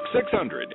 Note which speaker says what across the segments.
Speaker 1: 600.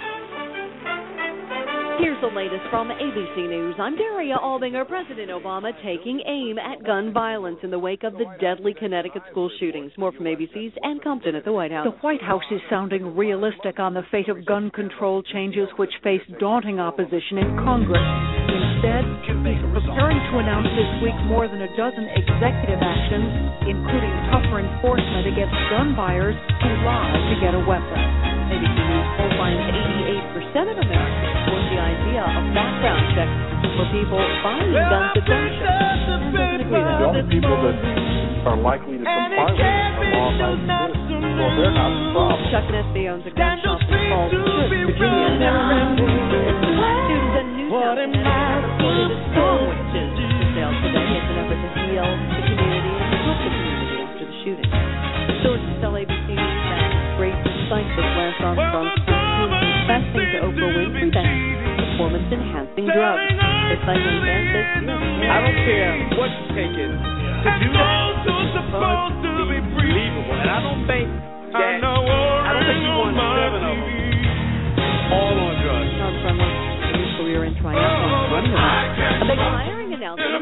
Speaker 2: Here's the latest from ABC News. I'm Daria Albinger. President Obama taking aim at gun violence in the wake of the deadly Connecticut school shootings. More from ABC's Ann Compton at the White House.
Speaker 3: The White House is sounding realistic on the fate of gun control changes which face daunting opposition in Congress. Instead, he's preparing to announce this week more than a dozen executive actions, including tougher enforcement against gun buyers who lie to get a weapon. ABC News poll finds 88% of Americans support the idea of background checks for people buying guns at gun shows. And doesn't agree with that.
Speaker 4: The only people that are likely to comply with are law-abiding citizens, so they're not the problem.
Speaker 2: Chuck Nesby owns a gun shop in Falls Church, Virginia. Students and news outlets have reported a storm witches for sale today. It's an effort to heal the community and help the community after the shooting. Sources tell ABC News that great sight was last on Trump's confessing to Oprah Winfrey that performance-enhancing drugs. The cycling ban says
Speaker 5: I don't care what you take it. To do that is supposed to be believable. And I don't think that, you won 7 of them. All on drugs.
Speaker 2: Trump from his career in triathlon running around. A big hiring announcement.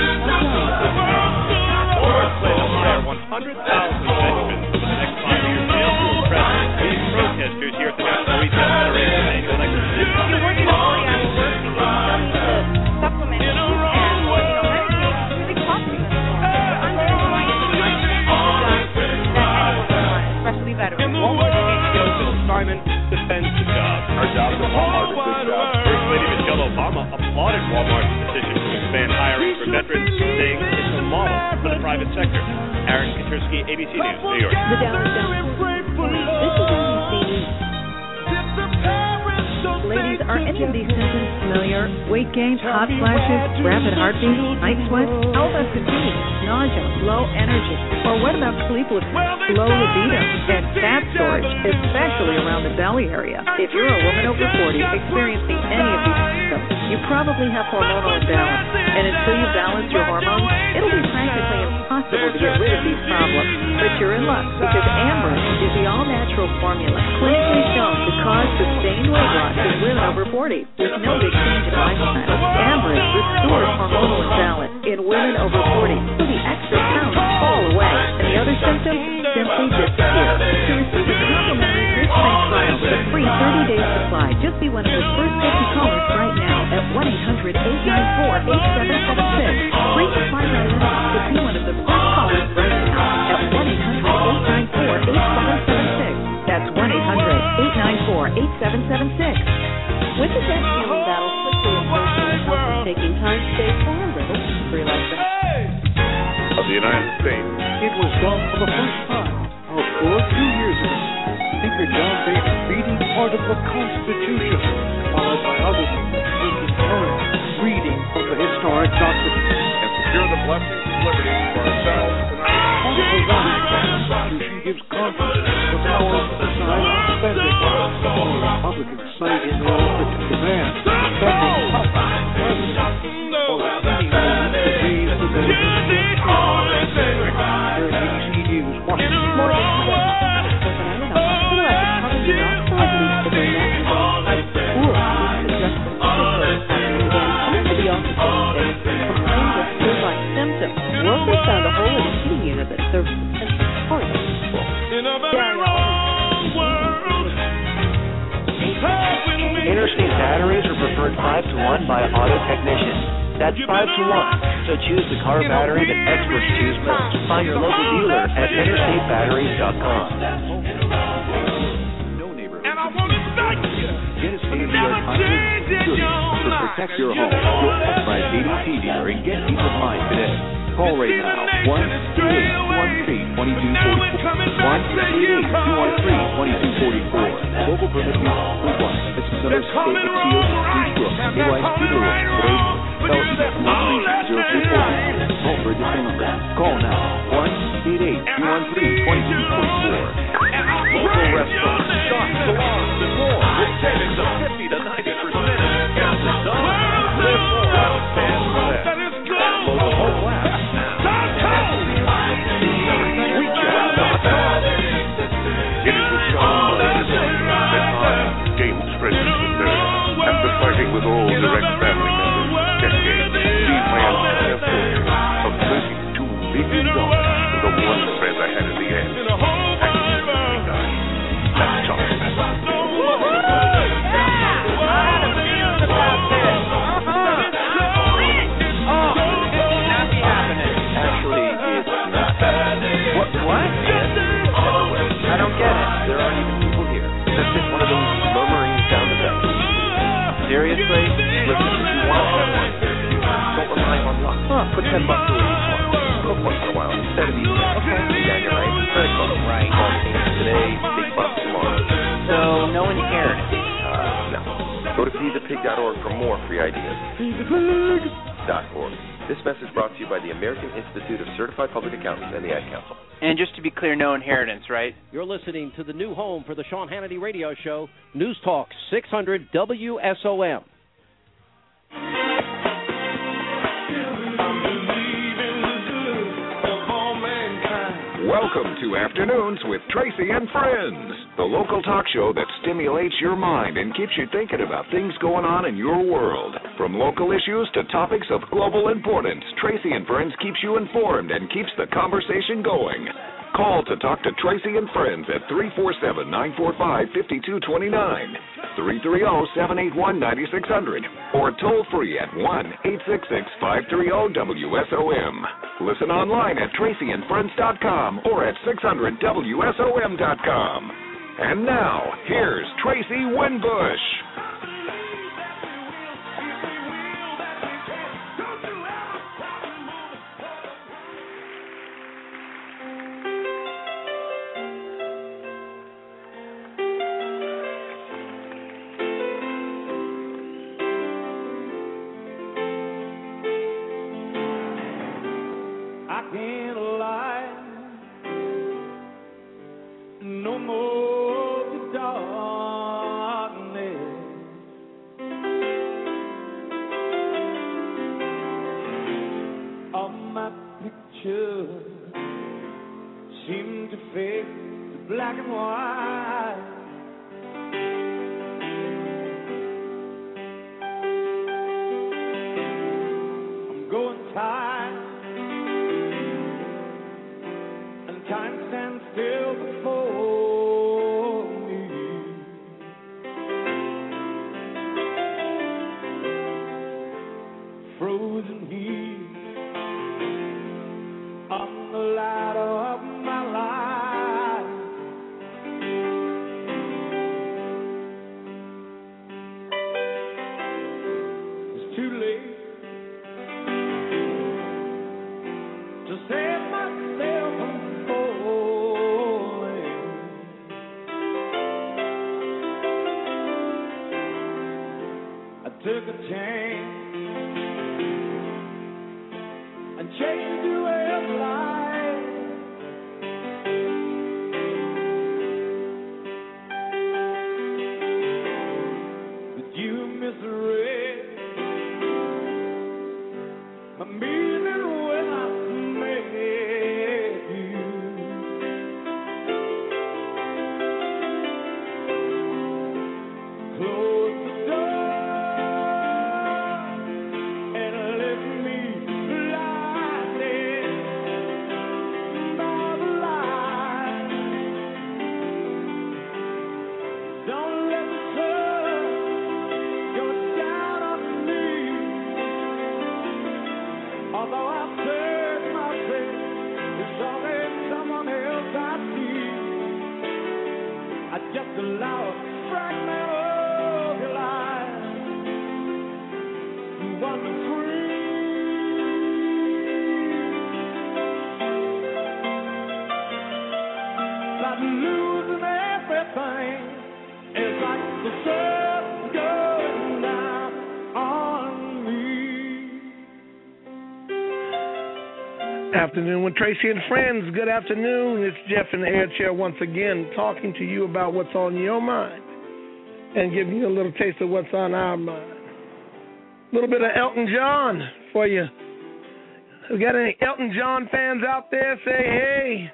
Speaker 6: Hire 100,000 veterans for the next 5 years. Sales to impress these protesters here at the National Retail Federation annual lecture.
Speaker 7: You're working 40 hours work because you still need to supplement and medication is really costing us more. Especially veterans.
Speaker 6: Walmart CEO Bill Simon defends the job.
Speaker 4: Our jobs at Walmart are good jobs.
Speaker 6: First Lady Michelle Obama applauded Walmart's decision to expand hiring for veterans, saying it's a model for the private sector. Aaron Katursky, ABC News, New York.
Speaker 2: The Dow is down. This is ABC News.
Speaker 3: Ladies, are any of these symptoms familiar? Weight gain, hot flashes, rapid heartbeat, night sweats? How about fatigue, nausea, low energy? Or what about sleeplessness, low libido, and fat storage, especially around the belly area? If you're a woman over 40 experiencing any of these symptoms, you probably have hormonal imbalance. And until you balance your hormones, it'll be practically impossible to get rid of these problems. But you're in luck, because Ambridge is the all-natural formula clinically shown to cause sustained weight loss in women over 40 with no big change in lifestyle. Ambridge restores hormonal imbalance in women over 40, so the extra pounds fall away, and the other symptoms simply disappear. To receive a complimentary 6-month trial with a free 30-day supply, just be one of the first 50 callers right now at 1-800-894-8776. Free supply right now. So be one of the first callers right now at 1-800-894-8776. That's 1-800-894-8776. With the debt ceiling battle quickly approaching, it's taking time to save for a little. Realize that.
Speaker 4: Of the United States.
Speaker 8: It was done for the first time, 2 years ago. Thinker John Boehner reading part of the Constitution, followed by others taking turns reading from the historic document.
Speaker 4: And secure the blessings and liberties for ourselves and our
Speaker 8: The Constitution gives Congress the power to decide on spending. Republicans cite in their effort to demand spending cuts by the president or any means to raise the minimum
Speaker 2: Workers found a hole in a heating unit that serves potential parties.
Speaker 9: Interstate batteries are preferred 5-to-1 by auto technicians. That's 5-to-1. So choose the car battery that experts choose most. Find your local dealer at interstatebatteries.com.
Speaker 1: Get a state-of-the-art concrete security to protect your home. Your authorized ADT dealer and get peace of mind today. Call right now, 1-888-213-2244. 1-888-213-2244. Local permit use required. This is another state of East Brook. KYC Dealer. Spell E-1-3-034. Call for additional number. Call now, 1-888-213-2244. Local restaurants, shops, salons, and more. With savings of 50 to 90%. Got the dollar. Live more. Stand for that. Local whole class. Reach out. Get it with Sean.
Speaker 9: Seriously? Listen, if you want one, don't rely on luck. Put $10 away each month. Cook once in a while instead of eating. Okay. Down your right credit card. Right. Small payments today, big bucks tomorrow.
Speaker 10: So no inheritance.
Speaker 9: No. Go to feedthepig.org for more free ideas. Feedthepig.org. This message brought to you by the American Institute of Certified Public Accountants and the Ad Council.
Speaker 10: And just to be clear, no inheritance, right?
Speaker 11: You're listening to the new home for the Sean Hannity Radio Show, News Talk 600 WSOM.
Speaker 12: Welcome to Afternoons with Tracy and Friends, the local talk show that stimulates your mind and keeps you thinking about things going on in your world. From local issues to topics of global importance, Tracy and Friends keeps you informed and keeps the conversation going. Call to talk to Tracy and Friends at 347-945-5229, 330-781-9600, or toll free at 1-866-530-WSOM. Listen online at tracyandfriends.com or at 600WSOM.com. And now, here's Tracy Winbush.
Speaker 13: Afternoon with Tracy and Friends. Good afternoon. It's Jeff in the air chair once again, talking to you about what's on your mind and giving you a little taste of what's on our mind. A little bit of Elton John for you. We got any Elton John fans out there? Say hey.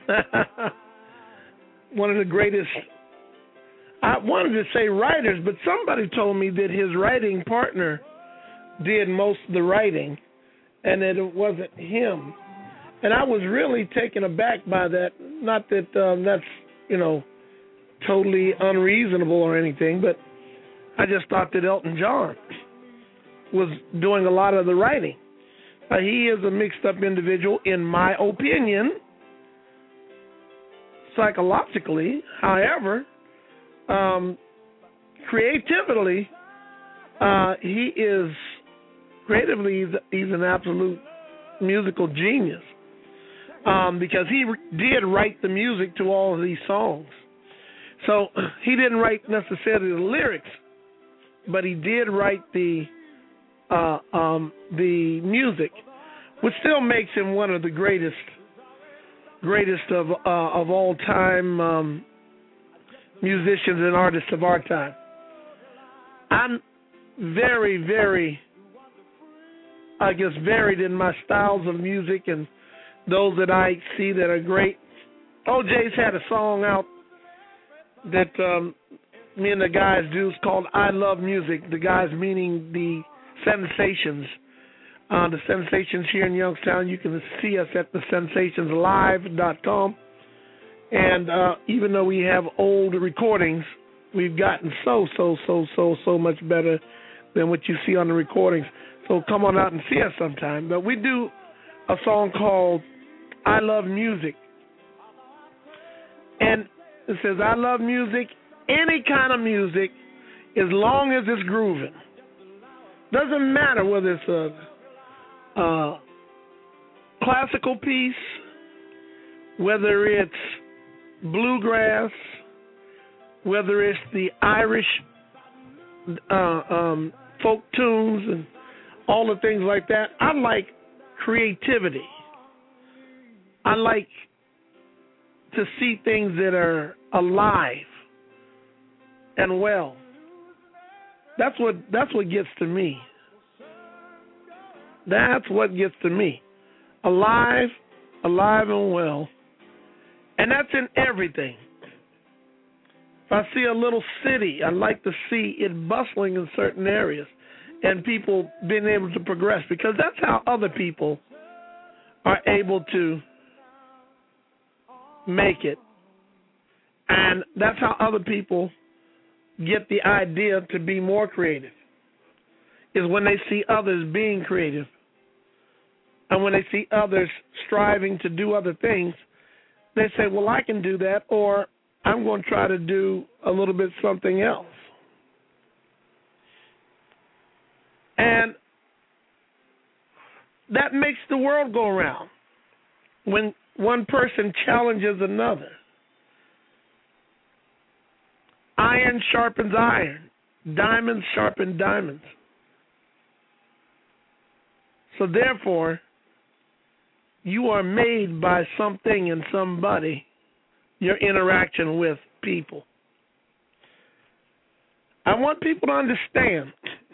Speaker 13: One of the greatest, I wanted to say writers, but somebody told me that his writing partner did most of the writing and that it wasn't him. And I was really taken aback by that. Not that that's, totally unreasonable or anything, but I just thought that Elton John was doing a lot of the writing. He is a mixed-up individual, in my opinion, psychologically. However, creatively, he is creatively, he's an absolute musical genius because he did write the music to all of these songs. So he didn't write necessarily the lyrics, but he did write the music, which still makes him one of the greatest of all time musicians and artists of our time. I'm very, very, I guess, varied in my styles of music and those that I see that are great. OJ's had a song out that me and the guys do. It's called I Love Music. The guys meaning the Sensations. The Sensations here in Youngstown. You can see us at thesensationslive.com. And even though we have old recordings, we've gotten so much better than what you see on the recordings. So come on out and see us sometime. But we do a song called I Love Music. And it says, I love music, any kind of music, as long as it's grooving. Doesn't matter whether it's a classical piece, whether it's bluegrass, whether it's the Irish folk tunes and all the things like that. I like creativity. I like to see things that are alive and well. That's what gets to me. That's what gets to me. Alive and well. And that's in everything. If I see a little city, I like to see it bustling in certain areas and people being able to progress, because that's how other people are able to make it. And that's how other people get the idea to be more creative, is when they see others being creative. And when they see others striving to do other things, they say, well, I can do that, or I'm going to try to do a little bit something else. And that makes the world go around when one person challenges another. Iron sharpens iron. Diamonds sharpen diamonds. So therefore, you are made by something and somebody, your interaction with people. I want people to understand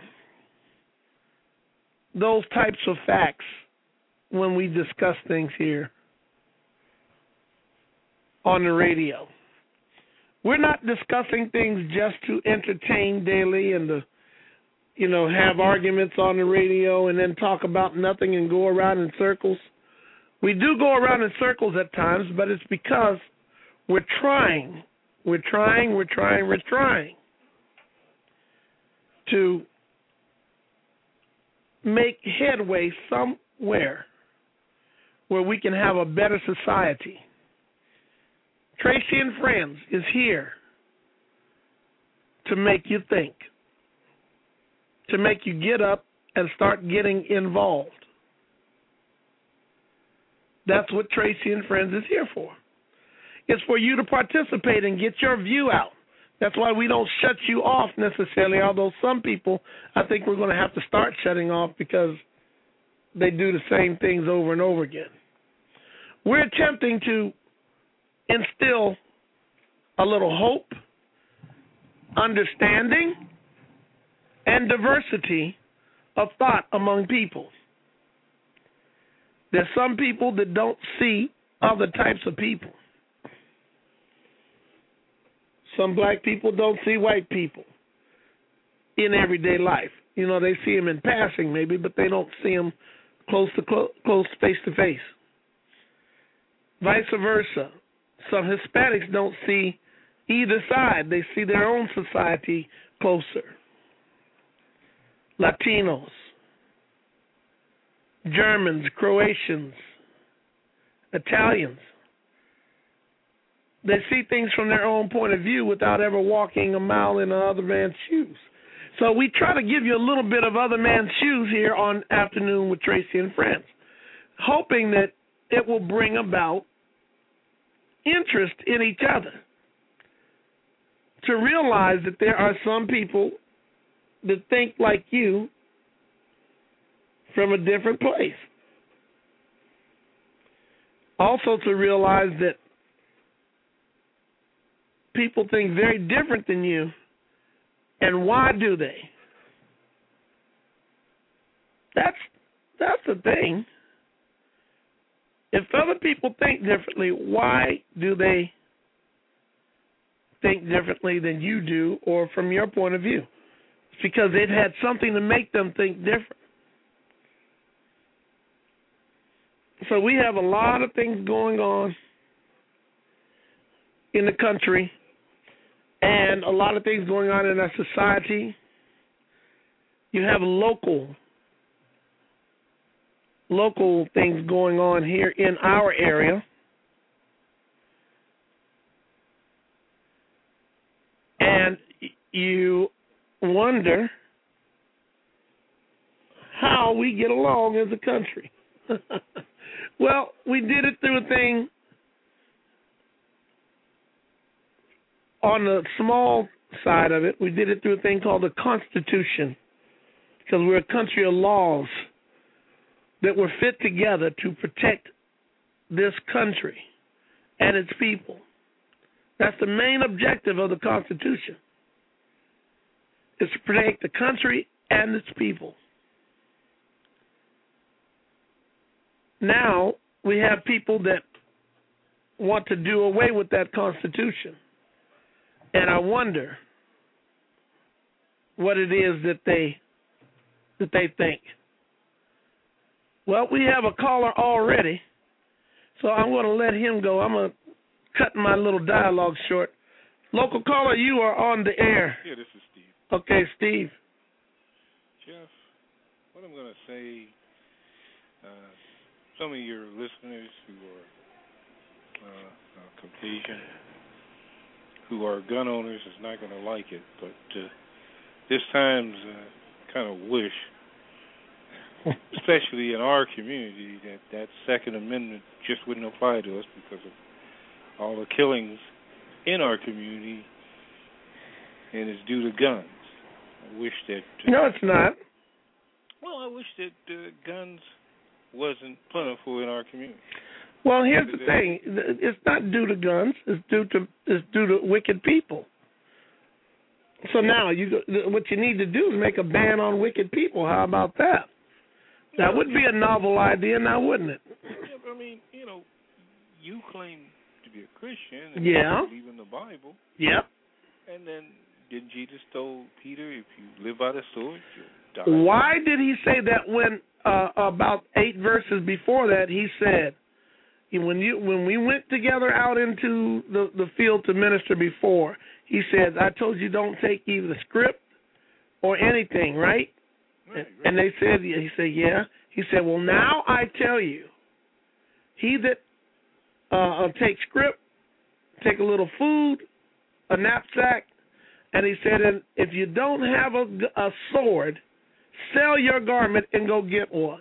Speaker 13: those types of facts when we discuss things here on the radio. We're not discussing things just to entertain daily and to, have arguments on the radio and then talk about nothing and go around in circles. We do go around in circles at times, but it's because we're trying to make headway somewhere where we can have a better society. Tracy and Friends is here to make you think, to make you get up and start getting involved. That's what Tracy and Friends is here for. It's for you to participate and get your view out. That's why we don't shut you off necessarily, although some people, I think we're going to have to start shutting off because they do the same things over and over again. We're attempting to instill a little hope, understanding, and diversity of thought among people. There's some people that don't see other types of people. Some black people don't see white people in everyday life. They see them in passing maybe, but they don't see them close face to face. Vice versa. Some Hispanics don't see either side. They see their own society closer. Latinos, Germans, Croatians, Italians. They see things from their own point of view without ever walking a mile in another man's shoes. So we try to give you a little bit of other man's shoes here on Afternoon with Tracy and Friends, hoping that it will bring about interest in each other, to realize that there are some people that think like you from a different place. Also to realize that people think very different than you, and why do they? That's the thing. If other people think differently, why do they think differently than you do, or from your point of view? It's because they've had something to make them think different. So we have a lot of things going on in the country and a lot of things going on in our society. You have local things going on here in our area. And you wonder how we get along as a country. Well, we did it through a thing on the small side of it. We did it through a thing called the Constitution, because we're a country of laws that were fit together to protect this country and its people. That's the main objective of the Constitution, is to protect the country and its people. Now we have people that want to do away with that Constitution, and I wonder what it is that they think. Well, we have a caller already, so I'm going to let him go. I'm going to cut my little dialogue short. Local caller, you are on the air.
Speaker 14: Yeah, this is Steve.
Speaker 13: Okay, Steve.
Speaker 14: Jeff, what I'm going to say, some of your listeners who are Caucasian, who are gun owners, is not going to like it, but this time's kind of wish, especially in our community, that Second Amendment just wouldn't apply to us because of all the killings in our community, and it's due to guns. I wish that...
Speaker 13: no, it's not.
Speaker 14: Well, I wish that guns wasn't plentiful in our community.
Speaker 13: Well, here's the thing. It's not due to guns. It's due to wicked people. So now, what you need to do is make a ban on wicked people. How about that? That would be a novel idea now, wouldn't it?
Speaker 14: Yeah, but I mean, you claim to be a Christian and
Speaker 13: yeah.
Speaker 14: you believe in the Bible.
Speaker 13: Yep.
Speaker 14: And then didn't Jesus told Peter, if you live by the sword, you'll die?
Speaker 13: Why did he say that when about 8 verses before that he said, when we went together out into the field to minister before, he said, I told you don't take either the script or anything, right? Right. And he said, yeah. He said, well, now I tell you, he that takes script, take a little food, a knapsack, and he said, and if you don't have a sword, sell your garment and go get one.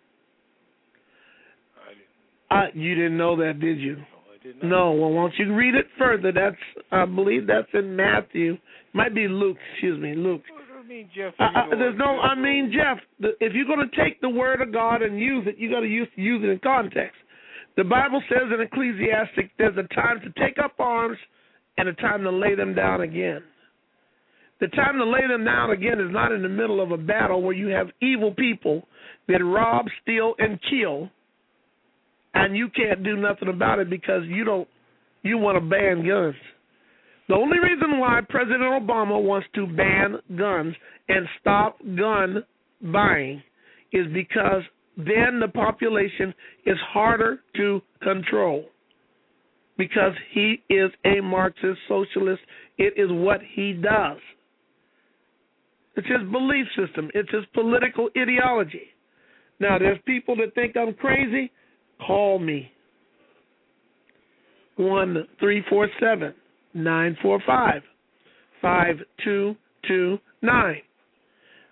Speaker 13: You didn't know that, did you?
Speaker 14: No, I did not.
Speaker 13: No. Well, won't you read it further? I believe that's in Matthew. Might be Luke. Excuse me, Luke.
Speaker 14: Jeff,
Speaker 13: Jeff, if you're going to take the word of God and use it, you got to use it in context. The Bible says in Ecclesiastic, there's a time to take up arms and a time to lay them down again. The time to lay them down again is not in the middle of a battle where you have evil people that rob, steal, and kill, and you can't do nothing about it because you want to ban guns. The only reason why President Obama wants to ban guns and stop gun buying is because then the population is harder to control, because he is a Marxist socialist. It is what he does. It's his belief system. It's his political ideology. Now, there's people that think I'm crazy. Call me. 1-347-945-5229.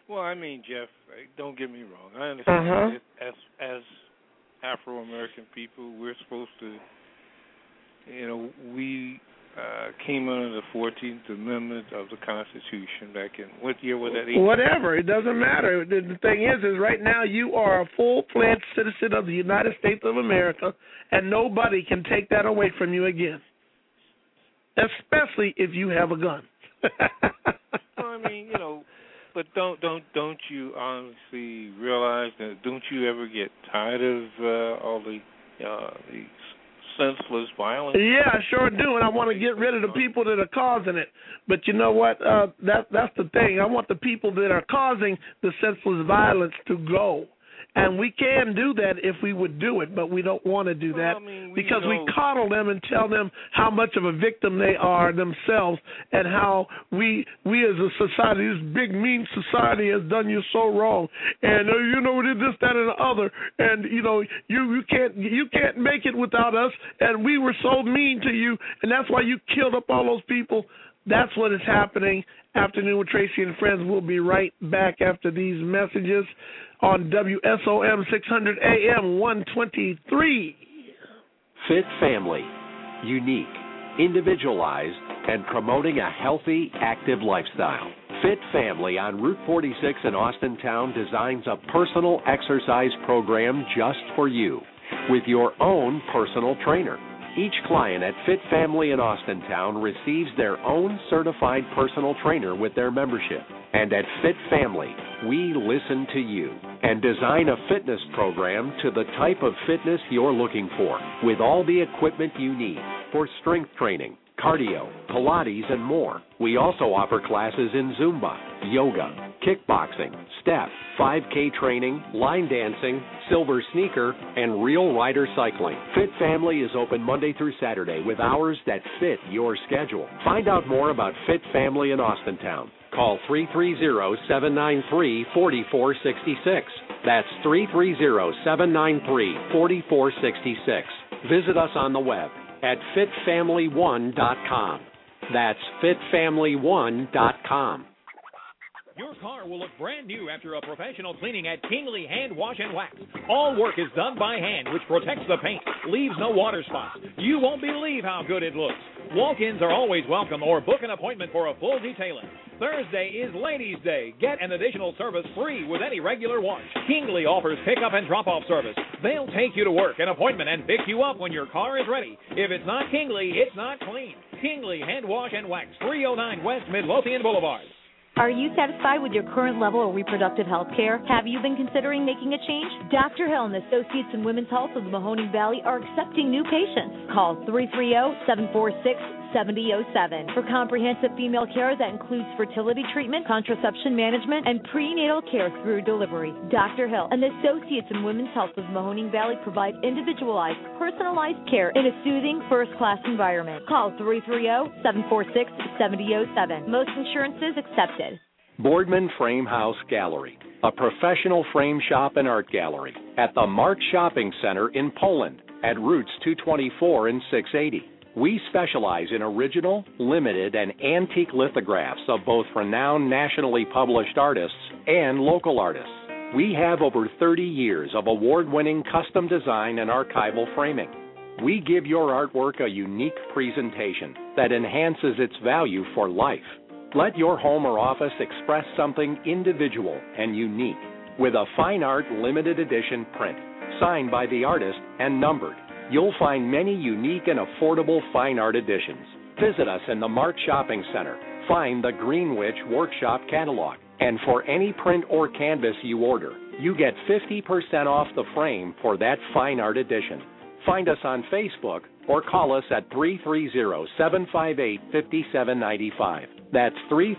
Speaker 14: Well, I mean, Jeff, don't get me wrong. I understand that as Afro-American people, we're supposed to, we came under the 14th Amendment of the Constitution back in, what year was that?
Speaker 13: Whatever, it doesn't matter. The thing is right now you are a full-fledged citizen of the United States of America, and nobody can take that away from you again, especially if you have a gun.
Speaker 14: Well, I mean, but don't you honestly realize that? Don't you ever get tired of all the senseless violence?
Speaker 13: Yeah, I sure do, and I want to get rid of the people that are causing it. But you know what? That's the thing. I want the people that are causing the senseless violence to go. And we can do that if we would do it, but we don't want to do that because we coddle them and tell them how much of a victim they are themselves, and how we as a society, this big mean society, has done you so wrong, and this, that, and the other, and you can't make it without us, and we were so mean to you, and that's why you killed up all those people. That's what is happening. Afternoon with Tracy and Friends. We'll be right back after these messages on WSOM 600 AM 123.
Speaker 15: Fit Family. Unique, individualized, and promoting a healthy, active lifestyle. Fit Family on Route 46 in Austintown designs a personal exercise program just for you with your own personal trainer. Each client at Fit Family in Austintown receives their own certified personal trainer with their membership. And at Fit Family, we listen to you and design a fitness program to the type of fitness you're looking for, with all the equipment you need for strength training, cardio, Pilates, and more. We also offer classes in Zumba, yoga, kickboxing, step, 5K training, line dancing, silver sneaker, and real rider cycling. Fit Family is open Monday through Saturday with hours that fit your schedule. Find out more about Fit Family in Austintown. Call 330-793-4466. That's 330-793-4466. Visit us on the web at fitfamily1.com. That's fitfamily1.com.
Speaker 16: Your car will look brand new after a professional cleaning at Kingley Hand Wash and Wax. All work is done by hand, which protects the paint, leaves no water spots. You won't believe how good it looks. Walk-ins are always welcome, or book an appointment for a full detailing. Thursday is Ladies' Day. Get an additional service free with any regular wash. Kingley offers pickup and drop-off service. They'll take you to work, an appointment, and pick you up when your car is ready. If it's not Kingley, it's not clean. Kingley Hand Wash and Wax, 309 West Midlothian Boulevard.
Speaker 17: Are you satisfied with your current level of reproductive health care? Have you been considering making a change? Dr. Hill and Associates in Women's Health of the Mahoning Valley are accepting new patients. Call 330-746-7007 for comprehensive female care that includes fertility treatment, contraception management, and prenatal care through delivery. Dr. Hill and Associates in Women's Health of the Mahoning Valley provide individualized, personalized care in a soothing, first-class environment. Call 330-746-7007. Most insurances accepted.
Speaker 15: Boardman Frame House Gallery, a professional frame shop and art gallery at the Mark Shopping Center in Poland at Routes 224 and 680. We specialize in original, limited, and antique lithographs of both renowned nationally published artists and local artists. We have over 30 years of award-winning custom design and archival framing. We give your artwork a unique presentation that enhances its value for life. Let your home or office express something individual and unique with a fine art limited edition print, signed by the artist and numbered. You'll find many unique and affordable fine art editions. Visit us in the Mark Shopping Center. Find the Greenwich Workshop catalog. And for any print or canvas you order, you get 50% off the frame for that fine art edition. Find us on Facebook or call us at 330-758-5795. That's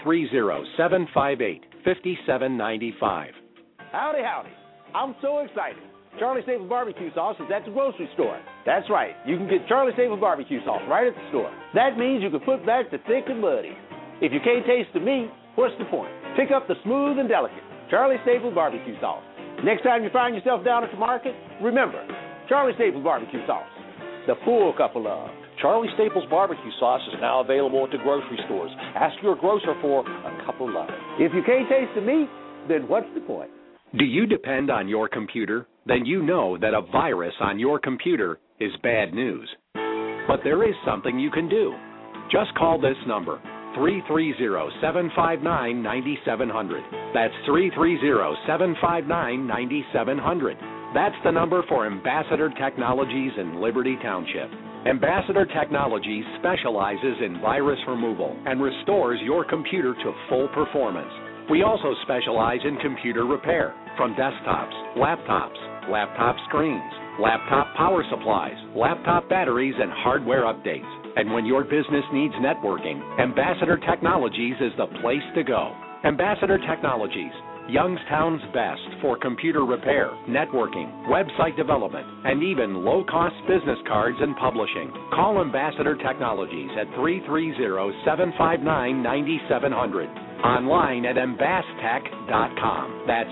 Speaker 15: 330-758-5795.
Speaker 18: Howdy, howdy. I'm so excited. Charlie Staples barbecue sauce is at the grocery store. That's right. You can get Charlie Staples barbecue sauce right at the store. That means you can put back the thick and muddy. If you can't taste the meat, what's the point? Pick up the smooth and delicate Charlie Staples barbecue sauce. Next time you find yourself down at the market, remember, Charlie Staples barbecue sauce, the full cup of love.
Speaker 19: Charlie Staples barbecue sauce is now available at the grocery stores. Ask your grocer for a cup of love.
Speaker 18: If you can't taste the meat, then what's the point?
Speaker 15: Do you depend on your computer? Then you know that a virus on your computer is bad news. But there is something you can do. Just call this number, 330-759-9700. That's 330-759-9700. That's the number for Ambassador Technologies in Liberty Township. Ambassador Technologies specializes in virus removal and restores your computer to full performance. We also specialize in computer repair, from desktops, laptop screens, laptop power supplies, laptop batteries, and hardware updates. And when your business needs networking, Ambassador Technologies is the place to go. Ambassador Technologies, Youngstown's best for computer repair, networking, website development, and even low-cost business cards and publishing. Call Ambassador Technologies at 330-759-9700. Online at ambasstech.com. That's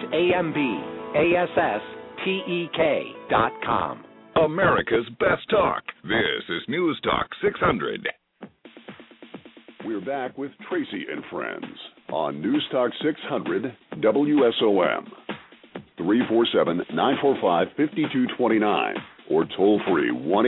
Speaker 15: AMBASSTEK.com.
Speaker 12: America's Best Talk. This is News Talk 600.
Speaker 20: We're back with Tracy and Friends on News Talk 600 WSOM. 347-945-5229 or toll free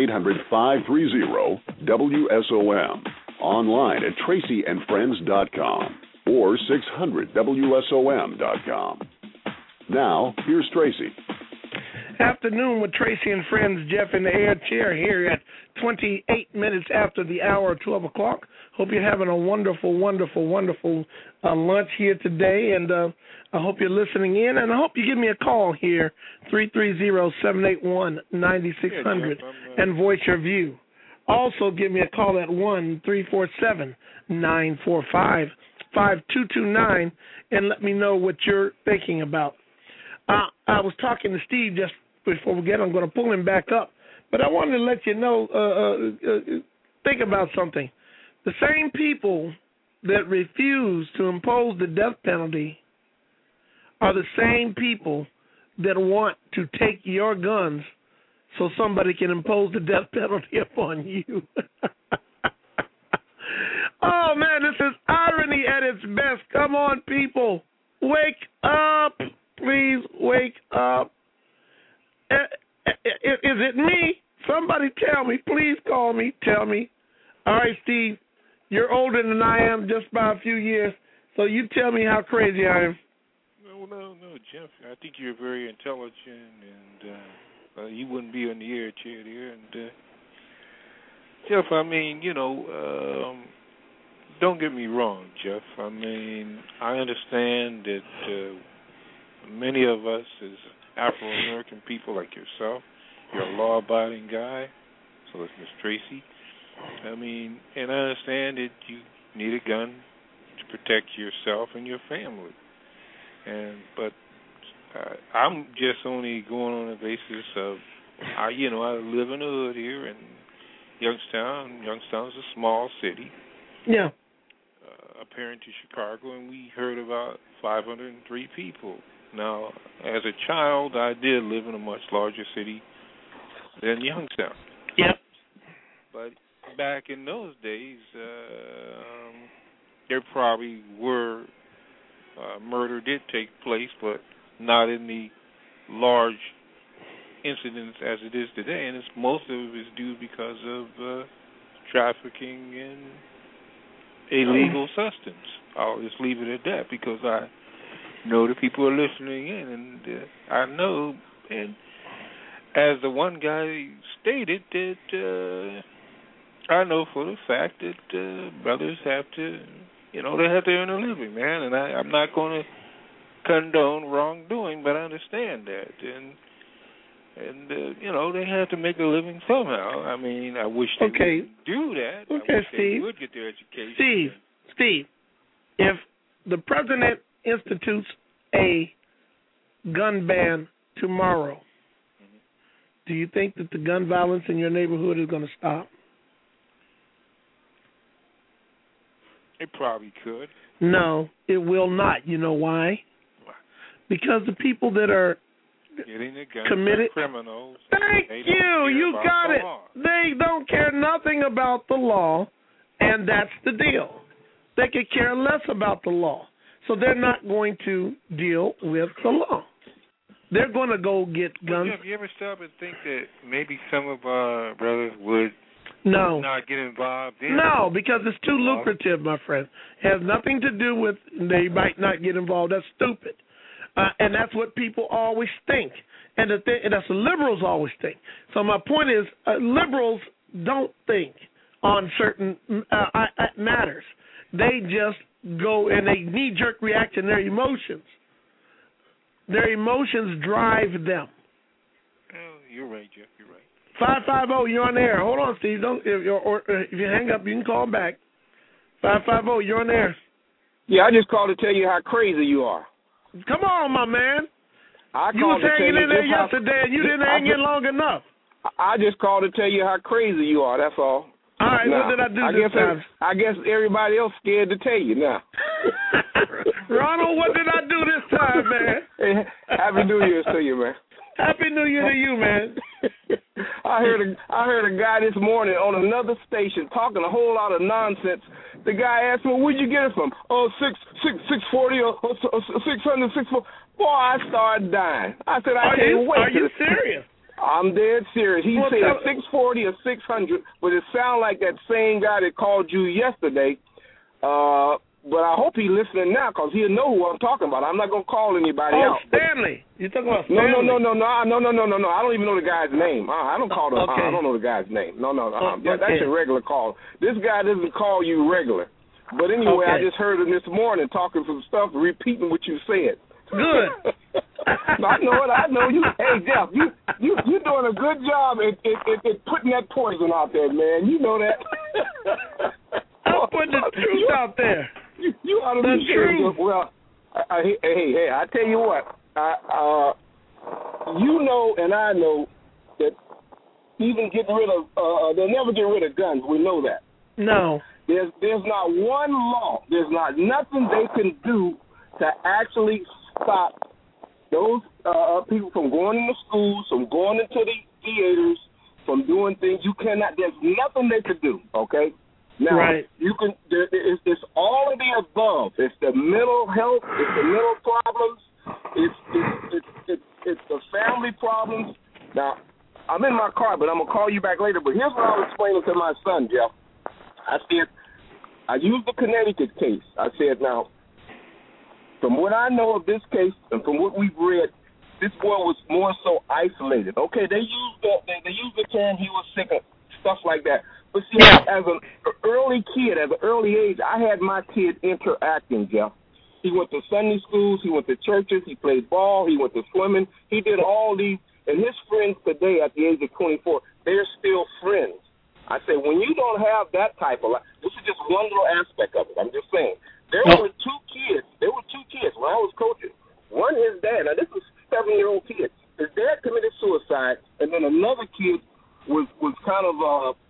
Speaker 20: 1-800-530-WSOM. Online at tracyandfriends.com or 600WSOM.com. Now, here's Tracy.
Speaker 13: Afternoon with Tracy and Friends. Jeff in the air chair here at 28 minutes after the hour, 12 o'clock. Hope you're having a wonderful lunch here today, and I hope you're listening in, and I hope you give me a call here, 330-781-9600, and voice your view. Also, give me a call at 1-347-945-5229, and let me know what you're thinking about. I was talking to Steve just before we get on. I'm going to pull him back up. But I wanted to let you know, think about something. The same people that refuse to impose the death penalty are the same people that want to take your guns so somebody can impose the death penalty upon you. Oh, man, this is irony at its best. Come on, people. Wake up. Please wake up. Is it me? Somebody tell me. Please call me. Tell me. All right, Steve, you're older than I am just by a few years, so you tell me how crazy I am.
Speaker 14: No, Jeff. I think you're very intelligent, and you wouldn't be in the air chair there. And Jeff, I mean, don't get me wrong, Jeff. I mean, I understand that many of us as Afro-American people like yourself, you're a law-abiding guy, so is Miss Tracy. I mean, and I understand that you need a gun to protect yourself and your family. But I'm just only going on the basis of, I live in the hood here in Youngstown. Youngstown's a small city.
Speaker 13: Yeah.
Speaker 14: A parent to Chicago, and we heard about 503 people. Now, as a child, I did live in a much larger city than Youngstown.
Speaker 13: Yep.
Speaker 14: But back in those days, there probably were murder did take place, but not in the large incidents as it is today. And most of it is due because of trafficking in illegal substance. I'll just leave it at that because I know the people are listening in, and I know, and as the one guy stated, that I know for the fact that brothers have to, they have to earn a living, man, and I'm not going to condone wrongdoing, but I understand that, and they have to make a living somehow. I mean, I wish they would do that.
Speaker 13: Okay,
Speaker 14: I wish
Speaker 13: Steve.
Speaker 14: they would get their education.
Speaker 13: Steve, if the president institutes a gun ban tomorrow, do you think that the gun violence in your neighborhood is going to stop?
Speaker 14: It probably could.
Speaker 13: No, it will not. You know why? Because the people that are committed
Speaker 14: criminals.
Speaker 13: Thank you. You got it. They don't care nothing about the law, and that's the deal. They could care less about the law. So they're not going to deal with the law. They're going to go get guns.
Speaker 14: Jeff, you ever stop and think that maybe some of our brothers would not get involved?
Speaker 13: No, because it's too lucrative, my friend. It has nothing to do with they might not get involved. That's stupid. And that's what people always think. And that's what liberals always think. So my point is, liberals don't think on certain matters. They just go and they knee-jerk react in their emotions. Their emotions drive them.
Speaker 14: Oh, you're right, Jeff. You're right.
Speaker 13: 550, you're on the air. Hold on, Steve. If you hang up, you can call back. 550, you're on the air.
Speaker 21: Yeah, I just called to tell you how crazy you are.
Speaker 13: Come on, my man. You was hanging in there yesterday, and you didn't hang in long enough.
Speaker 21: I just called to tell you how crazy you are. That's all.
Speaker 13: All right, now, what did I do this time?
Speaker 21: I guess everybody else scared to tell you now.
Speaker 13: Ronald, what did I do this time, man?
Speaker 21: Hey, Happy New Year to you, man.
Speaker 13: Happy New Year to you, man.
Speaker 21: I heard a guy this morning on another station talking a whole lot of nonsense. The guy asked me, "Where'd you get it from?" Oh, 640 or 600, 640. Boy, I started dying. I said, I can't wait.
Speaker 13: Are you serious?
Speaker 21: I'm dead serious. He said 640 or 600, but it sounded like that same guy that called you yesterday. But I hope he's listening now because he'll know who I'm talking about. I'm not going to call anybody out.
Speaker 13: Stanley. You're talking about Stanley?
Speaker 21: No. I don't even know the guy's name. I don't call him. I don't know the guy's name. No. That's your regular call. This guy doesn't call you regular. But anyway, I just heard him this morning talking some stuff, repeating what you said.
Speaker 13: Good.
Speaker 21: I know you. Hey, Jeff, you're doing a good job at putting that poison out there, man. You know that.
Speaker 13: I'm putting the truth out there.
Speaker 21: You ought to be serious. Well, hey, I tell you what. You know, and I know that even getting rid of, they'll never get rid of guns. We know that.
Speaker 13: No.
Speaker 21: There's not one law. There's not nothing they can do to actually stop those people from going into schools, from going into the theaters, from doing things. You cannot. There's nothing they can do. Okay. Now you can. It's all of the above. It's the mental health. It's the mental problems. It's the family problems. Now I'm in my car, but I'm gonna call you back later. But here's what I was explaining to my son, Jeff. I said I used the Connecticut case. I said now. From what I know of this case and from what we've read, this boy was more so isolated. Okay, they used the term he was sick of, stuff like that. But see, as an early kid, at an early age, I had my kid interacting, Jeff. He went to Sunday schools, he went to churches, he played ball, he went to swimming. He did all these, and his friends today at the age of 24, they're still friends. I said, when you don't have that type of life, this is just one little aspect of it. I'm just saying. There were two kids when I was coaching. One, his dad. Now, this was 7-year-old kid. His dad committed suicide, and then another kid was kind of,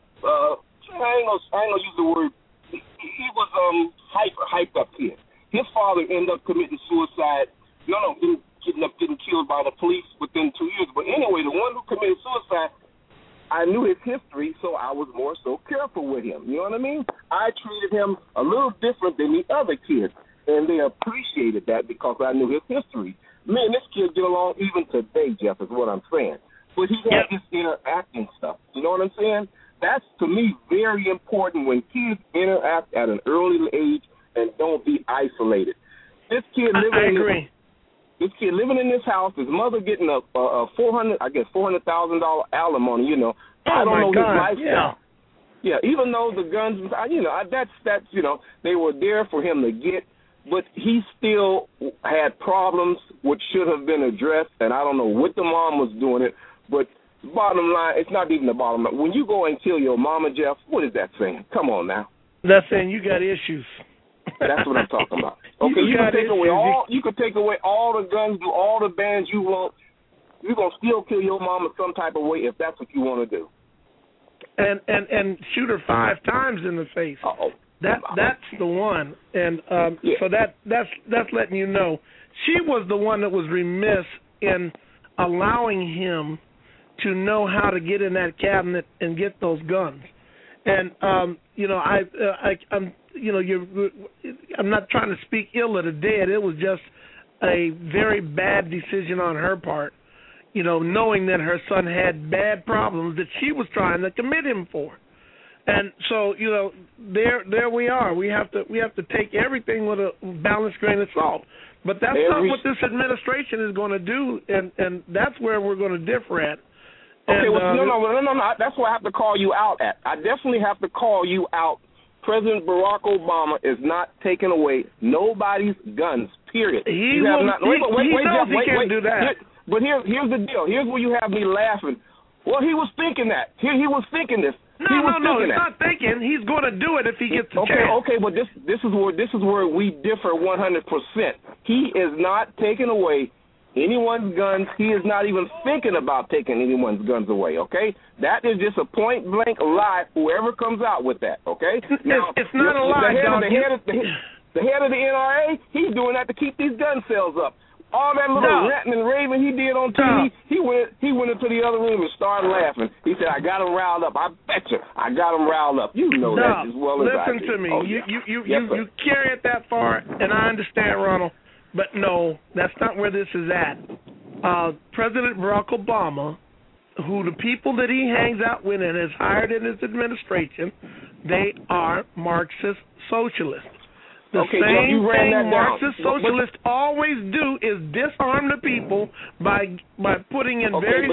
Speaker 21: I ain't gonna use the word, he was hyped up kid. His father ended up committing suicide. Ended up getting killed by the police within 2 years. But anyway, the one who committed suicide, I knew his history, so I was more so careful with him. You know what I mean? I treated him a little different than the other kids, and they appreciated that because I knew his history. Man, this kid get along even today, Jeff, is what I'm saying. But he had this interacting stuff. You know what I'm saying? That's, to me, very important when kids interact at an early age and don't be isolated. This kid living This kid living in this house, his mother getting a $400,000 alimony. You know, I don't know his lifestyle. Yeah, even though the guns, that's they were there for him to get, but he still had problems which should have been addressed. And I don't know what the mom was doing it, but bottom line, it's not even the bottom line. When you go and kill your mama, Jeff, what is that saying? Come on now.
Speaker 13: That's saying you got issues.
Speaker 21: That's what I'm talking about. Okay, you can take away all the guns, do all the bans you want. You're gonna still kill your mama some type of way if that's what you want to do.
Speaker 13: And shoot her 5 times in the face. That's the one. And so that's letting you know she was the one that was remiss in allowing him to know how to get in that cabinet and get those guns. And I'm not trying to speak ill of the dead. It was just a very bad decision on her part, knowing that her son had bad problems that she was trying to commit him for. And so, there we are. We have to take everything with a balanced grain of salt. But that's not what this administration is going to do, and that's where we're going to differ at.
Speaker 21: Okay,
Speaker 13: and,
Speaker 21: no. That's what I have to call you out at. I definitely have to call you out. President Barack Obama is not taking away nobody's guns, period.
Speaker 13: He can't do that.
Speaker 21: But here's the deal. Here's where you have me laughing. Well, he was thinking that. He was thinking this.
Speaker 13: No, he's not thinking. He's going to do it if he gets the chance.
Speaker 21: Okay, but this is where we differ 100%. He is not taking away anyone's guns. He is not even thinking about taking anyone's guns away, okay? That is just a point-blank lie, whoever comes out with that, okay? Now,
Speaker 13: it's not a lie,
Speaker 21: the head of the NRA, he's doing that to keep these gun sales up. All that little ranting and raving he did on TV, he went into the other room and started laughing. He said, I got him riled up. I bet you I got him riled up. You know that as well as I do.
Speaker 13: Listen to me.
Speaker 21: Oh,
Speaker 13: you carry it that far, and I understand, Ronald. But no, that's not where this is at. President Barack Obama, who the people that he hangs out with and has hired in his administration, they are Marxist socialists. The same thing Marxist socialists always do is disarm the people by putting in very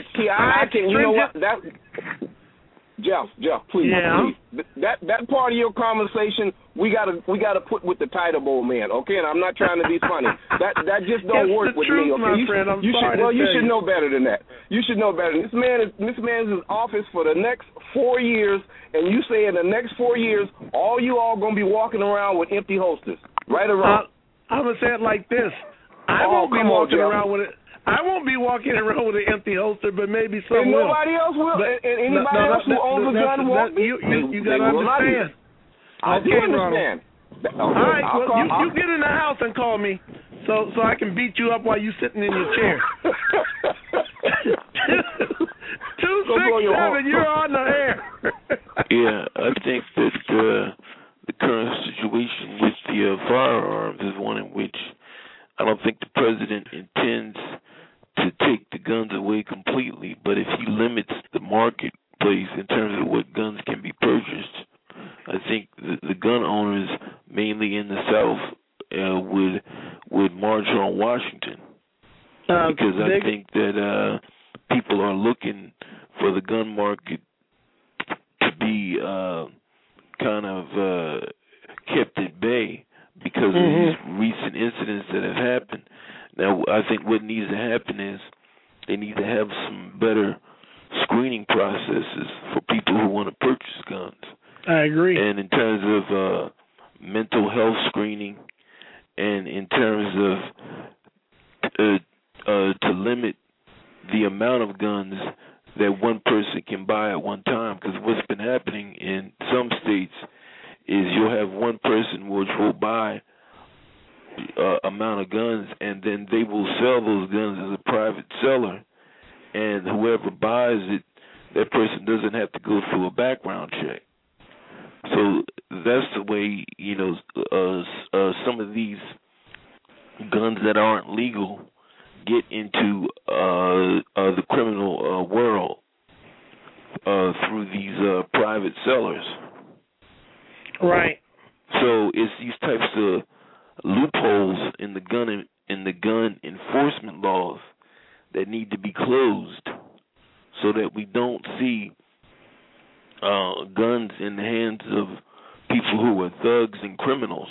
Speaker 21: Jeff, please, please. That part of your conversation we gotta put with the title bowl man, okay? And I'm not trying to be funny. That just don't work with me, okay? You should know better than that. You should know better. This man is in office for the next 4 years, and you say in the next 4 years, all you all gonna be walking around with empty holsters, right or wrong?
Speaker 13: I'm gonna say it like this: I won't be walking around with it. I won't be walking around with an empty holster, but maybe some will.
Speaker 21: Nobody else will. And anybody else who owns a gun won't be.
Speaker 13: You got to understand.
Speaker 21: I do understand.
Speaker 13: All right, well, you get in the house and call me so I can beat you up while you're sitting in your chair. 267, you're on the air.
Speaker 5: Yeah, I think that the current situation with the firearms is one in which I don't think the president intends to take the guns away completely, but if he limits the marketplace in terms of what guns can be purchased, I think the gun owners, mainly in the South, would march on Washington, because I think that people are looking for the gun market to be kind of kept at bay because of these recent incidents that have happened. Now, I think what needs to happen is they need to have some better screening processes for people who want to purchase guns.
Speaker 13: I agree.
Speaker 5: And in terms of mental health screening, and in terms of to limit the amount of guns that one person can buy at one time, because what's been happening in some states is you'll have one person which will buy amount of guns, and then they will sell those guns as a private seller, and whoever buys it, that person doesn't have to go through a background check. So that's the way, some of these guns that aren't legal get into the criminal world through these private sellers.
Speaker 13: Right.
Speaker 5: So it's these types of loopholes in the gun enforcement laws that need to be closed, so that we don't see guns in the hands of people who are thugs and criminals.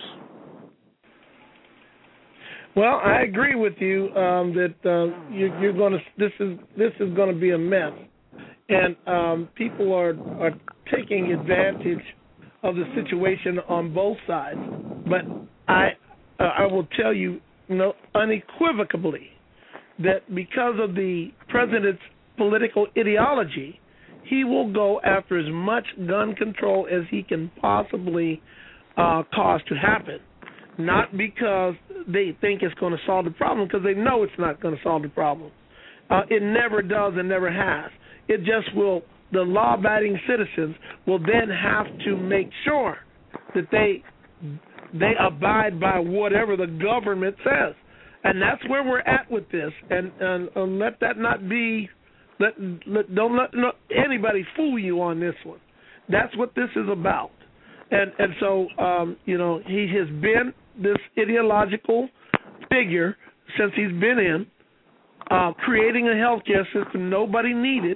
Speaker 13: Well, I agree with you that you're going to. This is going to be a mess, and people are taking advantage of the situation on both sides. But I will tell you, unequivocally, that because of the president's political ideology, he will go after as much gun control as he can possibly cause to happen. Not because they think it's going to solve the problem, because they know it's not going to solve the problem. It never does and never has. It just will. The law-abiding citizens will then have to make sure that they They abide by whatever the government says. And that's where we're at with this. And let that not be, don't let anybody fool you on this one. That's what this is about. And so, he has been this ideological figure since he's been in, creating a healthcare system nobody needed.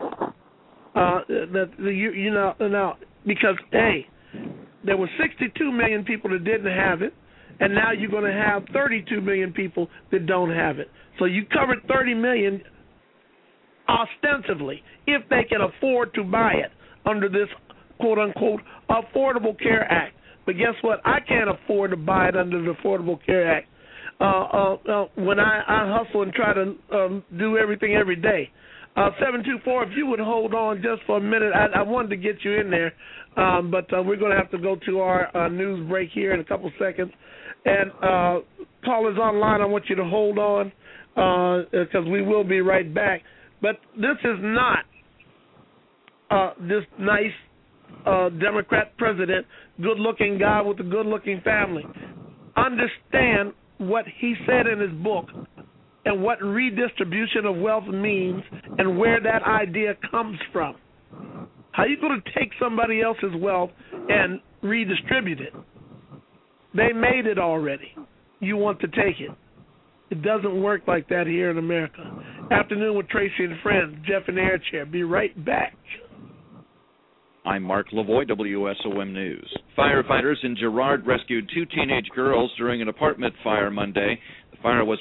Speaker 13: Because there were 62 million people that didn't have it, and now you're going to have 32 million people that don't have it. So you covered 30 million ostensibly, if they can afford to buy it under this quote-unquote Affordable Care Act. But guess what? I can't afford to buy it under the Affordable Care Act. When I hustle and try to do everything every day. 724, if you would hold on just for a minute. I wanted to get you in there, but we're going to have to go to our news break here in a couple seconds. And callers online, I want you to hold on because we will be right back. But this is not this nice Democrat president, good-looking guy with a good-looking family. Understand what he said in his book and what redistribution of wealth means and where that idea comes from. How are you going to take somebody else's wealth and redistribute it? They made it already. You want to take it. It doesn't work like that here in America. Afternoon with Tracy and Friends, Jeff and Air Chair. Be right back.
Speaker 7: I'm Mark Lavoie, WSOM News. Firefighters in Girard rescued 2 teenage girls during an apartment fire Monday. The fire was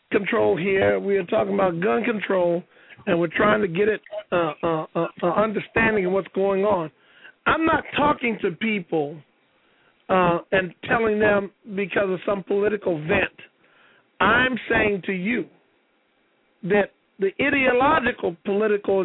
Speaker 13: control here. We are talking about gun control, and we're trying to get it understanding of what's going on. I'm not talking to people and telling them because of some political vent. I'm saying to you that the ideological political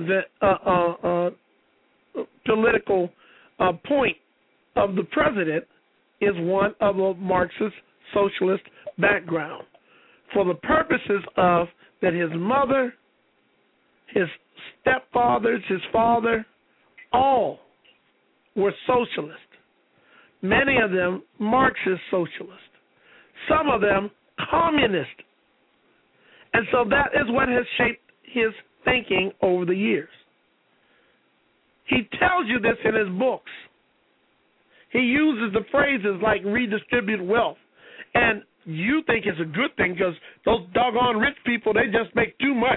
Speaker 13: point of the president is one of a Marxist socialist background, for the purposes of that his mother, his stepfathers, his father, all were socialist. Many of them Marxist socialist. Some of them communist. And so that is what has shaped his thinking over the years. He tells you this in his books. He uses the phrases like redistribute wealth. And you think it's a good thing because those doggone rich people, they just make too much.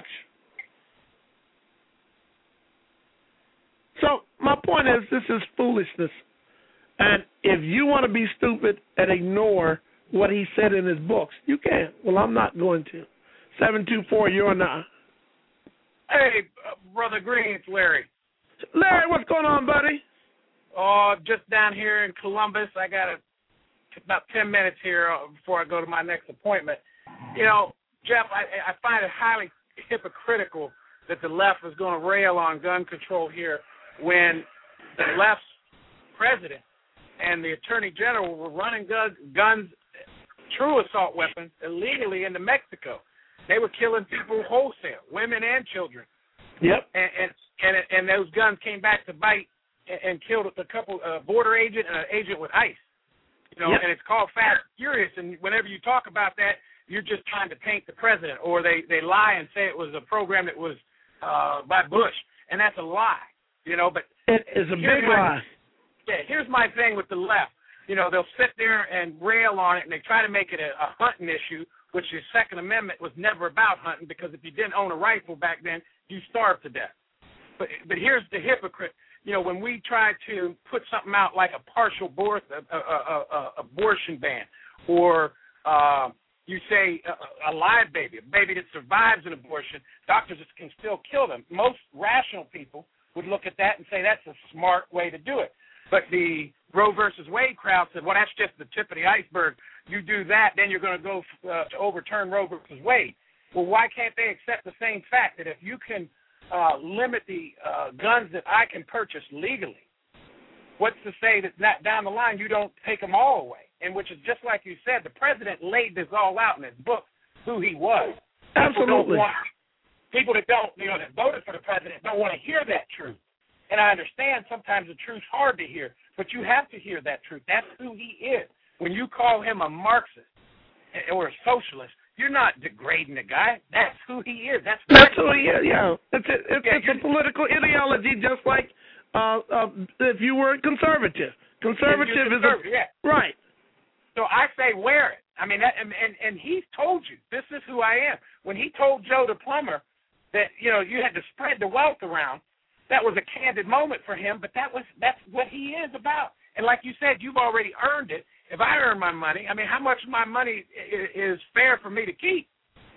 Speaker 13: So my point is, this is foolishness. And if you want to be stupid and ignore what he said in his books, you can. Well, I'm not going to. 724, you're on the...
Speaker 6: Hey, Brother Green, it's Larry.
Speaker 13: Larry, what's going on, buddy?
Speaker 6: Oh, just down here in Columbus. I got about 10 minutes here before I go to my next appointment. You know, Jeff, I find it highly hypocritical that the left is going to rail on gun control here when the left's president and the attorney general were running guns, true assault weapons, illegally into Mexico. They were killing people wholesale, women and children.
Speaker 13: Yep.
Speaker 6: And those guns came back to bite and killed a couple, border agent and an agent with ICE. You know,
Speaker 13: Yep.
Speaker 6: And it's called Fast and Furious. And whenever you talk about that, you're just trying to taint the president, or they lie and say it was a program that was by Bush, and that's a lie. You know, but
Speaker 13: it is a big lie.
Speaker 6: Yeah, here's my thing with the left. You know, they'll sit there and rail on it, and they try to make it a hunting issue, which the Second Amendment was never about hunting, because if you didn't own a rifle back then, you starved to death. But here's the hypocrite. You know, when we try to put something out like a partial abortion ban, or you say a live baby, a baby that survives an abortion, doctors can still kill them. Most rational people would look at that and say that's a smart way to do it. But the Roe versus Wade crowd said, well, that's just the tip of the iceberg. You do that, then you're going to go to overturn Roe versus Wade. Well, why can't they accept the same fact that if you can limit the guns that I can purchase legally, what's to say that down the line you don't take them all away? And which is just like you said, the president laid this all out in his book, who he was.
Speaker 13: Absolutely.
Speaker 6: People that don't, you know, that voted for the president don't want to hear that truth. And I understand sometimes the truth's hard to hear, but you have to hear that truth. That's who he is. When you call him a Marxist or a socialist, you're not degrading the guy. That's who he is. That's
Speaker 13: who he is, yeah. It's a political ideology, just like if you were conservative. Conservative is
Speaker 6: yeah.
Speaker 13: Right.
Speaker 6: So I say wear it. I mean, and he's told you, this is who I am. When he told Joe the plumber that, you know, you had to spread the wealth around, that was a candid moment for him, but that's what he is about. And like you said, you've already earned it. If I earn my money, I mean, how much of my money is fair for me to keep?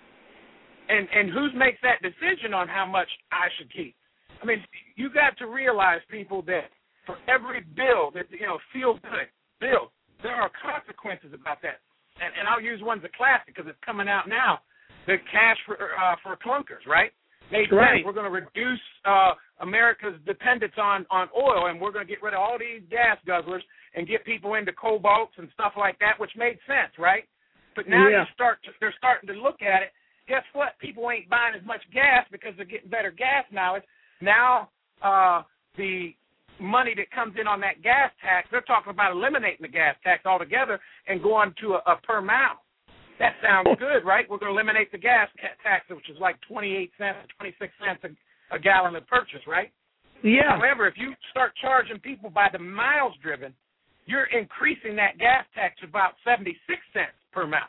Speaker 6: And who makes that decision on how much I should keep? I mean, you got to realize, people, that for every bill that, you know, feel good bill, there are consequences about that. And I'll use one as a classic because it's coming out now. The cash for clunkers, right? They said we're going to reduce America's dependence on oil, and we're going to get rid of all these gas guzzlers and get people into cobalts and stuff like that, which made sense, right? But now they're starting to look at it. Guess what? People ain't buying as much gas because they're getting better gas mileage. Now the money that comes in on that gas tax, they're talking about eliminating the gas tax altogether and going to a per mile. That sounds good, right? We're going to eliminate the gas tax, which is like 28 cents, 26 cents a gallon of purchase, right?
Speaker 13: Yeah.
Speaker 6: However, if you start charging people by the miles driven, you're increasing that gas tax to about 76 cents per mile.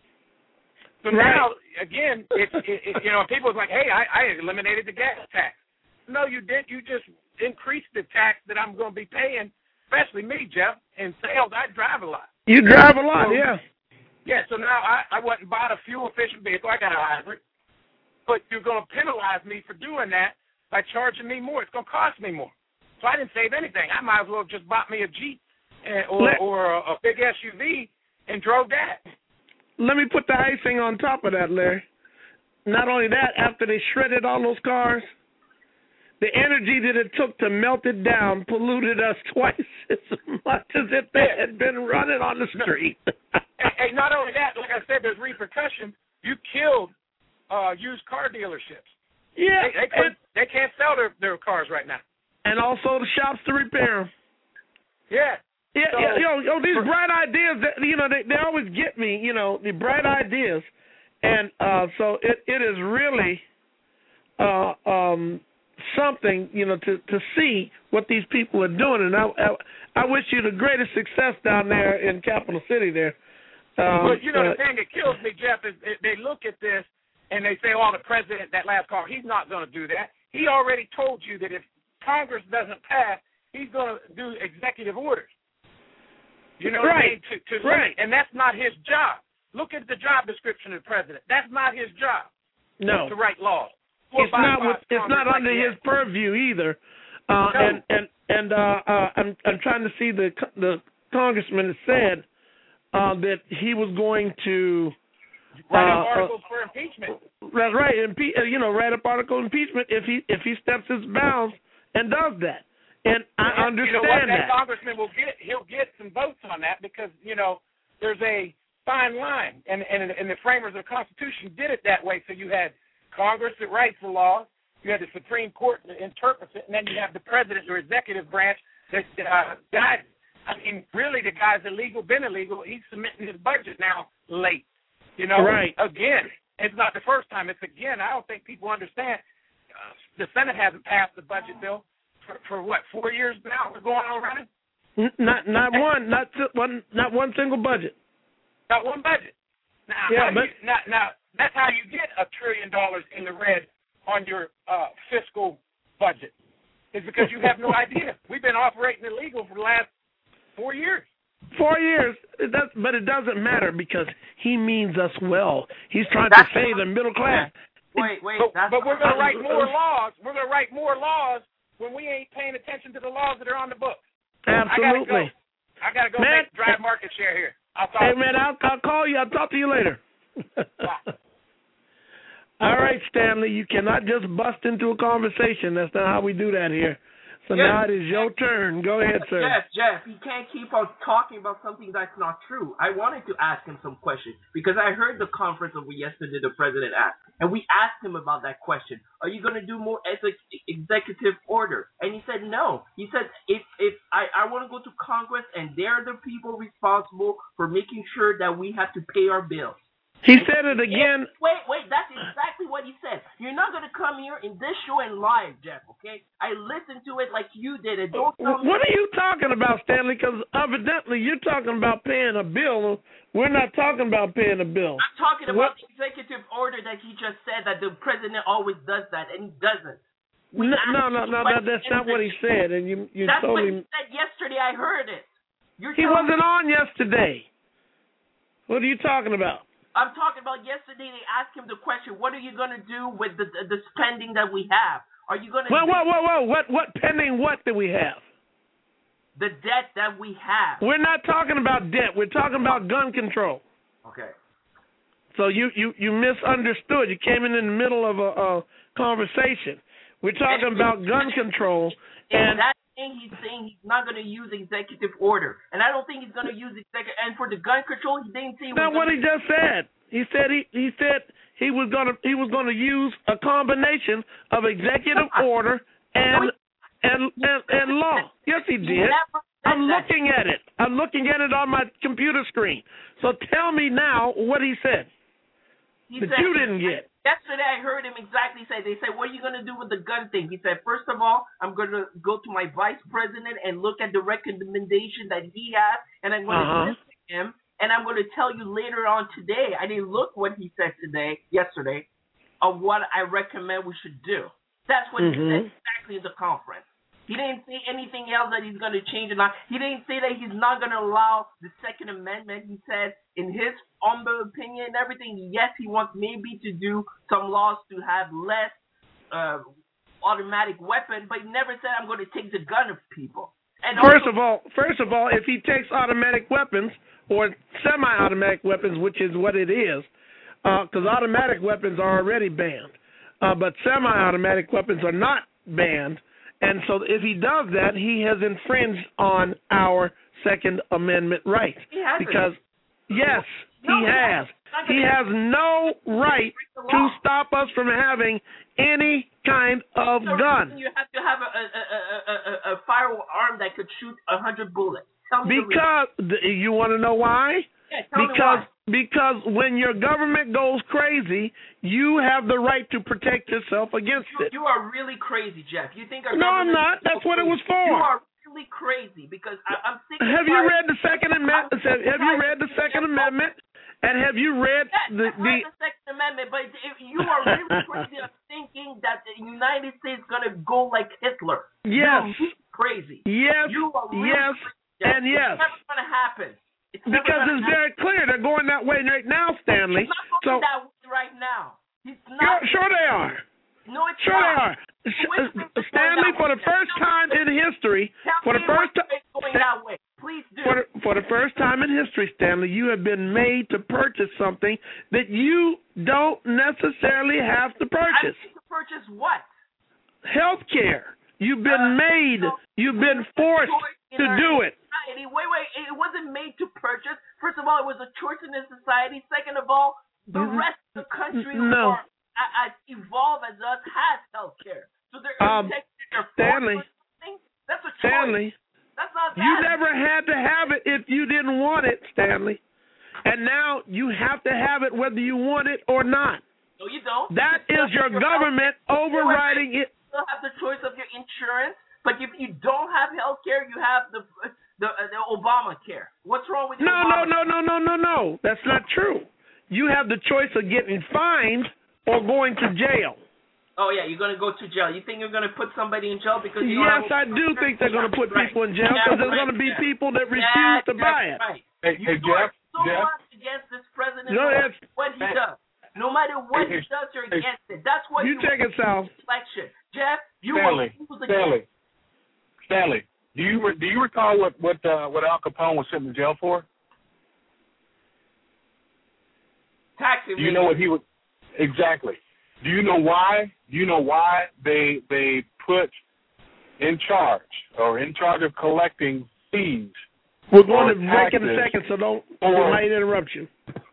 Speaker 6: So now, again, you know, people are like, hey, I eliminated the gas tax. No, you didn't. You just increased the tax that I'm going to be paying, especially me, Jeff. In sales, I drive a lot.
Speaker 13: You drive a lot, yeah.
Speaker 6: Yeah, so now I went and bought a fuel-efficient vehicle. I got a hybrid. But you're going to penalize me for doing that by charging me more. It's going to cost me more. So I didn't save anything. I might as well have just bought me a Jeep or a big SUV and drove that.
Speaker 13: Let me put the icing on top of that, Larry. Not only that, after they shredded all those cars, the energy that it took to melt it down polluted us twice as much as if they had been running on the street.
Speaker 6: And not only that, like I said, there's repercussions. You killed used car dealerships.
Speaker 13: Yeah.
Speaker 6: They can't sell their cars right now.
Speaker 13: And also the shops to repair them.
Speaker 6: Yeah.
Speaker 13: Yeah, so, these bright ideas, they always get me, the bright ideas. And so it is really something, to see what these people are doing. And I wish you the greatest success down there in Capital City there.
Speaker 6: But, the thing that kills me, Jeff, is they look at this and they say, the president, that last call, he's not going to do that. He already told you that if Congress doesn't pass, he's going to do executive orders. You know what I mean? Right. And that's not his job. Look at the job description of the president. That's not his job.
Speaker 13: No.
Speaker 6: To write laws.
Speaker 13: It's not under his purview either. No. And I'm trying to see the congressman that said that he was going to
Speaker 6: write up articles for impeachment.
Speaker 13: That's right. Write up article impeachment if he steps his bounds and does that. And I understand
Speaker 6: that congressman he'll get some votes on that because there's a fine line, and the framers of the Constitution did it that way. So you had Congress that writes the laws, you had the Supreme Court that interprets it, and then you have the president or executive branch that guides. I mean, really, the guy's been illegal. He's submitting his budget now late.
Speaker 13: Right.
Speaker 6: Again, it's not the first time. It's again. I don't think people understand. The Senate hasn't passed the budget bill for what, 4 years now? We're going on running.
Speaker 13: Not one single budget.
Speaker 6: Not one budget. Now, now that's how you get $1 trillion in the red on your fiscal budget. Is because you have no idea. We've been operating illegal for the last 4 years.
Speaker 13: 4 years, but it doesn't matter because he means us well. He's trying to save the middle class.
Speaker 6: Wait. But we're going to write more laws. We're going to write more laws when we ain't paying attention to the laws that are on the books.
Speaker 13: Absolutely.
Speaker 6: I got to go drive market share here. I'll
Speaker 13: call you. I'll talk to you later. All right, Stanley, you cannot just bust into a conversation. That's not how we do that here. So now it is your turn. Go ahead, sir.
Speaker 3: Jeff, you can't keep on talking about something that's not true. I wanted to ask him some questions because I heard the conference over yesterday the president asked, and we asked him about that question. Are you going to do more executive order? And he said no. He said if I want to go to Congress and they're the people responsible for making sure that we have to pay our bills.
Speaker 13: He said it again.
Speaker 3: Wait, that's exactly what he said. You're not going to come here in this show and lie, Jeff, okay? I listened to it like you did. And don't tell me.
Speaker 13: What are you talking about, Stanley? Because evidently you're talking about paying a bill. We're not talking about paying a bill.
Speaker 3: I'm talking about the executive order that he just said that the president always does that, and he doesn't.
Speaker 13: No, that's not what he said. And you
Speaker 3: that's
Speaker 13: told
Speaker 3: what
Speaker 13: him.
Speaker 3: He said yesterday. I heard it.
Speaker 13: He wasn't on yesterday. What are you talking about?
Speaker 3: I'm talking about yesterday. They asked him the question, "What are you going to do with the spending that we have? Are you going to?"
Speaker 13: Whoa! What pending? What do we have?
Speaker 3: The debt that we have.
Speaker 13: We're not talking about debt. We're talking about gun control.
Speaker 3: Okay.
Speaker 13: So you misunderstood. You came in the middle of a conversation. We're talking about gun control.
Speaker 3: And that thing he's saying he's not going to use executive order, and I don't think he's going to use executive. And for the gun control, he didn't say.
Speaker 13: That's what he just said. He said he was going to use a combination of executive order and law. Yes, he did. I'm looking at it. I'm looking at it on my computer screen. So tell me now what he said. You didn't get.
Speaker 3: Yesterday I heard him exactly say, they said, what are you going to do with the gun thing? He said, first of all, I'm going to go to my vice president and look at the recommendation that he has, and I'm going to listen to him, and I'm going to tell you later on today. I didn't look what he said yesterday, of what I recommend we should do. That's what he said exactly in the conference. He didn't say anything else that he's going to change it. He didn't say that he's not going to allow the Second Amendment. He said, in his humble opinion and everything, yes, he wants maybe to do some laws to have less automatic weapons, but he never said, I'm going to take the gun of people. And
Speaker 13: First of all, if he takes automatic weapons or semi-automatic weapons, which is what it is, because automatic weapons are already banned, but semi-automatic weapons are not banned. And so if he does that, he has infringed on our Second Amendment rights.
Speaker 3: He hasn't.
Speaker 13: Because, yes, he has. He has no right to stop us from having any kind of gun.
Speaker 3: You have to have a firearm that could shoot 100 bullets. Tell me
Speaker 13: because you want to know why?
Speaker 3: Yeah, tell me why.
Speaker 13: Because when your government goes crazy, you have the right to protect yourself against it.
Speaker 3: You are really crazy, Jeff. You think our
Speaker 13: No, I'm
Speaker 3: government
Speaker 13: not. That's what it was for.
Speaker 3: You are really crazy because I'm sick.
Speaker 13: Have you read the Second Amendment? Have you read the Second Amendment? And have you read the
Speaker 3: Second Amendment? But if you are really crazy of thinking that the United States is going to go like Hitler.
Speaker 13: Yes.
Speaker 3: You're crazy.
Speaker 13: Yes.
Speaker 3: You are really
Speaker 13: yes.
Speaker 3: crazy.
Speaker 13: And yes.
Speaker 3: It's never going to happen.
Speaker 13: Because it's very clear they're going that way right now, Stanley.
Speaker 3: It's not going that way right now. It's not.
Speaker 13: Sure they are.
Speaker 3: No, it's
Speaker 13: sure
Speaker 3: not.
Speaker 13: They are. Stanley, for the first time in history, for the first time,
Speaker 3: please do.
Speaker 13: For the first time in history, Stanley, you have been made to purchase something that you don't necessarily have to purchase.
Speaker 3: I need to purchase what?
Speaker 13: Health care. You've been made. You've been forced to do it.
Speaker 3: Wait. It wasn't made to purchase. First of all, it was a choice in the society. Second of all, the rest of the country who are as evolved as us has health care. So they're
Speaker 13: Stanley.
Speaker 3: That's a choice.
Speaker 13: Stanley.
Speaker 3: That's not
Speaker 13: You never had to have it if you didn't want it, Stanley. And now you have to have it whether you want it or not.
Speaker 3: No, you don't.
Speaker 13: That is your government overriding it.
Speaker 3: You still have the choice of your insurance, but if you don't have health care, you have the Obamacare. What's wrong with
Speaker 13: No. That's not true. You have the choice of getting fined or going to jail.
Speaker 3: Oh, yeah, you're going to go to jail. You think you're going to put somebody in jail because you
Speaker 13: Yes, I do think they're going to put people in jail because there's going to be people that refuse to buy it.
Speaker 3: Right.
Speaker 14: Hey, Jeff.
Speaker 3: Much against this president.
Speaker 13: No, that's
Speaker 3: what he does. No matter what he does, you're against it. That's what
Speaker 13: you take it, Sal.
Speaker 3: Election. Jeff, you
Speaker 14: Stanley, do you recall what Al Capone was sent to jail for?
Speaker 3: Tax evasion.
Speaker 14: Do you know what he was exactly? Do you know why? Do you know why they put in charge of collecting fees?
Speaker 13: We're going to break in a second, so we might interrupt you.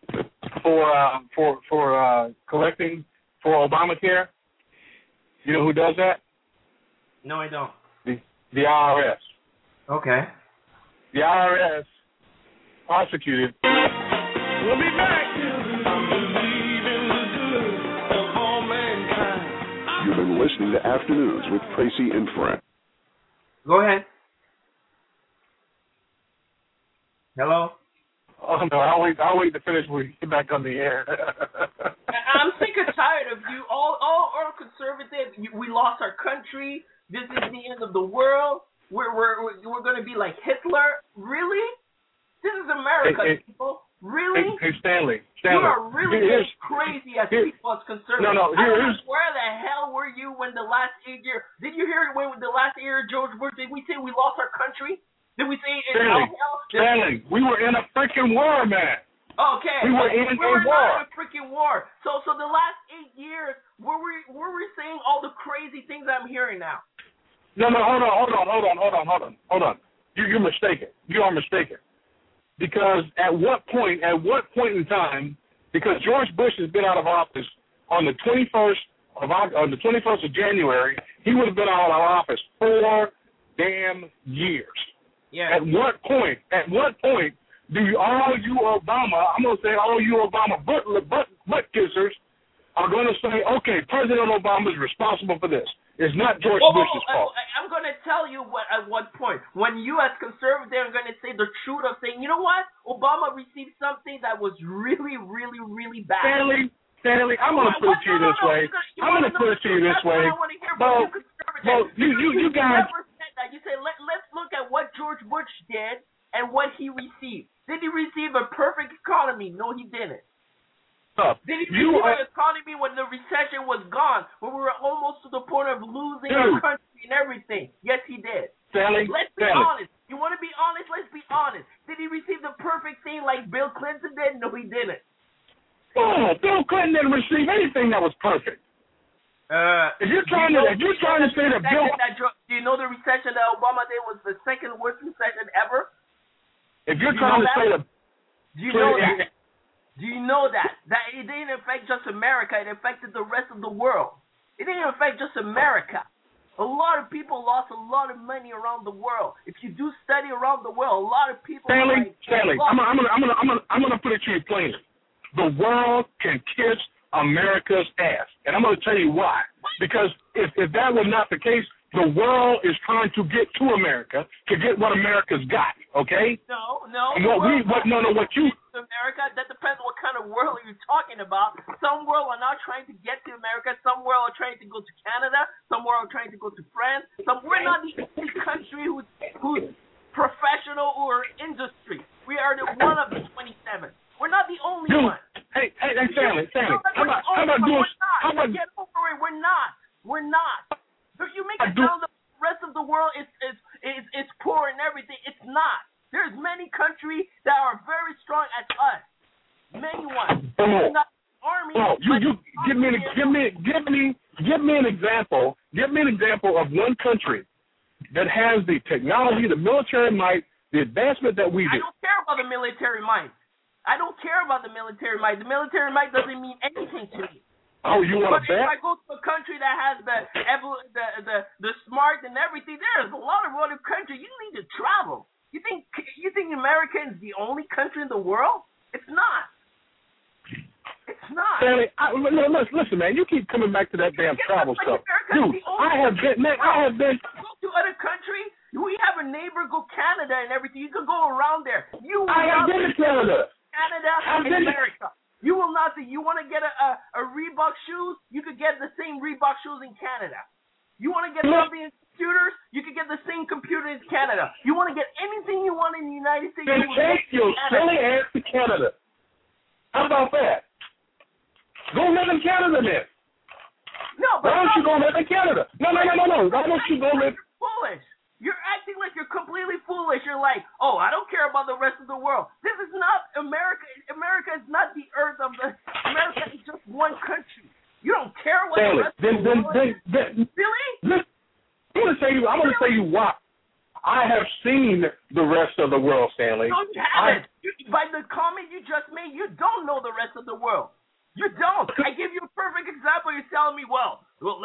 Speaker 14: For collecting for Obamacare. You know who does that?
Speaker 3: No, I don't.
Speaker 14: The IRS.
Speaker 3: Okay.
Speaker 14: The IRS prosecuted.
Speaker 13: We'll be back.
Speaker 20: You've been listening to Afternoons with Tracy and Friends.
Speaker 3: Go ahead. Hello?
Speaker 14: Oh, no, I'll wait to finish when we get back on the air.
Speaker 3: I'm sick and tired of you. All our conservatives, we lost our country. This is the end of the world. We're going to be like Hitler. Really? This is America, people. Really?
Speaker 14: Hey, Stanley.
Speaker 3: You are really crazy as people as conservatives.
Speaker 14: No,
Speaker 3: where the hell were you when the last 8 years? Did you hear when the last year of George Bush, did we say we lost our country? Did we say
Speaker 14: Stanley, we were in a freaking war, man.
Speaker 3: Okay.
Speaker 14: We were in a war.
Speaker 3: Not in a freaking war. So the last 8 years, were we saying all the crazy things I'm hearing now?
Speaker 14: No, hold on. You're mistaken. You are mistaken. Because at what point in time, because George Bush has been out of office on the 21st of January, he would have been out of office 4 damn years.
Speaker 3: Yeah.
Speaker 14: At what point do all you Obama, I'm going to say all you Obama butt kissers are going to say, okay, President Obama is responsible for this. It's not George Bush's fault.
Speaker 3: I'm going to tell you at what point. When you as conservatives are going to say the truth of saying, you know what? Obama received something that was really, really, really bad.
Speaker 14: Stanley, I'm going to put it to you this way. I'm going to put it to you this way. You guys.
Speaker 3: George Bush did and what he received. Did he receive a perfect economy? No, he didn't. Did he receive an economy when the recession was gone, when we were almost to the point of losing our country and everything? Yes, he did. Let's be honest. You want to be honest? Let's be honest. Did he receive the perfect thing like Bill Clinton did? No, he didn't.
Speaker 4: Oh, Bill Clinton didn't receive anything that was perfect. If you're trying to say that Bill,
Speaker 3: do you know the recession that Obama did was the second worst recession ever?
Speaker 4: If you're trying to say that,
Speaker 3: do you know that? Do you know that it didn't affect just America? It affected the rest of the world. It didn't affect just America. A lot of people lost a lot of money around the world. If you do study around the world, a lot of people.
Speaker 4: Stanley, I'm gonna put it to you plainly. The world can kiss America's ass, and I'm gonna tell you why. Because if that was not the case, the world is trying to get to America to get what America's got. Okay?
Speaker 3: No.
Speaker 4: What you?
Speaker 3: America, that depends what kind of world you're talking about. Some world are not trying to get to America. Some world are trying to go to Canada. Some world are trying to go to France. We're not the only country who's professional or industry. We are the one of the 27. We're not the only one.
Speaker 4: Hey, Stanley. How about
Speaker 3: get over it? We're not. So you make it sound that the rest of the world is poor and everything. It's not. There's many countries that are very strong as us. Many ones. Not army.
Speaker 4: Give me an example. Give me an example of one country that has the technology, the military might, the advancement that we do.
Speaker 3: I don't care about the military might. The military might doesn't mean anything to me.
Speaker 4: Oh, you want to bet?
Speaker 3: If I go to a country that has the smart and everything, there's a lot of other countries. You need to travel. You think America is the only country in the world? It's not.
Speaker 4: Stanley, listen, man. You keep coming back to that damn travel stuff, dude. I have been.
Speaker 3: Go to other countries. We have a neighbor, go Canada and everything. You can go around there.
Speaker 4: I have been to Canada.
Speaker 3: Canada and America. You will not see. You want to get a Reebok shoes? You could get the same Reebok shoes in Canada. You want to get something in computers? You could get the same computer in Canada. You want to get anything you want in the United States?
Speaker 4: Then take your silly ass to Canada. How about that? Go live in Canada then.
Speaker 3: No, but
Speaker 4: why don't you go live in Canada? No. Why don't you go live?
Speaker 3: You're foolish. You're acting like you're completely foolish. You're like, oh, I don't care about the rest of the world. This is not America. America is not the earth of the. America is just one country. You don't care what the rest of the world is. Really?
Speaker 4: I'm going to tell you why. I have seen the rest of the world, Stanley.
Speaker 3: No, you haven't. By the comment you just made, you don't know the rest of the world. You don't. I give you a perfect example. You're telling me, let's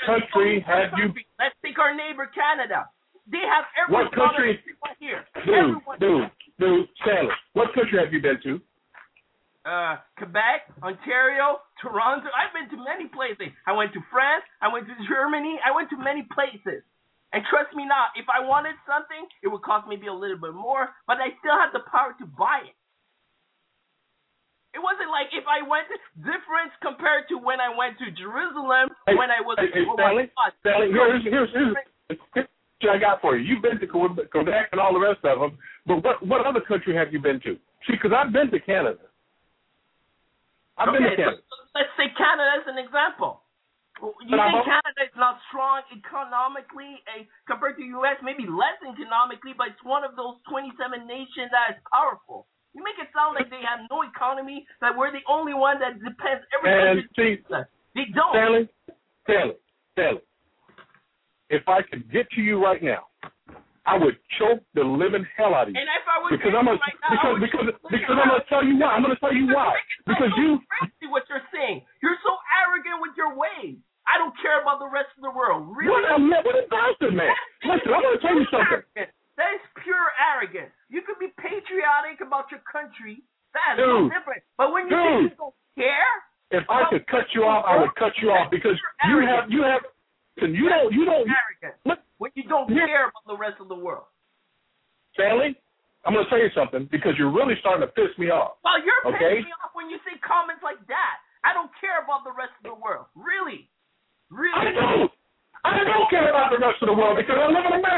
Speaker 3: take our neighbor Canada. They have every
Speaker 4: country
Speaker 3: here.
Speaker 4: Dude, Stanley, what country have you been to?
Speaker 3: Quebec, Ontario, Toronto. I've been to many places. I went to France. I went to Germany. I went to many places. And trust me now, if I wanted something, it would cost maybe a little bit more, but I still had the power to buy it. It wasn't like if I went difference compared to when I went to Jerusalem when I was.
Speaker 4: Stanley, here's I got for you. You've been to Quebec and all the rest of them, but what other country have you been to? See, because I've been to Canada. I've been to Canada.
Speaker 3: Let's say Canada as an example. You think Canada is not strong economically compared to the U.S., maybe less economically, but it's one of those 27 nations that is powerful. You make it sound like they have no economy, that we're the only one that depends everything. They don't.
Speaker 4: Stanley, if I could get to you right now, I would choke the living hell out of you.
Speaker 3: And if I would
Speaker 4: because I'm going to tell you why. I'm going to tell you why. Because you.
Speaker 3: Crazy what you're saying. You're so arrogant with your ways. I don't care about the rest of the world. Really?
Speaker 4: What about it, man? Listen, I'm going to tell you something.
Speaker 3: That is pure arrogance. You could be patriotic about your country. That is no different. But when you say you don't care,
Speaker 4: if I could cut you off, I would cut you off because you don't.
Speaker 3: Arrogant. When you don't care about the rest of the world.
Speaker 4: Stanley, I'm going to tell you something because you're really starting to piss me off.
Speaker 3: Well, you're pissing me off when you say comments like that. I don't care about the rest of the world. Really.
Speaker 4: I don't care about the rest of the world because I live in America.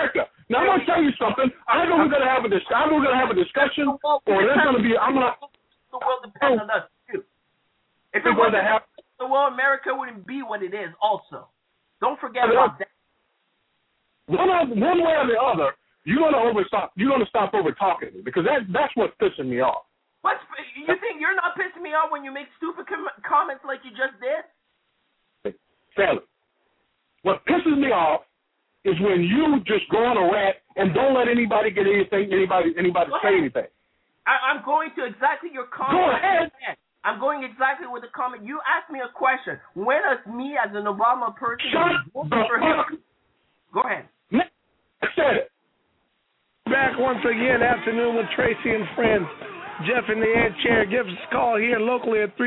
Speaker 4: Now I'm gonna tell you something. Either we're gonna have a discussion, or there's gonna be.
Speaker 3: The world depends on us too. If it wasn't the world, America wouldn't be what it is. Also, don't forget about that.
Speaker 4: One way or the other, you're gonna stop over talking me, because that's what's pissing me off.
Speaker 3: You think you're not pissing me off when you make stupid comments like you just did?
Speaker 4: Sally, what pisses me off is when you just go on a rant and don't let anybody get anything, anybody say anything.
Speaker 3: I'm going to exactly your comment.
Speaker 4: Go ahead.
Speaker 3: I'm going exactly with the comment. You asked me a question. When is me as an Obama person for him? Go ahead.
Speaker 4: I said it.
Speaker 13: Back once again, afternoon with Tracy and friends. Jeff in the air chair. Give us a call here locally at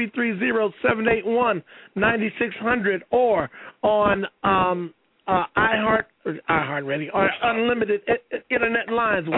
Speaker 13: 330-781-9600 or on iHeartRadio or unlimited internet lines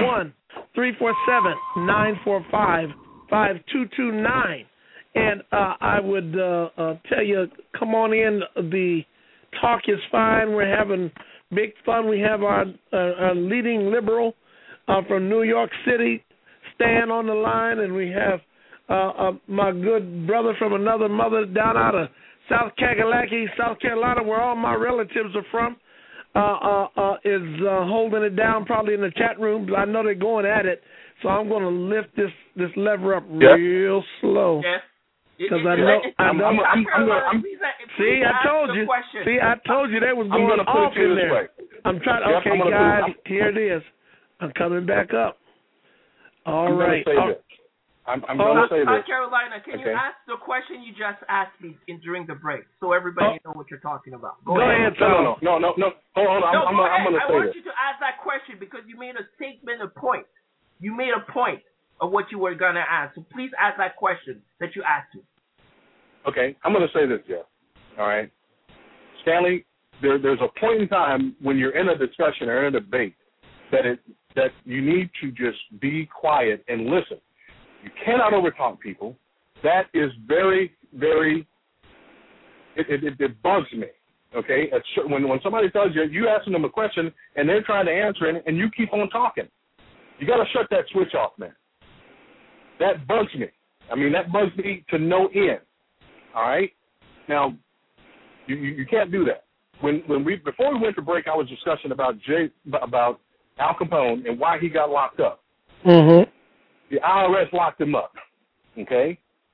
Speaker 13: 1-347-945-5229. And I would tell you, come on in. The talk is fine. We're having big fun. We have our leading liberal from New York City, Stan, on the line, and we have my good brother from another mother down out of South Kakalaki, South Carolina, where all my relatives are from, is holding it down probably in the chat room. I know they're going at it, so I'm going to lift this lever up real slow.
Speaker 3: Yes.
Speaker 13: Because I told you. See, I told you they was going off in there. I'm trying. Okay, guys, here it is. I'm coming back up. All right.
Speaker 4: I'm going to say this.
Speaker 3: South Carolina, can you ask the question you just asked me during the break so everybody know what you're talking about?
Speaker 4: Go ahead. No. Hold on. I'm going to say
Speaker 3: I want you to ask that question because you made a statement, a point. You made a point of what you were going to ask. So please ask that question that you asked me.
Speaker 4: Okay. I'm going to say this, Jeff. All right. Stanley, there's a point in time when you're in a discussion or in a debate that you need to just be quiet and listen. You cannot overtalk people. That is very, very, it bugs me, okay? When somebody tells you, you asking them a question and they're trying to answer it and you keep on talking. You got to shut that switch off, man. That bugs me. I mean, that bugs me to no end, all right? Now, you can't do that. Before we went to break, I was discussing about Al Capone and why he got locked up.
Speaker 13: Mm-hmm.
Speaker 4: The IRS locked him up, okay?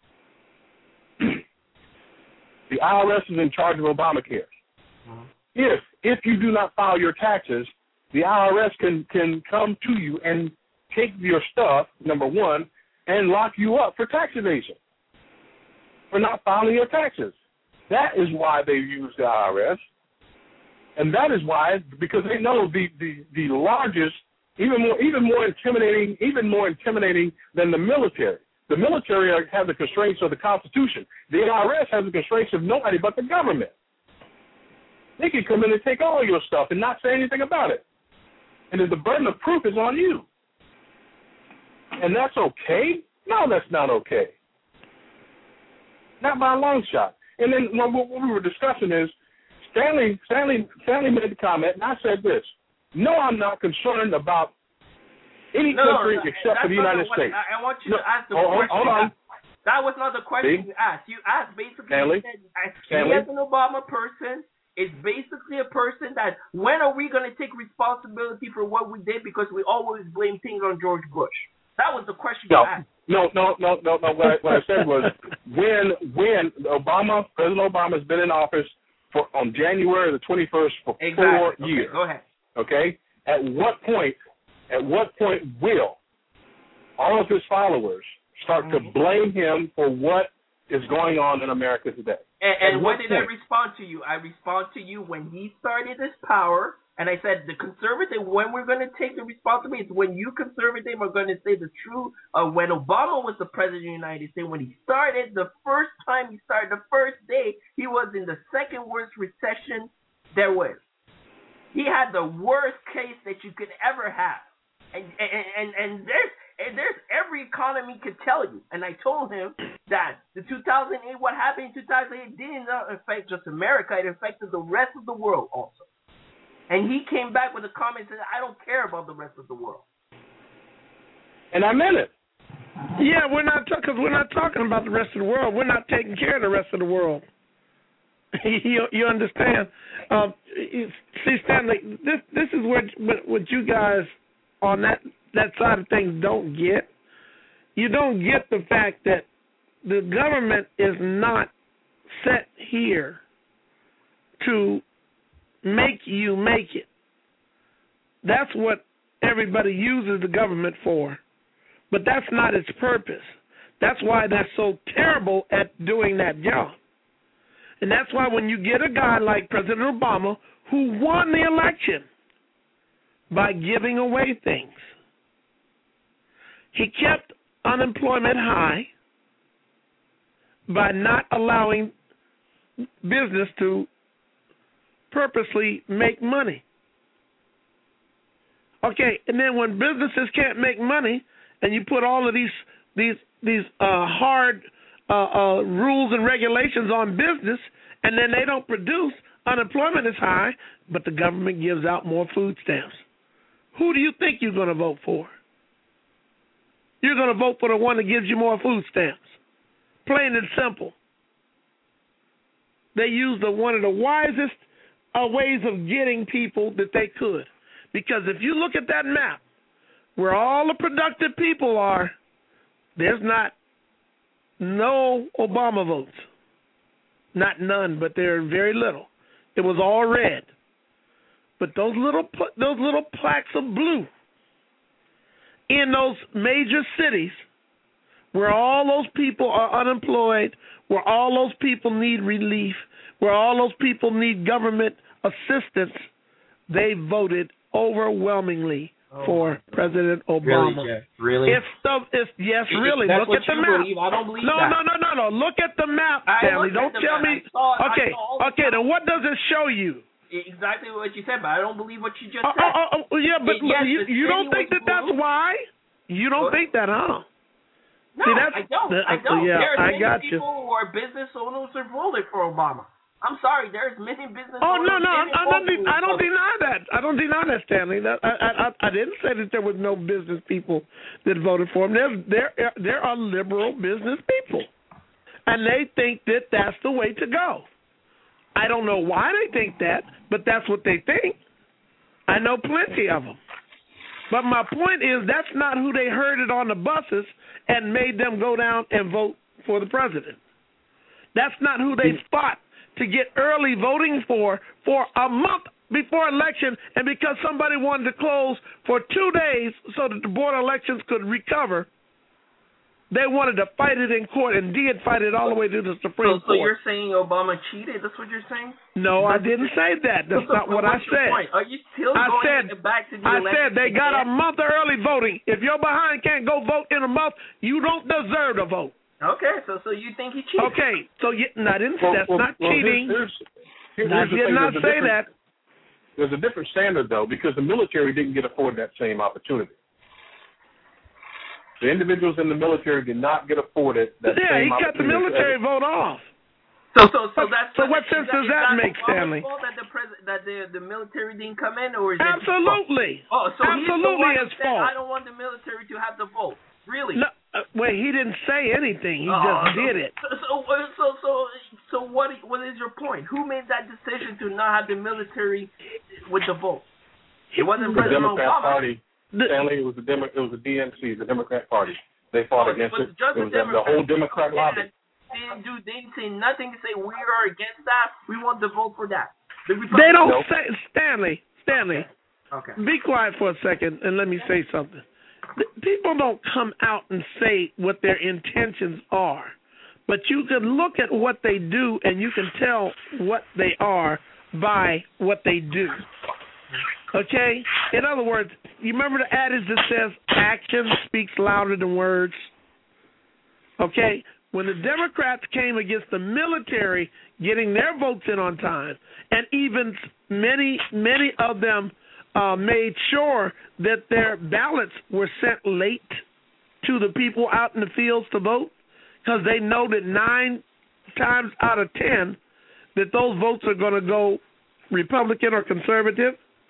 Speaker 4: The IRS is in charge of Obamacare. Mm-hmm. If you do not file your taxes, the IRS can come to you and take your stuff, number one, and lock you up for tax evasion, for not filing your taxes. That is why they use the IRS. And that is why, because they know the largest, even more intimidating than the military. The military have the constraints of the Constitution. The IRS has the constraints of nobody but the government. They can come in and take all your stuff and not say anything about it. And then the burden of proof is on you. And that's okay? No, that's not okay. Not by a long shot. And then what we were discussing is, Stanley made the comment, and I said this. No, I'm not concerned about any country except for the United States.
Speaker 3: I want you to ask the question. Hold on. That was not the question you asked. You asked basically, you said, he as an Obama person is basically a person that, when are we going to take responsibility for what we did, because we always blame things on George Bush. That was the question you asked.
Speaker 4: No. What I said was, when President Obama has been in office on January the 21st for 4 years.
Speaker 3: Go ahead.
Speaker 4: Okay? At what point will all of his followers start to blame him for what is going on in America today?
Speaker 3: And when did I respond to you? I respond to you when he started his power, and I said the conservative, when we're going to take the responsibility, it's when you conservative are going to say the truth. When Obama was the president of the United States, when he started, the first day, he was in the second worst recession there was. He had the worst case that you could ever have. And there's every economy could tell you. And I told him that the 2008, what happened in 2008 didn't affect just America, it affected the rest of the world also. And he came back with a comment that I don't care about the rest of the world.
Speaker 4: And I meant it.
Speaker 13: Yeah, we're not talking about the rest of the world. We're not taking care of the rest of the world. You understand? See, Stanley, this is what you guys on that side of things don't get. You don't get the fact that the government is not set here to make you make it. That's what everybody uses the government for. But that's not its purpose. That's why they're so terrible at doing that job. And that's why when you get a guy like President Obama, who won the election by giving away things, he kept unemployment high by not allowing business to purposely make money. Okay, and then when businesses can't make money, and you put all of these hard rules and regulations on business, and then they don't produce, unemployment is high, but the government gives out more food stamps. Who do you think you're going to vote for? You're going to vote for the one that gives you more food stamps. Plain and simple. They used one of the wisest ways of getting people that they could. Because if you look at that map, where all the productive people are, there's no Obama votes. Not none, but there are very little. It was all red. But those little plaques of blue in those major cities where all those people are unemployed, where all those people need relief, where all those people need government assistance, they voted overwhelmingly for President Obama.
Speaker 3: Really, Jeff? Really?
Speaker 13: Yes, really.
Speaker 3: That's
Speaker 13: Look at the map.
Speaker 3: Believe. I don't believe
Speaker 13: no,
Speaker 3: that.
Speaker 13: No. Look at the map, Stanley. Don't tell me. Okay. Then what does it show you?
Speaker 3: Exactly what you said, but I don't believe what you just said.
Speaker 13: Yeah, but you don't think that's why? You don't think that, huh?
Speaker 3: No,
Speaker 13: See,
Speaker 3: I don't.
Speaker 13: Yeah,
Speaker 3: There's many
Speaker 13: got
Speaker 3: people who are business owners who voted for Obama. I'm sorry, there's many business owners.
Speaker 13: I don't deny that. I don't deny that, Stanley. I didn't say that there was no business people that voted for him. There are liberal business people, and they think that that's the way to go. I don't know why they think that, but that's what they think. I know plenty of them. But my point is that's not who they herded on the buses and made them go down and vote for the president. That's not who they fought to get early voting for a month before election, and because somebody wanted to close for 2 days so that the Board of Elections could recover, they wanted to fight it in court and did fight it all the way to the Supreme Court.
Speaker 3: So you're saying Obama cheated? That's what you're saying?
Speaker 13: No, I didn't say that. That's not what I said.
Speaker 3: Point? Are you still going back to the election?
Speaker 13: I said they got a month early voting. If you're behind, can't go vote in a month, you don't deserve to vote.
Speaker 3: Okay, so you think he cheated?
Speaker 13: Okay, so that's not cheating. I did not say that.
Speaker 4: There's a different standard, though, because the military didn't get afforded that same opportunity. The individuals in the military did not get afforded that same opportunity.
Speaker 13: Yeah, he cut the military vote off.
Speaker 3: So
Speaker 13: what sense does that make, Stanley?
Speaker 3: That the military didn't come in, or is
Speaker 13: absolutely?
Speaker 3: Absolutely,
Speaker 13: his fault.
Speaker 3: I don't want the military to have the vote. Really?
Speaker 13: No, he didn't say anything. He just did it.
Speaker 3: So what is your point? Who made that decision to not have the military with the vote? It wasn't President Obama.
Speaker 4: Party. Stanley, it was the DNC, the Democrat Party. They fought against it. It was the whole Democrat lobby.
Speaker 3: They didn't say nothing to say we are against that. We want to vote for that.
Speaker 13: They don't say, Stanley.
Speaker 3: Okay.
Speaker 13: Be quiet for a second and let me say something. People don't come out and say what their intentions are, but you can look at what they do and you can tell what they are by what they do. Okay? In other words, you remember the adage that says action speaks louder than words? Okay? When the Democrats came against the military getting their votes in on time, and even many of them made sure that their ballots were sent late to the people out in the fields to vote, because they know that 9 times out of 10 that those votes are going to go Republican or conservative.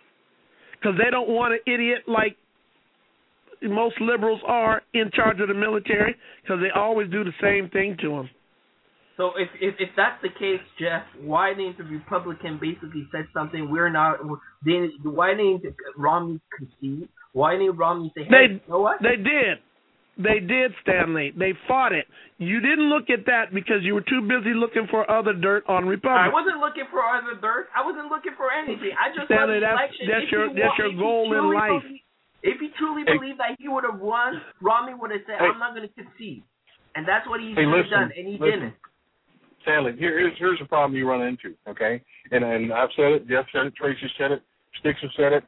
Speaker 13: because they don't want an idiot like most liberals are in charge of the military, because they always do the same thing to them.
Speaker 3: So if that's the case, Jeff, why didn't the Republican basically said something we're not? Why didn't Romney concede? Why didn't Romney say, "Hey, you know what?"
Speaker 13: They did, Stanley. They fought it. You didn't look at that because you were too busy looking for other dirt on Republicans.
Speaker 3: I wasn't looking for other dirt. I wasn't looking for anything. I just
Speaker 13: Stanley,
Speaker 3: wanted election.
Speaker 13: That's your goal in life.
Speaker 3: If he truly believed that he would have won, Romney would have said, "I'm not going to concede," and that's what he should have done, and he didn't.
Speaker 4: Stanley, here's the problem you run into, okay? And I've said it, Jeff said it, Tracy said it, Sticks has said it.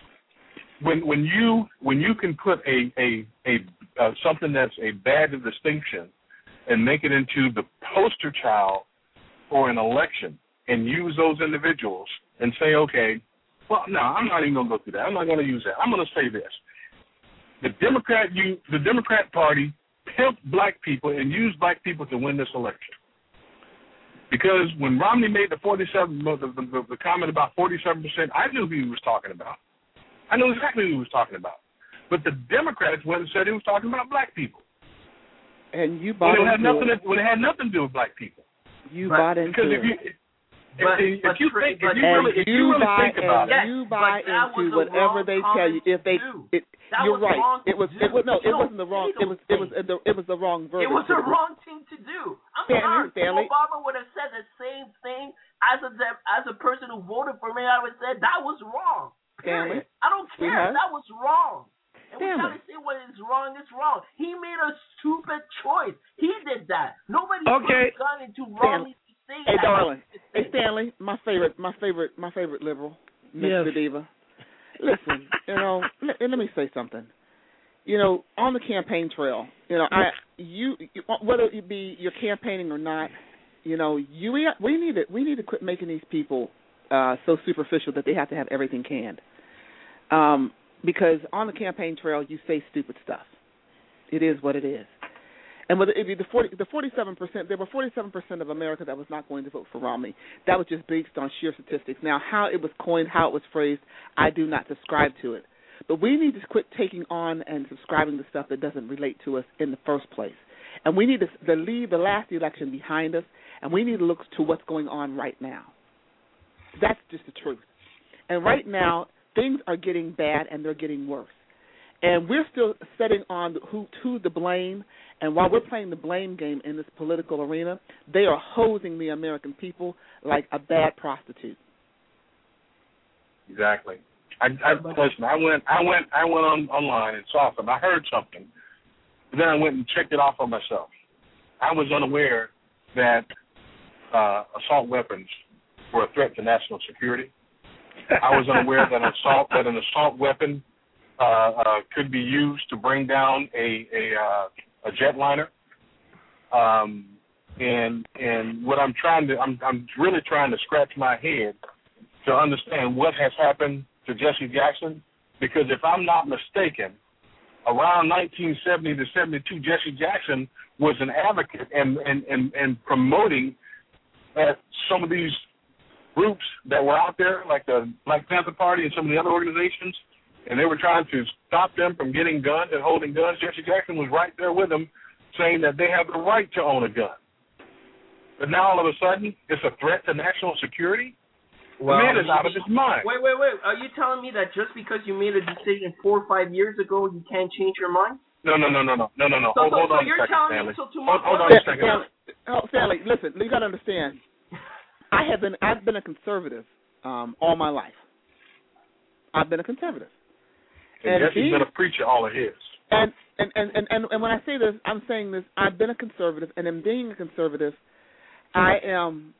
Speaker 4: When you can put a something that's a badge of distinction and make it into the poster child for an election and use those individuals and say, okay, well, no, I'm not even going to go through that. I'm not going to use that. I'm going to say this. The Democrat Party pimped black people and used black people to win this election. Because when Romney made the comment about 47%, I knew who he was talking about. I knew exactly who he was talking about. But the Democrats went and said he was talking about black people.
Speaker 8: And you bought into it.
Speaker 4: When it had nothing to do with black people.
Speaker 8: You bought into it.
Speaker 4: If you really think about it,
Speaker 8: you buy into whatever they tell you. If they, you're right. It wasn't the wrong. It was the wrong version.
Speaker 3: It was the wrong thing to do. I'm sorry. Obama would have said the same thing as a person who voted for me. I would have said that was wrong. Period. I don't care. That was wrong. And we gotta say what is wrong is wrong. He made a stupid choice. He did that. Nobody put a gun into Romney.
Speaker 8: Hey, darling. Hey, Stanley, my favorite liberal, Mr. Diva. Listen, let me say something. On the campaign trail, whether it be you're campaigning or not, we need to quit making these people so superficial that they have to have everything canned. Because on the campaign trail, you say stupid stuff. It is what it is. And whether it be the 47%, there were 47% of America that was not going to vote for Romney. That was just based on sheer statistics. Now, how it was coined, how it was phrased, I do not subscribe to it. But we need to quit taking on and subscribing to stuff that doesn't relate to us in the first place. And we need to leave the last election behind us, and we need to look to what's going on right now. That's just the truth. And right now, things are getting bad, and they're getting worse. And we're still setting on who to blame. And while we're playing the blame game in this political arena, they are hosing the American people like a bad prostitute.
Speaker 4: Exactly. Listen, I went online and saw something. I heard something. But then I went and checked it off on myself. I was unaware that assault weapons were a threat to national security. I was unaware that an assault weapon could be used to bring down a jetliner. And what I'm really trying to scratch my head to understand what has happened to Jesse Jackson, because if I'm not mistaken, around 1970 to 72, Jesse Jackson was an advocate and promoting that some of these groups that were out there, like the Black Panther Party and some of the other organizations, and they were trying to stop them from getting guns and holding guns. Jesse Jackson was right there with them, saying that they have the right to own a gun. But now all of a sudden, it's a threat to national security? Well, the man is out of his mind.
Speaker 3: Wait. Are you telling me that just because you made a decision 4 or 5 years ago, you can't change your mind?
Speaker 4: No.
Speaker 3: So
Speaker 4: Hold on a second, Stanley. Hold on a second.
Speaker 8: Stanley, listen, you got to understand. I've been a conservative all my life. I've been a conservative.
Speaker 4: And Jesse's been a preacher all of his.
Speaker 8: And when I say this, I'm saying this. I've been a conservative, and in being a conservative, I am,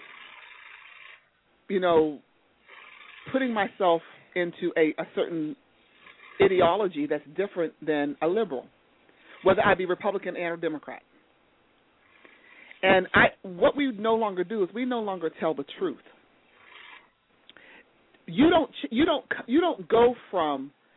Speaker 8: putting myself into a certain ideology that's different than a liberal, whether I be Republican or Democrat. And what we no longer do is we no longer tell the truth. You don't go from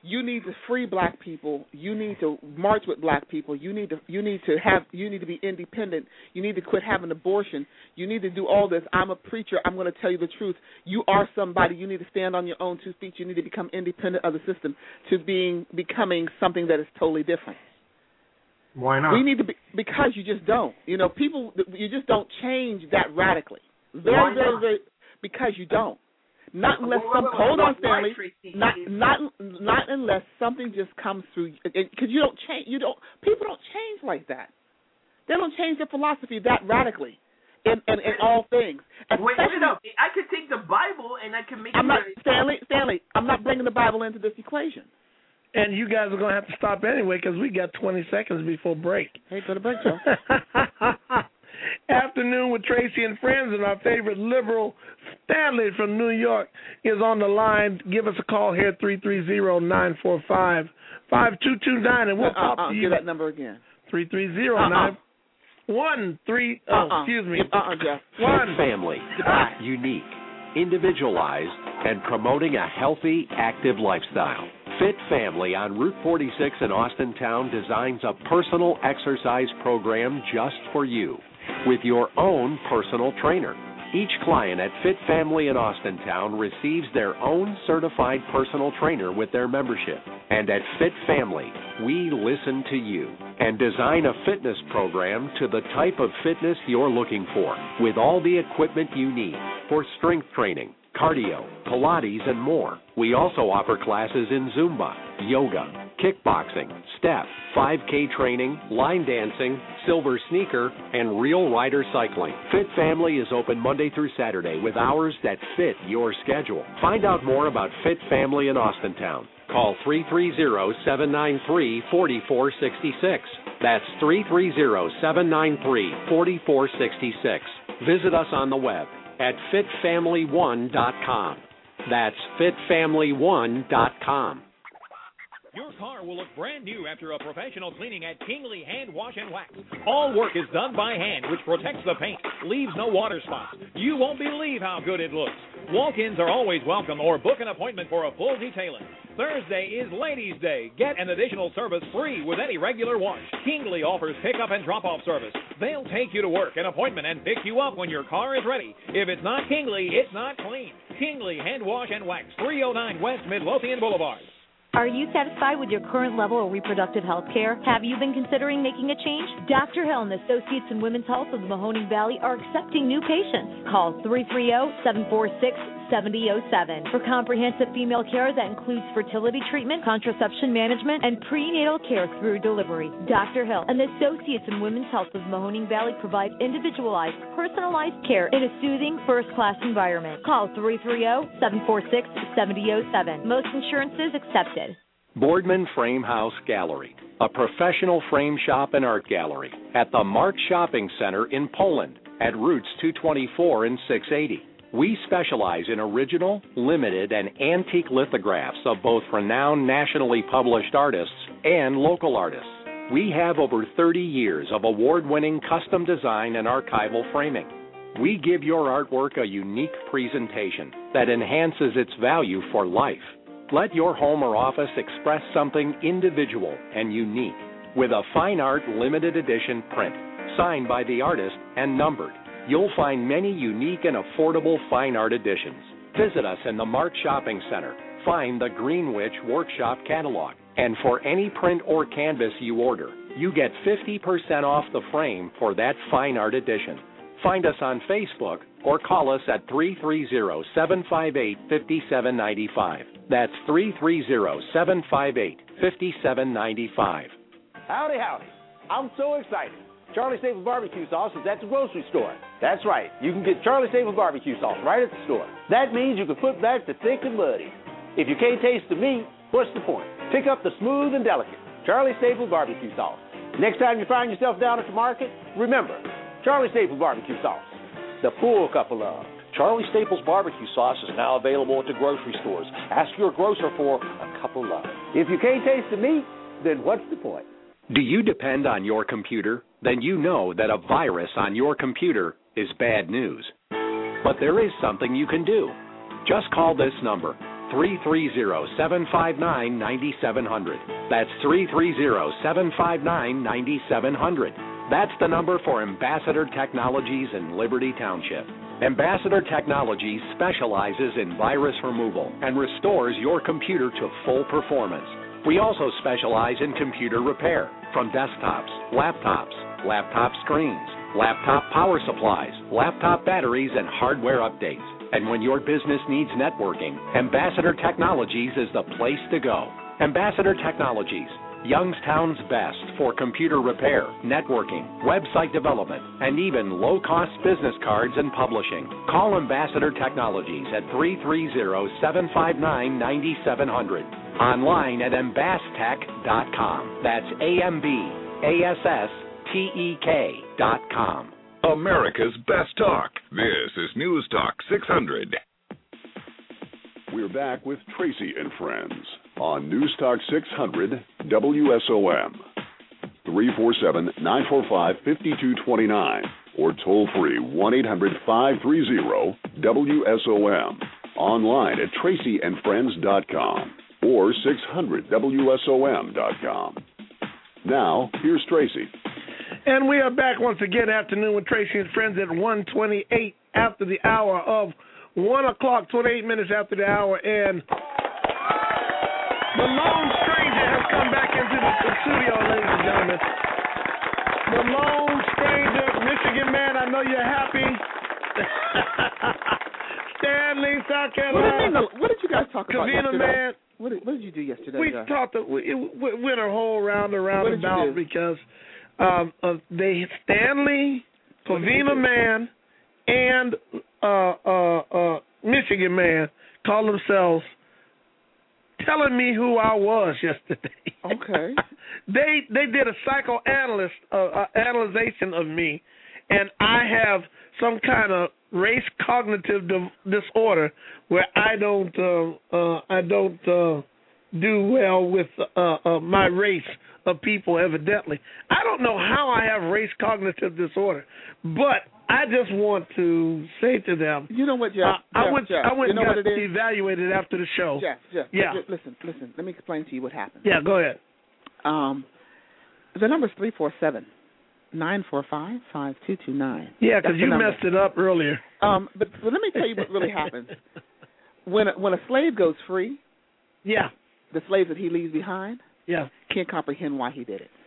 Speaker 8: You need to free black people. You need to march with black people. You need to be independent. You need to quit having abortion. You need to do all this. I'm a preacher. I'm going to tell you the truth. You are somebody. You need to stand on your own 2 feet. You need to become independent of the system to becoming something that is totally different.
Speaker 3: Why not?
Speaker 8: We need to be, because you just don't. You know, people, you just don't change that radically. Very, because you don't. Not unless hold on, Stanley. Not unless something just comes through, because you don't change. People don't change like that. They don't change their philosophy that radically in all things.
Speaker 3: Wait up! I could take the Bible and I can make.
Speaker 8: Stanley. I'm not bringing the Bible into this equation.
Speaker 13: And you guys are going to have to stop anyway because we got 20 seconds before break.
Speaker 8: Hey, go to break, Joe.
Speaker 13: Afternoon with Tracy and Friends, and our favorite liberal, Stanley from New York, is on the line. Give us a call here, 330-945-5229, and we'll talk to you.
Speaker 8: Give that number again.
Speaker 13: 330-913. Excuse me.
Speaker 8: Jeff.
Speaker 15: Fit family, unique, individualized, and promoting a healthy, active lifestyle. Fit Family on Route 46 in Austintown designs a personal exercise program just for you with your own personal trainer. Each client at Fit Family in Austintown receives their own certified personal trainer with their membership. And at Fit Family, we listen to you and design a fitness program to the type of fitness you're looking for with all the equipment you need for strength training, cardio, Pilates, and more. We also offer classes in Zumba, yoga, kickboxing, step, 5K training, line dancing, silver sneaker, and real rider cycling. Fit Family is open Monday through Saturday with hours that fit your schedule. Find out more about Fit Family in Austintown. Call 330-793-4466. That's 330-793-4466. Visit us on the web at fitfamily1.com. That's fitfamily1.com.
Speaker 16: Your car will look brand new after a professional cleaning at Kingley Hand Wash and Wax. All work is done by hand, which protects the paint, leaves no water spots. You won't believe how good it looks. Walk-ins are always welcome, or book an appointment for a full detailing. Thursday is Ladies' Day. Get an additional service free with any regular wash. Kingley offers pickup and drop-off service. They'll take you to work, an appointment, and pick you up when your car is ready. If it's not Kingley, it's not clean. Kingley Hand Wash and Wax, 309 West Midlothian Boulevard.
Speaker 17: Are you satisfied with your current level of reproductive health care? Have you been considering making a change? Dr. Hill and Associates in Women's Health of the Mahoning Valley are accepting new patients. Call 330-746-7007 for comprehensive female care that includes fertility treatment, contraception management, and prenatal care through delivery. Dr. Hill and the Associates in Women's Health of the Mahoning Valley provide individualized, personalized care in a soothing, first-class environment. Call 330-746-7007. Most insurances accepted.
Speaker 15: Boardman Frame House Gallery, a professional frame shop and art gallery at the Mark Shopping Center in Poland at Routes 224 and 680. We specialize in original, limited, and antique lithographs of both renowned nationally published artists and local artists. We have over 30 years of award-winning custom design and archival framing. We give your artwork a unique presentation that enhances its value for life. Let your home or office express something individual and unique with a fine art limited edition print, signed by the artist and numbered. You'll find many unique and affordable fine art editions. Visit us in the Mark Shopping Center. Find the Greenwich Workshop catalog. And for any print or canvas you order, you get 50% off the frame for that fine art edition. Find us on Facebook or call us at 330-758-5795. That's 330-758-5795.
Speaker 18: Howdy, howdy. I'm so excited. Charlie Staples barbecue sauce is at the grocery store. That's right. You can get Charlie Staples barbecue sauce right at the store. That means you can put back the thick and muddy. If you can't taste the meat, what's the point? Pick up the smooth and delicate Charlie Staples barbecue sauce. Next time you find yourself down at the market, remember, Charlie Staples barbecue sauce, the full cup of love.
Speaker 19: Charlie Staples barbecue sauce is now available at the grocery stores. Ask your grocer for a cup of love.
Speaker 18: If you can't taste the meat, then what's the point?
Speaker 15: Do you depend on your computer? Then you know that a virus on your computer is bad news. But there is something you can do. Just call this number, 330-759-9700. That's 330-759-9700. That's the number for Ambassador Technologies in Liberty Township. Ambassador Technologies specializes in virus removal and restores your computer to full performance. We also specialize in computer repair, from desktops, laptop screens, laptop power supplies, laptop batteries, and hardware updates. And when your business needs networking, Ambassador Technologies is the place to go. Ambassador Technologies, Youngstown's best for computer repair, networking, website development, and even low-cost business cards and publishing. Call Ambassador Technologies at 330-759-9700. Online at ambastek.com. That's AMBASSTEK.com.
Speaker 12: America's Best Talk. This is News Talk 600.
Speaker 20: We're back with Tracy and Friends on News Talk 600 WSOM. 347-945-5229 or toll free 1-800-530-WSOM. Online at tracyandfriends.com or 600WSOM.com. Now, here's Tracy.
Speaker 13: And we are back once again, afternoon with Tracy and Friends at 1:28 after the hour of 1 o'clock, 28 minutes after the hour, and the Lone Stranger has come back into the studio, ladies and gentlemen. The Lone Stranger, Michigan man, I know you're happy. Stanley, South Carolina.
Speaker 8: What did you guys talk about yesterday?
Speaker 13: Man.
Speaker 8: What did you do yesterday?
Speaker 13: We talked. We went a whole round about because Stanley, Covina man, and Michigan man call themselves telling me who I was yesterday.
Speaker 8: Okay.
Speaker 13: They did a psychoanalyzation of me, and I have some kind of race cognitive disorder where I don't do well with my race of people, evidently. I don't know how I have race cognitive disorder, but I just want to say to them,
Speaker 8: you know what, Jeff?
Speaker 13: I went
Speaker 8: you know
Speaker 13: and got
Speaker 8: what it is?
Speaker 13: evaluated after the show.
Speaker 8: Jeff,
Speaker 13: yeah.
Speaker 8: Listen. Let me explain to you what happened.
Speaker 13: Yeah, go ahead.
Speaker 8: The number is 347-945-5229.
Speaker 13: Yeah, because you messed it up earlier.
Speaker 8: But let me tell you what really happens. When a slave goes free,
Speaker 13: yeah,
Speaker 8: the slaves that he leaves behind,
Speaker 13: yeah,
Speaker 8: can't comprehend why he did it.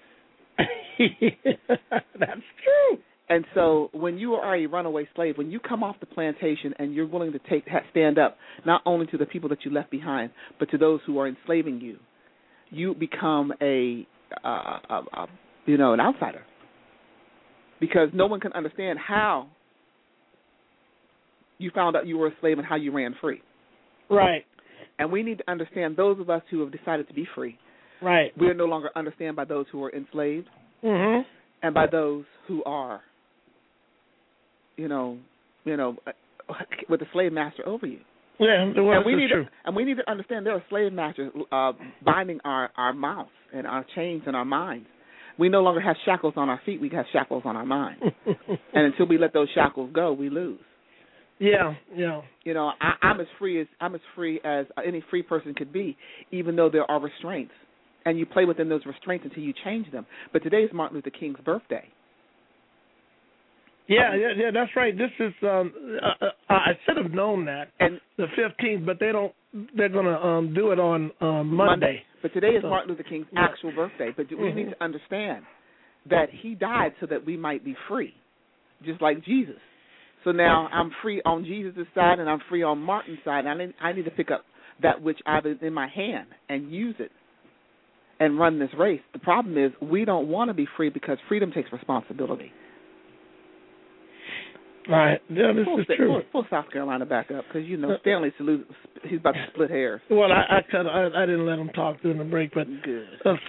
Speaker 13: That's true.
Speaker 8: And so when you are a runaway slave, when you come off the plantation and you're willing to stand up not only to the people that you left behind, but to those who are enslaving you, you become an outsider. Because no one can understand how you found out you were a slave and how you ran free.
Speaker 13: Right.
Speaker 8: And we need to understand, those of us who have decided to be free,
Speaker 13: right,
Speaker 8: we are no longer understood by those who are enslaved,
Speaker 13: mm-hmm,
Speaker 8: and by those who are, with the slave master over you.
Speaker 13: Yeah,
Speaker 8: and we need to understand there are slave masters binding our mouths and our chains and our minds. We no longer have shackles on our feet; we have shackles on our minds. And until we let those shackles go, we lose.
Speaker 13: Yeah.
Speaker 8: I'm as free as any free person could be, even though there are restraints, and you play within those restraints until you change them. But today is Martin Luther King's birthday.
Speaker 13: Yeah, that's right. This is I should have known that, and the 15th, but they're going to do it on Monday.
Speaker 8: But today is Martin Luther King's actual birthday. But we need to understand that he died so that we might be free, just like Jesus. So now I'm free on Jesus' side and I'm free on Martin's side. And I need to pick up that which I have in my hand and use it and run this race. The problem is we don't want to be free because freedom takes responsibility.
Speaker 13: Right. Yeah, this is true.
Speaker 8: Pull South Carolina back up because, Stanley's he's about to split hairs.
Speaker 13: Well, I didn't let him talk during the break, but...
Speaker 8: Good.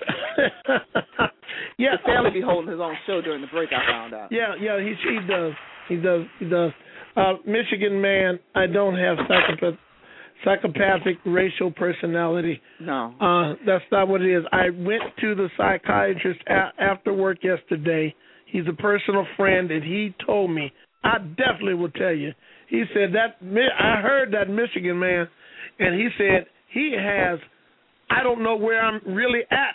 Speaker 13: Yeah.
Speaker 8: Stanley be holding his own show during the break, I found out.
Speaker 13: Yeah, he does. He does. Michigan man, I don't have psychopathic racial personality.
Speaker 8: No.
Speaker 13: That's not what it is. I went to the psychiatrist after work yesterday. He's a personal friend, and he told me, I definitely will tell you. He said I heard that Michigan man and he said he has, I don't know where I'm really at.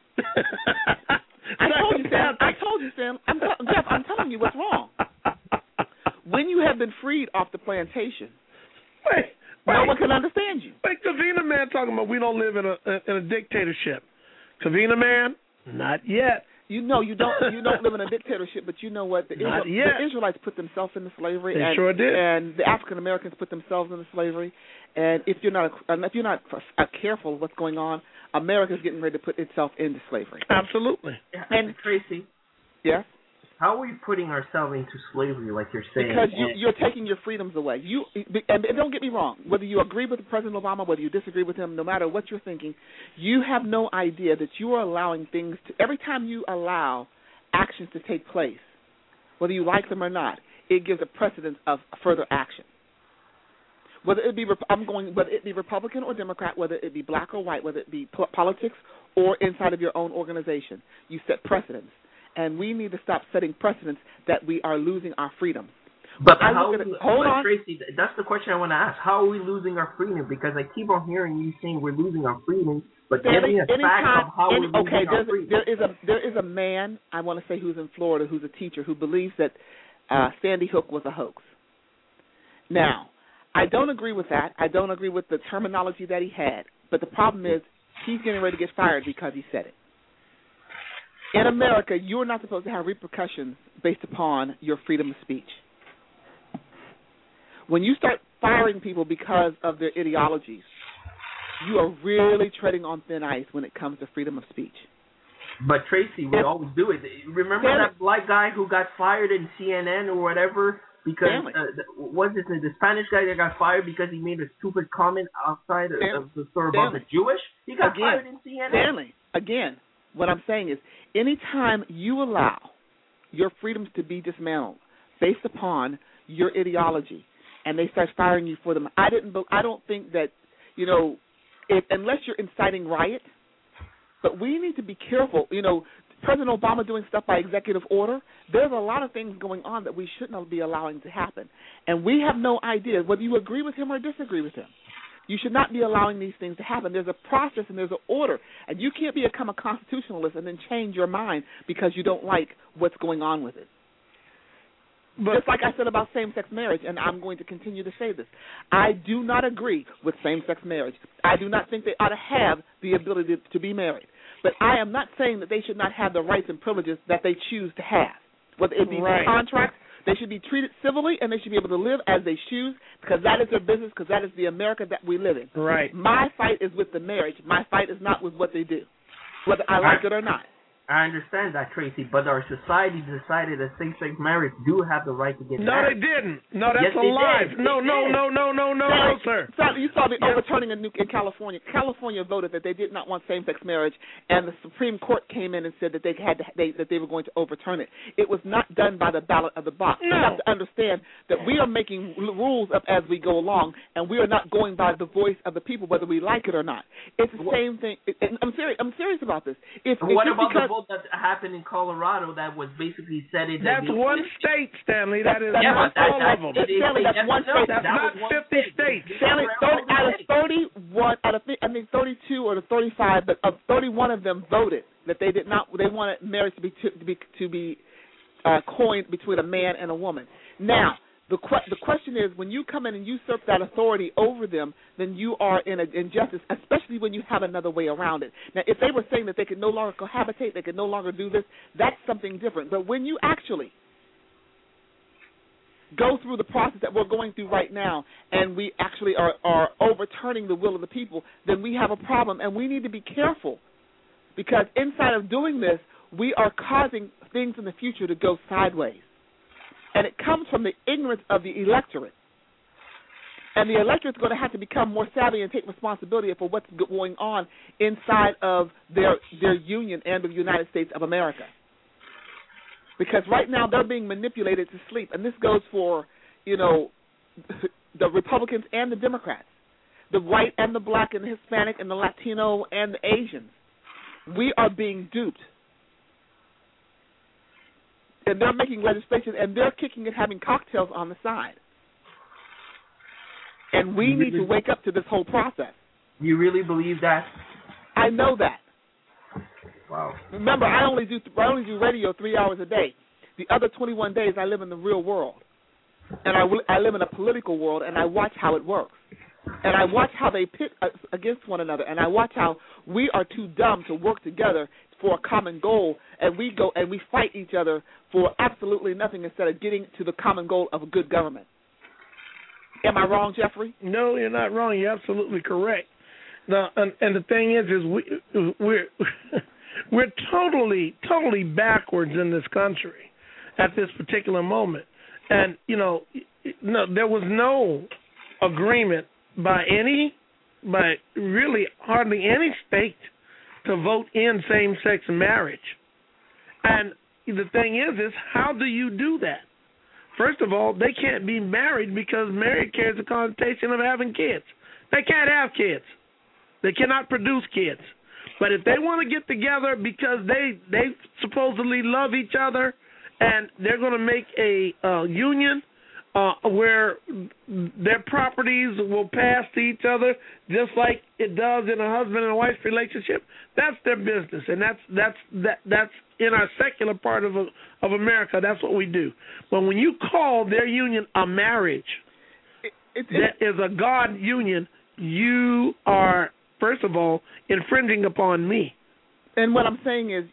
Speaker 8: I told you, Sam. Jeff, I'm telling you what's wrong. When you have been freed off the plantation, no one can understand you.
Speaker 13: Wait, Kavina Man talking about we don't live in a dictatorship. Kavina Man, not yet.
Speaker 8: You don't live in a dictatorship, but you know what? The Israelites put themselves into slavery.
Speaker 13: They sure did.
Speaker 8: And the African Americans put themselves into slavery. And if you're not careful of what's going on, America's getting ready to put itself into slavery.
Speaker 13: Absolutely.
Speaker 3: And Tracy,
Speaker 8: yeah,
Speaker 3: how are we putting ourselves into slavery, like you're saying?
Speaker 8: Because you're taking your freedoms away. And don't get me wrong. Whether you agree with President Obama, whether you disagree with him, no matter what you're thinking, you have no idea that you are allowing things to. Every time you allow actions to take place, whether you like them or not, it gives a precedent of further action. Whether it be Republican or Democrat, whether it be black or white, whether it be politics or inside of your own organization, you set precedents. And we need to stop setting precedents that we are losing our freedom.
Speaker 3: But Tracy, that's the question I want to ask. How are we losing our freedom? Because I keep on hearing you saying we're losing our freedom, but give me a fact of how we're losing our freedom.
Speaker 8: There is a man, I want to say, who's in Florida, who's a teacher, who believes that Sandy Hook was a hoax. Now, I don't agree with that. I don't agree with the terminology that he had. But the problem is he's getting ready to get fired because he said it. In America, you're not supposed to have repercussions based upon your freedom of speech. When you start firing people because of their ideologies, you are really treading on thin ice when it comes to freedom of speech.
Speaker 3: But Tracy, we always do it. Remember that black guy who got fired in CNN or whatever because the Spanish guy that got fired because he made a stupid comment outside of the store about the Jewish? He got fired in CNN.
Speaker 8: Stanley, again, what I'm saying is, anytime you allow your freedoms to be dismantled based upon your ideology, and they start firing you for them, I don't think that, unless you're inciting riot. But we need to be careful. President Obama doing stuff by executive order. There's a lot of things going on that we should not be allowing to happen, and we have no idea whether you agree with him or disagree with him. You should not be allowing these things to happen. There's a process and there's an order, and you can't become a constitutionalist and then change your mind because you don't like what's going on with it. But just like I said about same-sex marriage, and I'm going to continue to say this, I do not agree with same-sex marriage. I do not think they ought to have the ability to be married. But I am not saying that they should not have the rights and privileges that they choose to have. Whether it be contracts, they should be treated civilly, and they should be able to live as they choose, because that is their business, because that is the America that we live in.
Speaker 13: Right.
Speaker 8: My fight is with the marriage. My fight is not with what they do, whether I like it or not.
Speaker 3: I understand that, Tracy, but our society decided that same-sex marriage do have the right to get married.
Speaker 13: No, they didn't. No, that's a lie. No, sir.
Speaker 8: You saw the overturning in California. California voted that they did not want same-sex marriage, and the Supreme Court came in and said that they were going to overturn it. It was not done by the ballot of the box.
Speaker 13: No.
Speaker 8: You have to understand that we are making rules up as we go along, and we are not going by the voice of the people, whether we like it or not. It's the same thing. I'm serious about this.
Speaker 3: What about the vote that happened in Colorado that was basically said it?
Speaker 13: That's one state, Stanley. That is not all of them.
Speaker 8: Stanley, that's one state.
Speaker 13: That's not 50 states.
Speaker 8: Stanley, out of 31, out of 32 or the 35, but of 31 of them voted that they did not. They wanted marriage to be coined between a man and a woman. Now, the question is, when you come in and usurp that authority over them, then you are in an injustice, especially when you have another way around it. Now, if they were saying that they could no longer cohabitate, they could no longer do this, that's something different. But when you actually go through the process that we're going through right now, and we actually are overturning the will of the people, then we have a problem, and we need to be careful, because inside of doing this, we are causing things in the future to go sideways. And it comes from the ignorance of the electorate. And the electorate's going to have to become more savvy and take responsibility for what's going on inside of their union and the United States of America. Because right now they're being manipulated to sleep. And this goes for, the Republicans and the Democrats, the white and the black and the Hispanic and the Latino and the Asians. We are being duped. And they're making legislation, and they're kicking it, having cocktails on the side. And we need to wake up to this whole process.
Speaker 3: You really believe that?
Speaker 8: I know that.
Speaker 3: Wow.
Speaker 8: Remember, I only do radio 3 hours a day. The other 21 days I live in the real world. And I live in a political world, and I watch how it works. And I watch how they pit against one another, and I watch how we are too dumb to work together for a common goal, and we go and we fight each other for absolutely nothing instead of getting to the common goal of a good government. Am I wrong, Jeffrey?
Speaker 13: No, you're not wrong. You're absolutely correct. Now, and the thing is we're totally backwards in this country at this particular moment. And no, there was no agreement by really hardly any state to vote in same-sex marriage. And the thing is how do you do that? First of all, they can't be married because marriage carries the connotation of having kids. They can't have kids. They cannot produce kids. But if they want to get together because they supposedly love each other and they're going to make a union where their properties will pass to each other just like it does in a husband and wife relationship, that's their business, and that's in our secular part of America. That's what we do. But when you call their union a marriage, that is a God union, you are, first of all, infringing upon me.
Speaker 8: And what I'm saying is,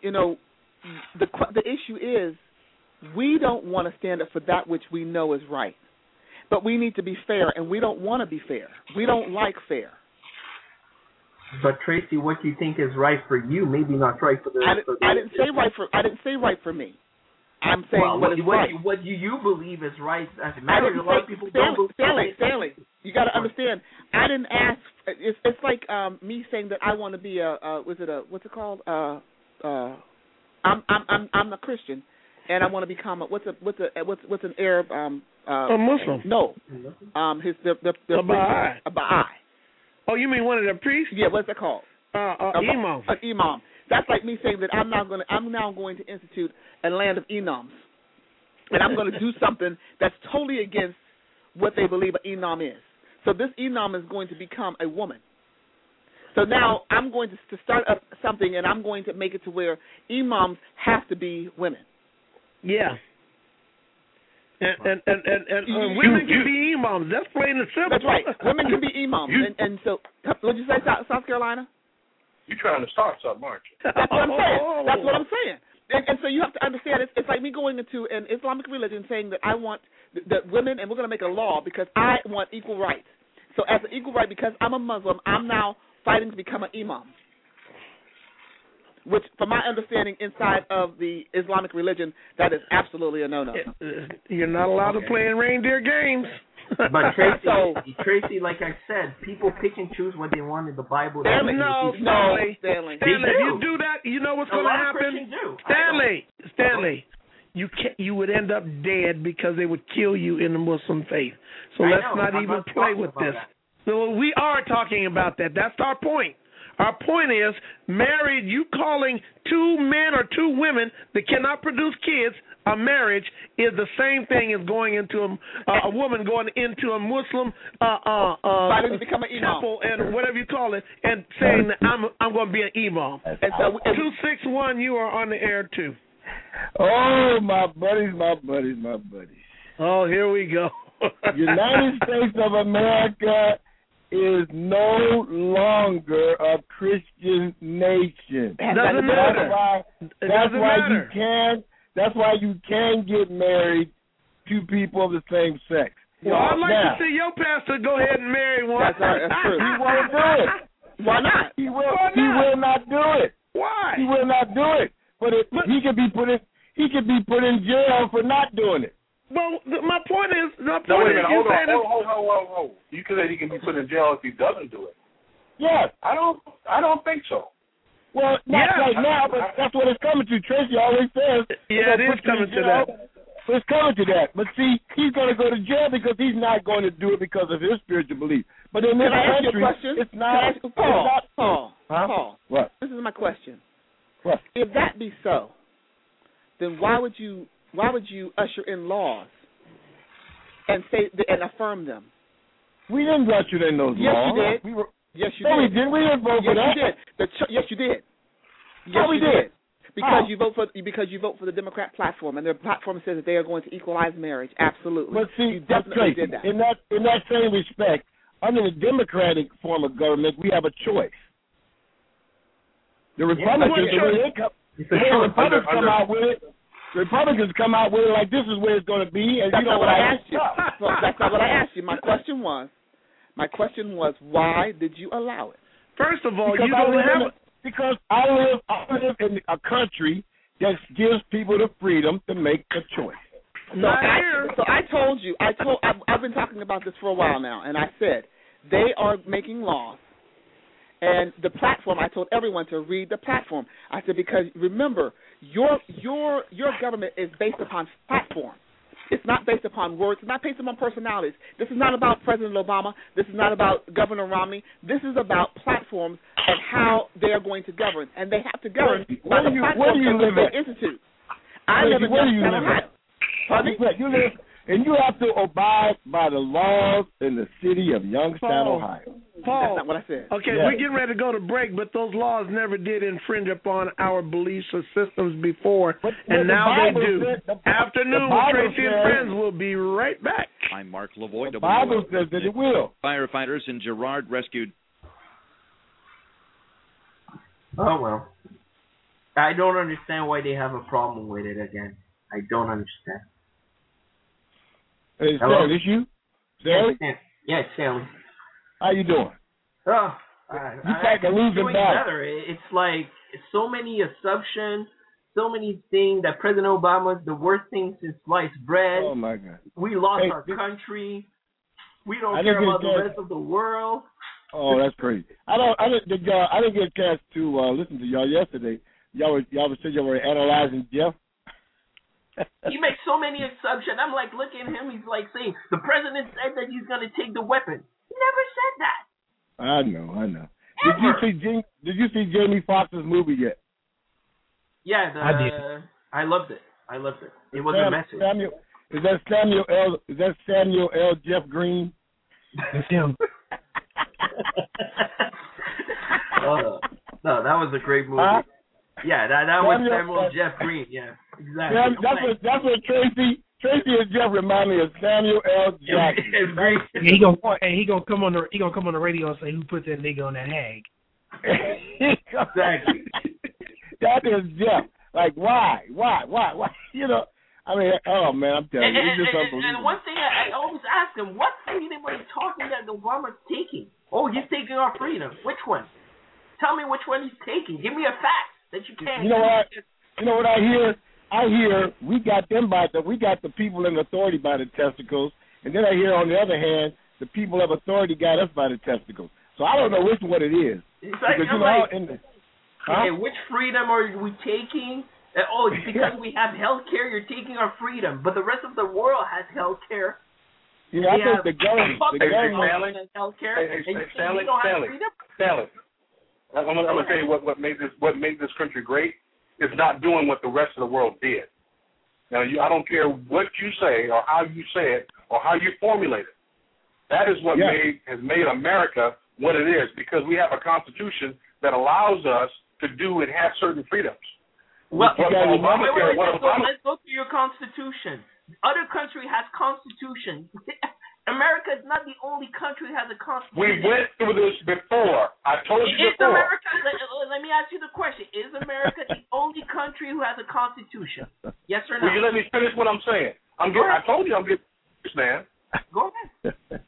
Speaker 8: the issue is, we don't want to stand up for that which we know is right. But we need to be fair, and we don't want to be fair. We don't like fair.
Speaker 3: But Tracy, what you think is right for you, maybe not right for the rest of the
Speaker 8: I didn't say right for me. I'm saying
Speaker 3: what do you believe is right as marriage? A lot of people don't believe.
Speaker 8: Stanley, you got to understand. I didn't ask. It's like me saying that I want to be what's it called? I'm a Christian. And I want to become what's an Arab
Speaker 13: a Muslim?
Speaker 8: No, the
Speaker 13: Baha'i.
Speaker 8: A Baha'i.
Speaker 13: Oh, you mean one of the priests?
Speaker 8: Yeah, what's that called?
Speaker 13: Imam.
Speaker 8: An imam. That's like me saying that I'm now going to institute a land of imams, and I'm going to do something that's totally against what they believe an imam is. So this imam is going to become a woman. So now I'm going to start up something, and I'm going to make it to where imams have to be women.
Speaker 13: Yeah. And women can be imams. That's plain and simple.
Speaker 8: That's right. Women can be imams. And so, what did you say, South Carolina?
Speaker 4: You're trying to start something, aren't you?
Speaker 8: That's what I'm saying. That's what I'm saying. And so you have to understand, it's like me going into an Islamic religion saying that I want that women, and we're going to make a law because I want equal rights. So as an equal right, because I'm a Muslim, I'm now fighting to become an imam. Which, from my understanding, inside of the Islamic religion, that is absolutely a no-no.
Speaker 13: You're not allowed to play in reindeer games.
Speaker 3: But Tracy, like I said, people pick and choose what they want in the Bible.
Speaker 13: Stanley.
Speaker 3: Stanley.
Speaker 13: If you do that, you know what's going to happen? Stanley, you would end up dead because they would kill you in the Muslim faith. So let's not even play with this. So we are talking about that. That's our point. Our point is, married, you calling two men or two women that cannot produce kids a marriage is the same thing as going into a woman going into a Muslim temple and whatever you call it and saying that I'm going to be an imam. And so 261, you are on the air too.
Speaker 2: Oh, my buddies.
Speaker 13: Oh, here we go.
Speaker 2: United States of America is no longer a Christian nation.
Speaker 13: Doesn't matter.
Speaker 2: That's why you can get married to people of the same sex.
Speaker 13: Well, I'd like to see your pastor go ahead and marry one.
Speaker 8: That's true.
Speaker 2: He won't do it.
Speaker 8: Why not?
Speaker 2: He will not do it.
Speaker 13: Why?
Speaker 2: He will not do it. But he could be put in jail for not doing it.
Speaker 13: Well, my point is,
Speaker 4: wait a minute, hold. You said he can be put in jail if he doesn't do it.
Speaker 2: Yes.
Speaker 4: I don't think so.
Speaker 2: Well, not right now, but that's what it's coming to. Tracy always says.
Speaker 13: Yeah, it is coming to that.
Speaker 2: It's coming to that. But see, he's going to go to jail because he's not going to do it because of his spiritual belief. But in this country, it's not.
Speaker 8: Paul.
Speaker 2: What?
Speaker 8: This is my question.
Speaker 2: What?
Speaker 8: If that be so, then why would you usher in laws and say and affirm them?
Speaker 2: We didn't usher in those laws.
Speaker 8: Yes, you did. Yes, you
Speaker 2: did.
Speaker 8: We
Speaker 2: didn't. We didn't vote for that.
Speaker 8: Yes, you did. Yes, you did.
Speaker 2: Yes, we did.
Speaker 8: Because you vote for the Democrat platform, and their platform says that they are going to equalize marriage. Absolutely.
Speaker 2: But see,
Speaker 8: you definitely did that.
Speaker 2: In that same respect, under the Democratic form of government, we have a choice. The Republicans, Republicans come out with it. The Republicans come out with it like this is where it's going to be, and
Speaker 8: that's
Speaker 2: you know
Speaker 8: what I asked you.
Speaker 2: That's
Speaker 8: not what I asked you. My question was, why did you allow it?
Speaker 13: First of all,
Speaker 2: because
Speaker 13: you don't have.
Speaker 2: Because I live in a country that gives people the freedom to make a choice.
Speaker 8: I've been talking about this for a while now, and I said they are making laws. And the platform, I told everyone to read the platform. I said, because remember, your government is based upon platform. It's not based upon words. It's not based upon personalities. This is not about President Obama. This is not about Governor Romney. This is about platforms and how they are going to govern. And they have to govern by the platform of the State Institute. I live in Youngstown, Ohio. Pardon me?
Speaker 2: You live, and you have to abide by the laws in the city of Youngstown, Ohio.
Speaker 13: Paul,
Speaker 8: that's not what I said.
Speaker 13: Okay, we're getting ready to go to break, but those laws never did infringe upon our beliefs or systems before, and now they do. Afternoon with Tracy and Friends. We'll be right back.
Speaker 7: I'm Mark Lavoie.
Speaker 2: The Bible says that it will.
Speaker 7: Firefighters in Girard rescued.
Speaker 3: Oh, well. I don't understand why they have a problem with it again. I don't understand.
Speaker 2: Hey, Stanley, it's you? Stanley?
Speaker 3: Yeah, it's Stanley.
Speaker 2: How you doing?
Speaker 3: Oh,
Speaker 2: you like a losing battle.
Speaker 3: It's like so many assumptions, so many things that President Obama is the worst thing since sliced bread.
Speaker 2: Oh my God.
Speaker 3: We lost our country. We don't care about the rest of the world.
Speaker 2: Oh, that's crazy. I didn't get a chance to listen to y'all yesterday. Y'all said y'all were analyzing Jeff.
Speaker 3: He makes so many assumptions. I'm like, look at him. He's like saying the president said that he's going to take the weapon. He never said that.
Speaker 2: I know. Did you see Jamie Foxx's movie yet?
Speaker 3: Yeah,
Speaker 2: I did.
Speaker 3: I loved it. It was a message.
Speaker 2: Is that Samuel L. Jeff Green?
Speaker 1: That's him.
Speaker 3: No, that was a great movie. Yeah, that was Samuel Jeff Green. Yeah, exactly.
Speaker 2: That's what Tracy and Jeff remind me of Samuel L. Jackson.
Speaker 1: He gonna come on the radio and say who put that nigga on that hag.
Speaker 3: Exactly.
Speaker 2: That is Jeff. Like why? You know, I mean, oh man, I'm telling you, it's just unbelievable.
Speaker 3: And one thing I always ask him, what freedom are you talking that Obama's taking? Oh, he's taking our freedom. Which one? Tell me which one he's taking. Give me a fact that you can't.
Speaker 2: You know what I hear? I hear we got the people in authority by the testicles, and then I hear on the other hand the people of authority got us by the testicles. So I don't know which one it is.
Speaker 3: It's like, which freedom are we taking? Oh, it's because we have health care, you're taking our freedom, but the rest of the world has health care.
Speaker 2: Yeah, I think the government
Speaker 3: has health care, and you don't have freedom.
Speaker 4: Stanley, I'm gonna tell you what made this country great. Is not doing what the rest of the world did. Now, I don't care what you say or how you say it or how you formulate it. That is what has made America what it is, because we have a constitution that allows us to do and have certain freedoms.
Speaker 3: Well, let's go to your constitution. Other country has constitution. America is not the only country that has a constitution.
Speaker 4: We went through this before. I told you before.
Speaker 3: Let me ask you the question. Is America the only country who has a constitution? Yes or no?
Speaker 4: Will you let me finish what I'm saying? I told you I'm getting this, man.
Speaker 3: Go ahead.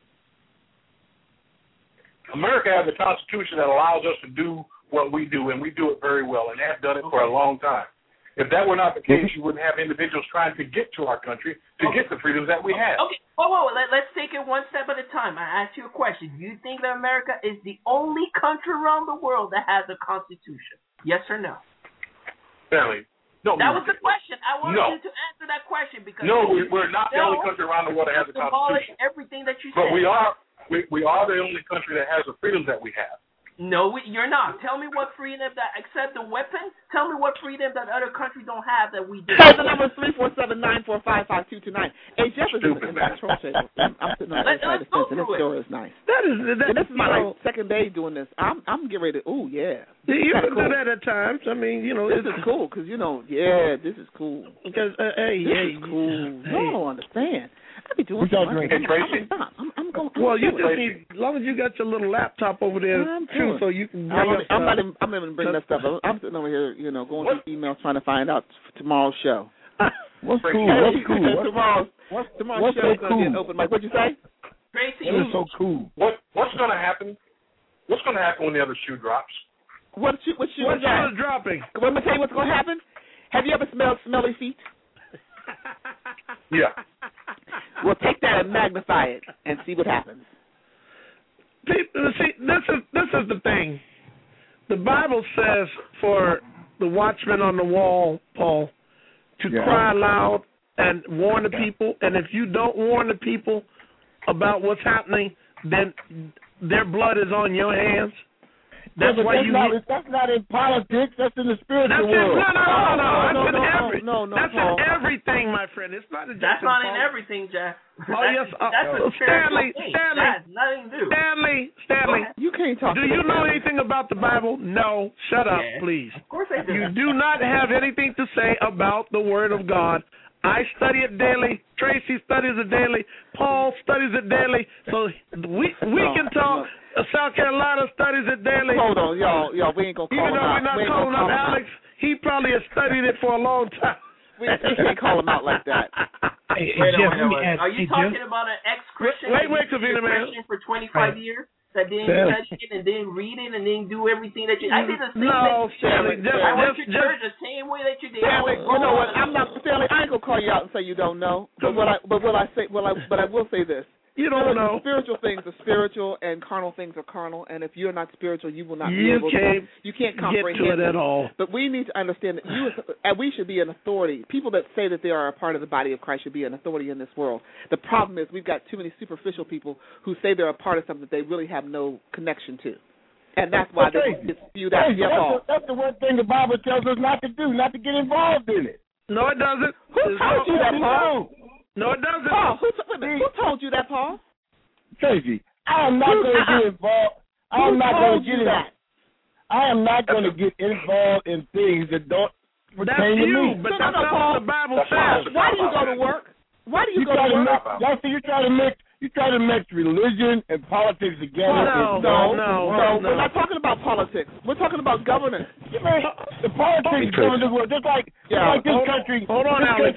Speaker 4: America has a constitution that allows us to do what we do, and we do it very well, and have done it for a long time. If that were not the case, you wouldn't have individuals trying to get to our country to get the freedoms that we have.
Speaker 3: Okay. Whoa. Let's take it one step at a time. I ask you a question. Do you think that America is the only country around the world that has a constitution? Yes or no?
Speaker 4: Stanley, no.
Speaker 3: That was the question. I wanted you to answer that question because
Speaker 4: we're not the only country around the world that has a constitution.
Speaker 3: Everything that you
Speaker 4: said.
Speaker 3: But
Speaker 4: we are the only country that has the freedoms that we have.
Speaker 3: No, you're not. Tell me what freedom that, except the weapons, tell me what freedom that other countries don't have that we do.
Speaker 8: The number is 347-945-5229. Hey, Jeff is in the control table. I'm sitting on the other side of the fence, and this door is nice. And this is my second day doing this. I'm getting ready to, ooh, yeah.
Speaker 13: You can do that at times. I mean,
Speaker 8: This is cool, because, this is cool.
Speaker 13: Because,
Speaker 8: this is cool.
Speaker 13: Hey.
Speaker 8: You don't understand. I be doing
Speaker 2: so much.
Speaker 8: Tracy? I'm going.
Speaker 13: Well, you just need, as long as you got your little laptop over there, too, so you can bring
Speaker 8: I'm not even bringing that stuff up. I'm sitting over here, going through emails trying to find out tomorrow's show.
Speaker 2: What's cool?
Speaker 8: Tomorrow's show is going to be an open mic. What'd you say?
Speaker 3: Tracy.
Speaker 2: It is so cool.
Speaker 4: What's going to happen? What's going to happen when the other shoe drops?
Speaker 8: What shoe is
Speaker 13: dropping?
Speaker 8: Let me tell you what's going to happen. Have you ever smelled smelly feet?
Speaker 4: Yeah.
Speaker 8: We'll take that and magnify it and see what happens.
Speaker 13: People, see, this is the thing. The Bible says for the watchman on the wall, Paul, to cry loud and warn the people. And if you don't warn the people about what's happening, then their blood is on your hands. That's why
Speaker 2: that's not in politics. That's in the spiritual world.
Speaker 13: No. That's in everything, my friend. It's not.
Speaker 3: That's not in everything, Jeff.
Speaker 13: Oh yes,
Speaker 3: that's a
Speaker 13: Stanley.
Speaker 3: That has nothing to do.
Speaker 13: Stanley.
Speaker 8: You can't talk.
Speaker 13: Do you know anything about the Bible? No. Shut up, please.
Speaker 3: Of course I do.
Speaker 13: You do not have anything to say about the Word of God. I study it daily. Tracy studies it daily. Paul studies it daily. So we can talk. South Carolina studies it daily.
Speaker 8: Hold on, y'all, we ain't gonna call him out.
Speaker 13: Even though we're not calling him Alex, he probably has studied it for a long time.
Speaker 8: We can't call him out like that.
Speaker 3: Wait a minute. Are you talking about an ex-Christian?
Speaker 13: Wait, Kavita, man.
Speaker 3: Christian for 25 years that didn't study it and didn't read it and didn't do everything that you. I did the same thing.
Speaker 13: No, Stanley.
Speaker 3: I went to church the same way that you did.
Speaker 8: Stanley, you know what? I'm not Stanley. I ain't gonna call you out and say you don't know. But I will say this.
Speaker 13: You don't know.
Speaker 8: Spiritual things are spiritual, and carnal things are carnal. And if you're not spiritual, you will not be able to. You can't comprehend
Speaker 13: get to it at all.
Speaker 8: But we need to understand that we should be an authority. People that say that they are a part of the body of Christ should be an authority in this world. The problem is we've got too many superficial people who say they're a part of something that they really have no connection to. And that's why they spew that.
Speaker 2: That's the one thing the Bible tells us not to do, not to get involved in it.
Speaker 13: No, it doesn't.
Speaker 8: Who told you that, Paul?
Speaker 13: No, it doesn't.
Speaker 8: Paul, who told you that, Paul?
Speaker 2: Tracy, I am not going to get involved. I am not going to get that. I am not going to get involved in things that don't pertain to me.
Speaker 13: But that's not what the Bible says.
Speaker 8: Why do you go to work? Why do you go to work?
Speaker 2: Y'all see, you try to mix religion and politics together.
Speaker 8: No. We're not talking about politics. We're talking about governance.
Speaker 2: The politics going to work just like this country.
Speaker 13: Hold on, Alex.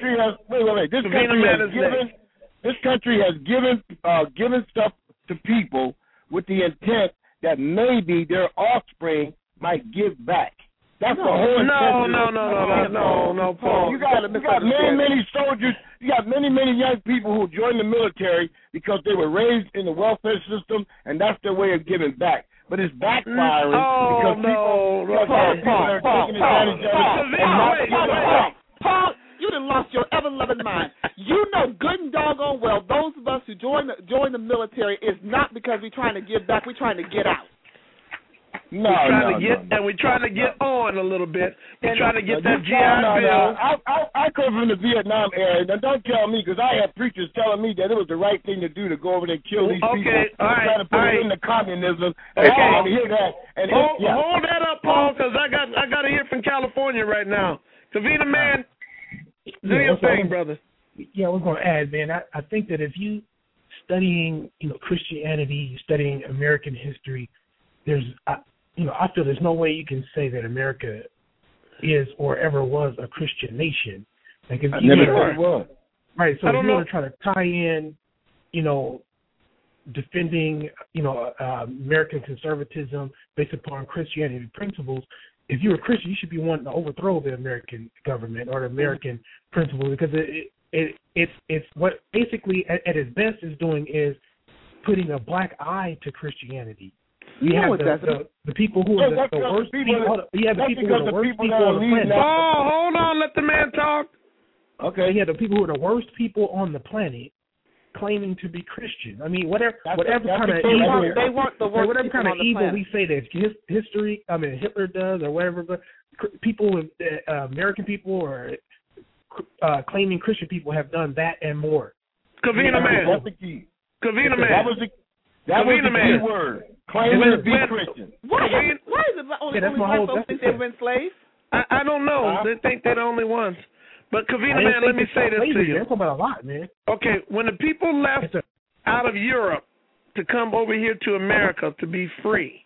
Speaker 2: This country has given stuff to people with the intent that maybe their offspring might give back. That's the whole intent.
Speaker 13: No, Paul.
Speaker 2: You got many soldiers. You got many young people who joined the military because they were raised in the welfare system, and that's their way of giving back. But it's backfiring because people are taking advantage of it.
Speaker 8: Paul, you done lost your ever-loving mind. You know good and doggone well those of us who join the military is not because we're trying to give back, we're trying to get out.
Speaker 13: We're trying to get on a little bit. We're trying to get that GI Bill.
Speaker 2: I come from the Vietnam era. Now, don't tell me, because I had preachers telling me that it was the right thing to do to go over there and kill these people. Trying to put it into communism. And I don't want to hear that. And
Speaker 13: hold that up, Paul, because I got to hear from California right now. Kavita, man, do your thing, brother.
Speaker 1: Yeah, I was going to add, man. I think that if you studying, Christianity, studying American history, I feel there's no way you can say that America is or ever was a Christian nation. Like if you
Speaker 2: was.
Speaker 1: Right. So if you want to try to tie in, defending, American conservatism based upon Christianity principles, if you're a Christian, you should be wanting to overthrow the American government or the American principles, because it's what basically at its best is doing is putting a black eye to Christianity. You have the people who are the worst people. You have the people who are the worst people on the planet.
Speaker 13: Oh, hold on, let the man talk.
Speaker 1: Okay. You have the people who are the worst people on the planet claiming to be Christian. I mean, whatever kind of evil we say that history, Hitler does or whatever, but people with American people or claiming Christian people have done that and more.
Speaker 13: Kavina man.
Speaker 2: That's the key.
Speaker 13: Kavina man.
Speaker 2: That was the key word. Claiming to be Christian.
Speaker 8: Why is it only black folks think they were enslaved?
Speaker 13: I don't know. They think they're the only ones. But Kavina man, let me say this to you.
Speaker 1: They're talking about a lot, man.
Speaker 13: Okay, when the people left out of Europe to come over here to America to be free,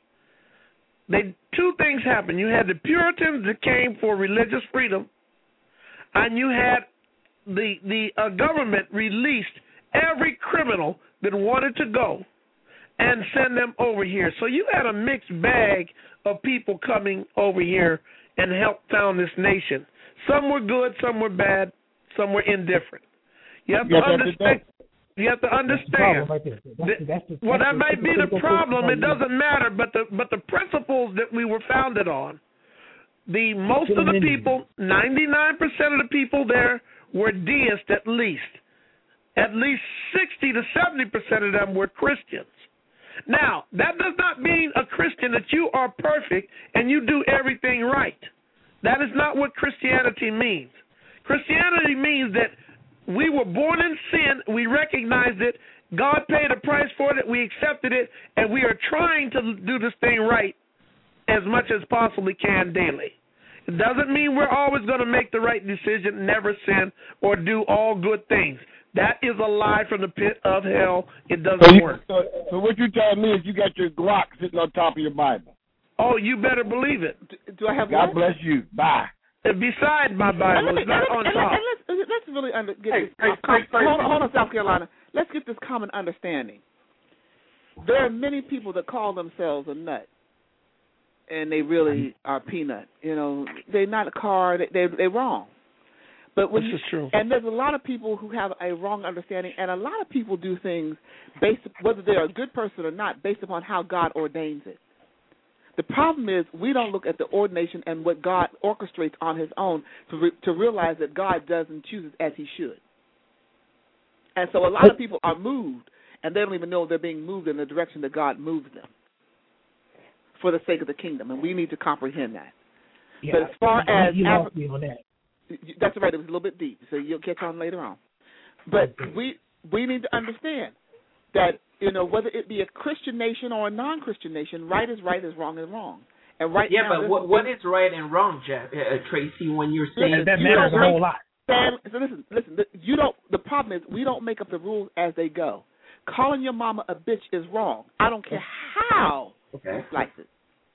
Speaker 13: two things happened. You had the Puritans that came for religious freedom, and you had the government released every criminal that wanted to go and send them over here. So you had a mixed bag of people coming over here and help found this nation. Some were good, some were bad, some were indifferent. You have to understand. You have to understand. That might be the problem. It doesn't matter. But the principles that we were founded on, most of the people, 99% of the people there were deists at least. At least 60 to 70% of them were Christians. Now, that does not mean a Christian that you are perfect and you do everything right. That is not what Christianity means. Christianity means that we were born in sin, we recognized it, God paid a price for it, we accepted it, and we are trying to do this thing right as much as possibly can daily. It doesn't mean we're always going to make the right decision, never sin, or do all good things. That is a lie from the pit of hell. It doesn't work.
Speaker 2: So what you telling me is you got your Glock sitting on top of your Bible.
Speaker 13: Oh, you better believe it.
Speaker 8: Do I have
Speaker 2: God
Speaker 8: what?
Speaker 2: bless you. Bye.
Speaker 13: Beside my Bible, it's not on top.
Speaker 8: Let's really get this. Hold on, South Carolina. Let's get this common understanding. There are many people that call themselves a nut, and they really are peanut. You know, they're not a car. They're wrong. But
Speaker 13: this is true.
Speaker 8: And there's a lot of people who have a wrong understanding, and a lot of people do things based, whether they're a good person or not, based upon how God ordains it. The problem is we don't look at the ordination and what God orchestrates on his own to realize that God doesn't choose as he should. And so a lot of people are moved, and they don't even know they're being moved in the direction that God moves them for the sake of the kingdom, and we need to comprehend that.
Speaker 1: Yeah,
Speaker 8: but as far as
Speaker 1: you lost me on that.
Speaker 8: That's right. It was a little bit deep, so you'll catch on later on. But we need to understand that, you know, whether it be a Christian nation or a non-Christian nation, right is right, is wrong is wrong. And right now,
Speaker 3: but what is right and wrong, Jeff, Tracy? When you're saying
Speaker 1: that matters a whole lot.
Speaker 8: So listen. You don't. The problem is we don't make up the rules as they go. Calling your mama a bitch is wrong. I don't care how you slice it.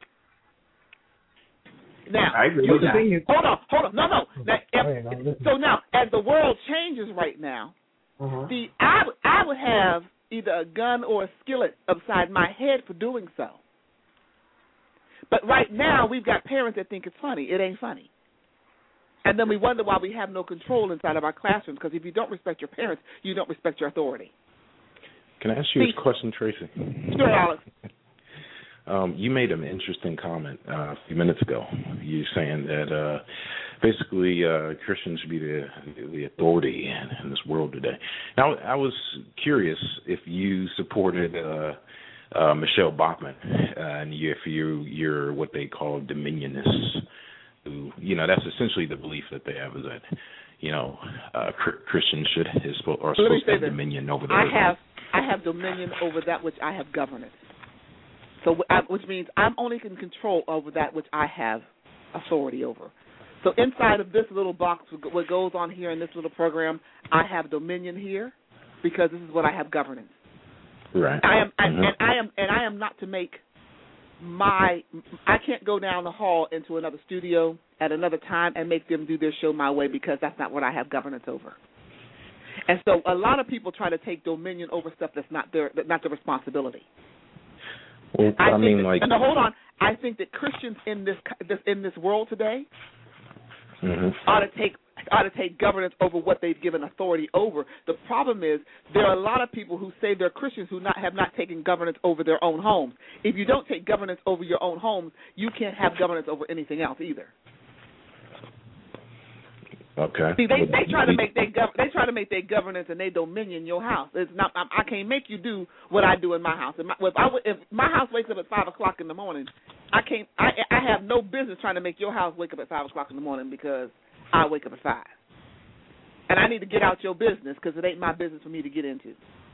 Speaker 8: Now, hold on. No. Now, so now, as the world changes right now, I would have either a gun or a skillet upside my head for doing so. But right now, we've got parents that think it's funny. It ain't funny. And then we wonder why we have no control inside of our classrooms, because if you don't respect your parents, you don't respect your authority.
Speaker 9: Can I ask you a question, Tracy?
Speaker 8: Sure, Alex.
Speaker 9: You made an interesting comment a few minutes ago. You saying that basically Christians should be the authority in this world today. Now, I was curious if you supported Michelle Bachmann, and if you're what they call dominionists. Who, you know, that's essentially the belief that they have, is that, you know, Christians are supposed to have dominion over their.
Speaker 8: I have dominion over that which I have governance. So, which means I'm only in control over that which I have authority over. So inside of this little box, what goes on here in this little program, I have dominion here because this is what I have governance.
Speaker 9: Right.
Speaker 8: I am not to make I can't go down the hall into another studio at another time and make them do their show my way, because that's not what I have governance over. And so a lot of people try to take dominion over stuff that's not their responsibility.
Speaker 9: Well,
Speaker 8: hold on. I think that Christians in this world today ought to take governance over what they've given authority over. The problem is there are a lot of people who say they're Christians who have not taken governance over their own homes. If you don't take governance over your own homes, you can't have governance over anything else either.
Speaker 9: Okay.
Speaker 8: See, they try to make their governance and their dominion your house. It's not. I can't make you do what I do in my house. If my house wakes up at 5:00 in the morning, I can't. I have no business trying to make your house wake up at 5:00 in the morning because I wake up at 5. And I need to get out your business because it ain't my business for me to get into.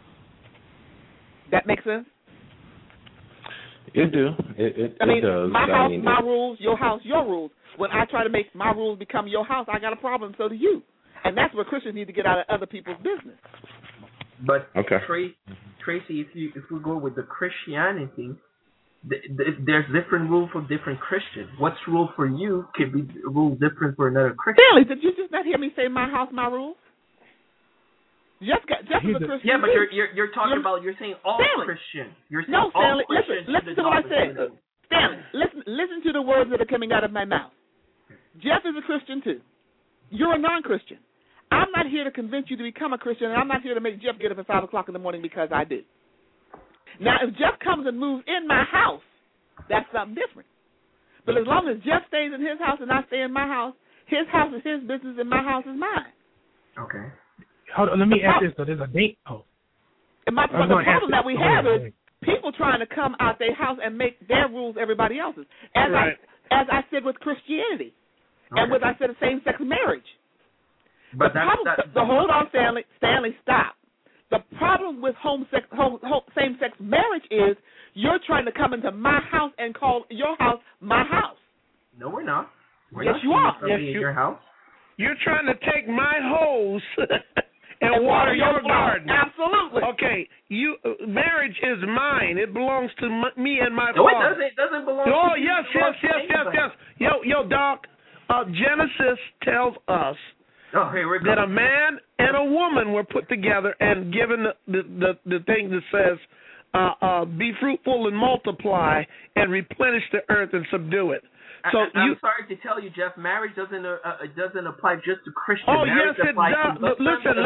Speaker 8: That makes sense?
Speaker 9: It do. It does.
Speaker 8: My house, my rules, your house, your rules. When I try to make my rules become your house, I got a problem, so do you. And that's where Christians need to get out of other people's business.
Speaker 3: But
Speaker 9: okay.
Speaker 3: Tracy, if we go with the Christianity, there's different rules for different Christians. What's rule for you could be rules different for another Christian.
Speaker 8: Really? Did you just not hear me say my house, my rules? Jeff is a Christian.
Speaker 3: Yeah, but you're talking about, you're saying all Christians. You're saying all
Speaker 8: Stanley,
Speaker 3: Christians.
Speaker 8: listen to what I said. Stanley, listen to the words that are coming out of my mouth. Jeff is a Christian too. You're a non-Christian. I'm not here to convince you to become a Christian, and I'm not here to make Jeff get up at 5:00 in the morning because I do. Now, if Jeff comes and moves in my house, that's something different. But as long as Jeff stays in his house and I stay in my house is his business and my house is mine.
Speaker 3: Okay.
Speaker 1: Hold on, let me ask this. So there's a date. Oh.
Speaker 8: And the problem that we have is people trying to come out their house and make their rules everybody else's. As I said with Christianity, and with I said same-sex marriage.
Speaker 3: But
Speaker 8: hold on, Stanley. Stanley, stop. The problem with same-sex marriage is you're trying to come into my house and call your house my house.
Speaker 3: No, we're not.
Speaker 8: Yes, you are.
Speaker 3: Yes, your house.
Speaker 13: You're trying to take my hose and water your garden.
Speaker 8: Absolutely.
Speaker 13: Okay, marriage is mine. It belongs to me and my
Speaker 3: No,
Speaker 13: father.
Speaker 3: it doesn't belong
Speaker 13: to
Speaker 3: you.
Speaker 13: Yes. Yo, Doc, Genesis tells us that a man and a woman were put together and given the thing that says, be fruitful and multiply and replenish the earth and subdue it. So
Speaker 3: I'm sorry to tell you, Jeff, marriage doesn't apply just to Christians.
Speaker 13: Oh,
Speaker 3: marriage
Speaker 13: yes, it does. Listen.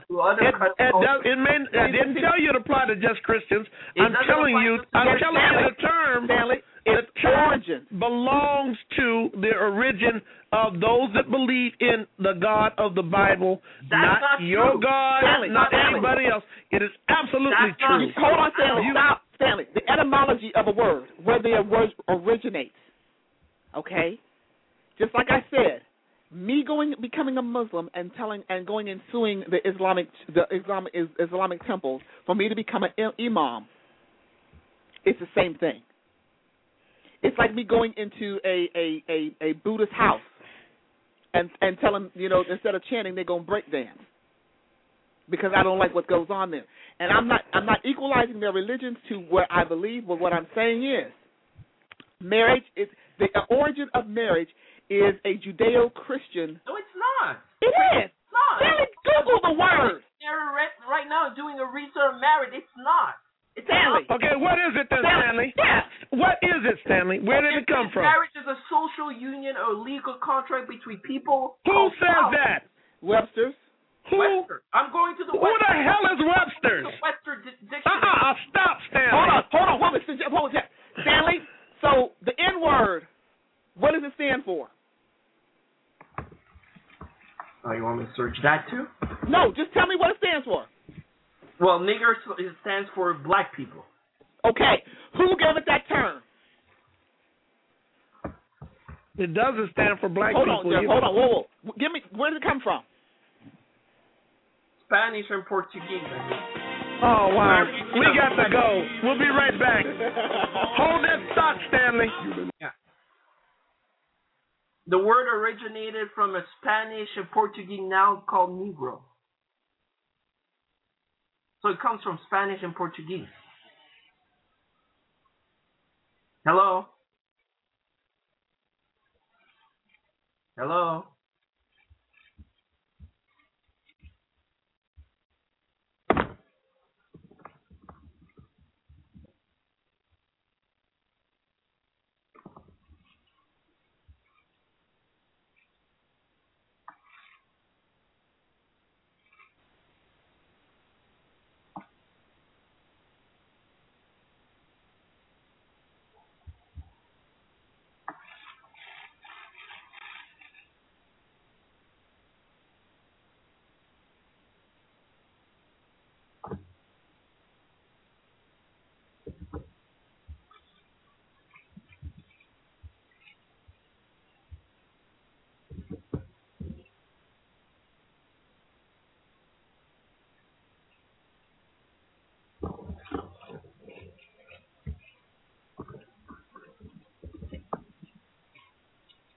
Speaker 13: I didn't tell you it applied to just Christians. I'm telling you the term.
Speaker 8: Stanley,
Speaker 13: the term belongs to the origin of those that believe in the God of the Bible, not your God, not anybody else. It is absolutely true.
Speaker 8: Hold on, Stanley. Stop, Stanley. The etymology of a word, where the word originates. Okay, just like I said, becoming a Muslim and going and suing the Islamic temples for me to become an imam. It's the same thing. It's like me going into a Buddhist house and telling instead of chanting they're gonna break dance because I don't like what goes on there. And I'm not equalizing their religions to what I believe, but what I'm saying is marriage is. The origin of marriage is a Judeo-Christian.
Speaker 3: No, it's not.
Speaker 8: It is.
Speaker 3: It's not.
Speaker 8: Stanley, Google the word.
Speaker 3: They're right now doing a research on marriage. It's not. It's
Speaker 8: Stanley.
Speaker 13: Okay, what is it then, Stanley?
Speaker 8: Yes.
Speaker 13: What is it, Stanley? Where did it come from?
Speaker 3: Marriage is a social union or legal contract between people.
Speaker 13: Who says that?
Speaker 8: Webster's.
Speaker 13: Who?
Speaker 3: Webster. I'm going to the
Speaker 13: Who the hell is Webster's?
Speaker 3: The Webster dictionary.
Speaker 13: Stop, Stanley.
Speaker 8: Hold on. Stanley, so the N-word, what does it stand for?
Speaker 3: Oh, you want me to search that too?
Speaker 8: No, just tell me what it stands for.
Speaker 3: Well, nigger stands for black people.
Speaker 8: Okay, who gave it that term?
Speaker 13: It doesn't stand for black
Speaker 8: people.
Speaker 13: Hold on.
Speaker 8: Whoa. Give me, where did it come from?
Speaker 3: Spanish and Portuguese.
Speaker 13: Oh, wow. We got to go. We'll be right back. Hold that thought, Stanley.
Speaker 3: Yeah. The word originated from a Spanish and Portuguese noun called Negro. So it comes from Spanish and Portuguese. Hello? Hello?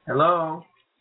Speaker 3: Hello?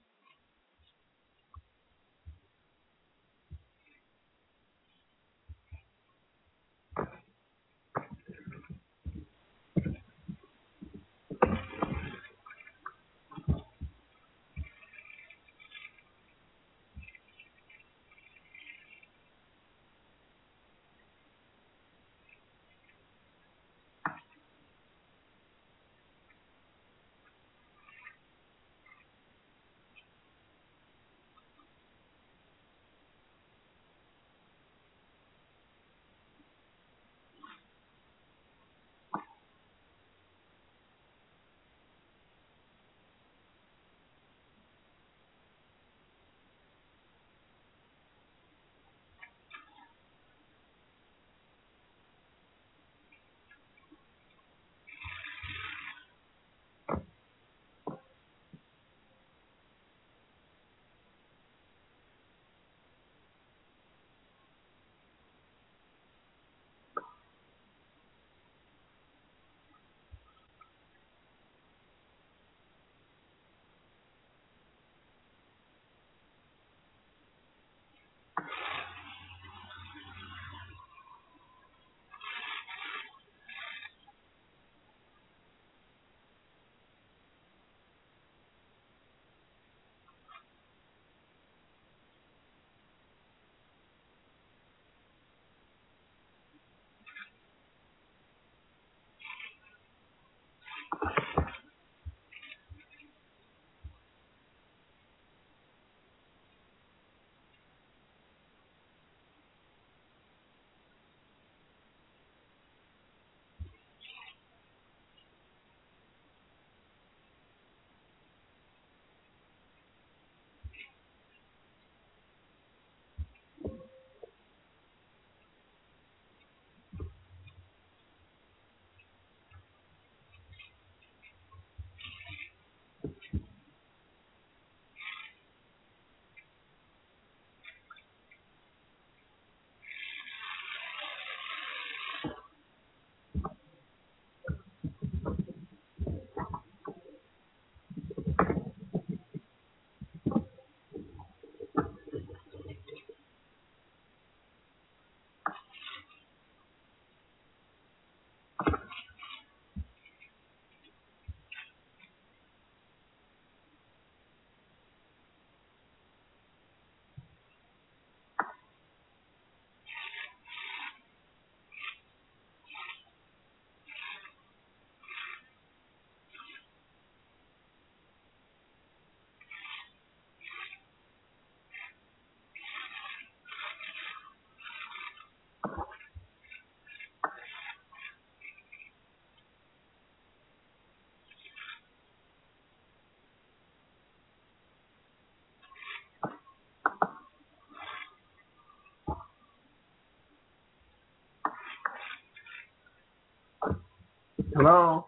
Speaker 3: Hello?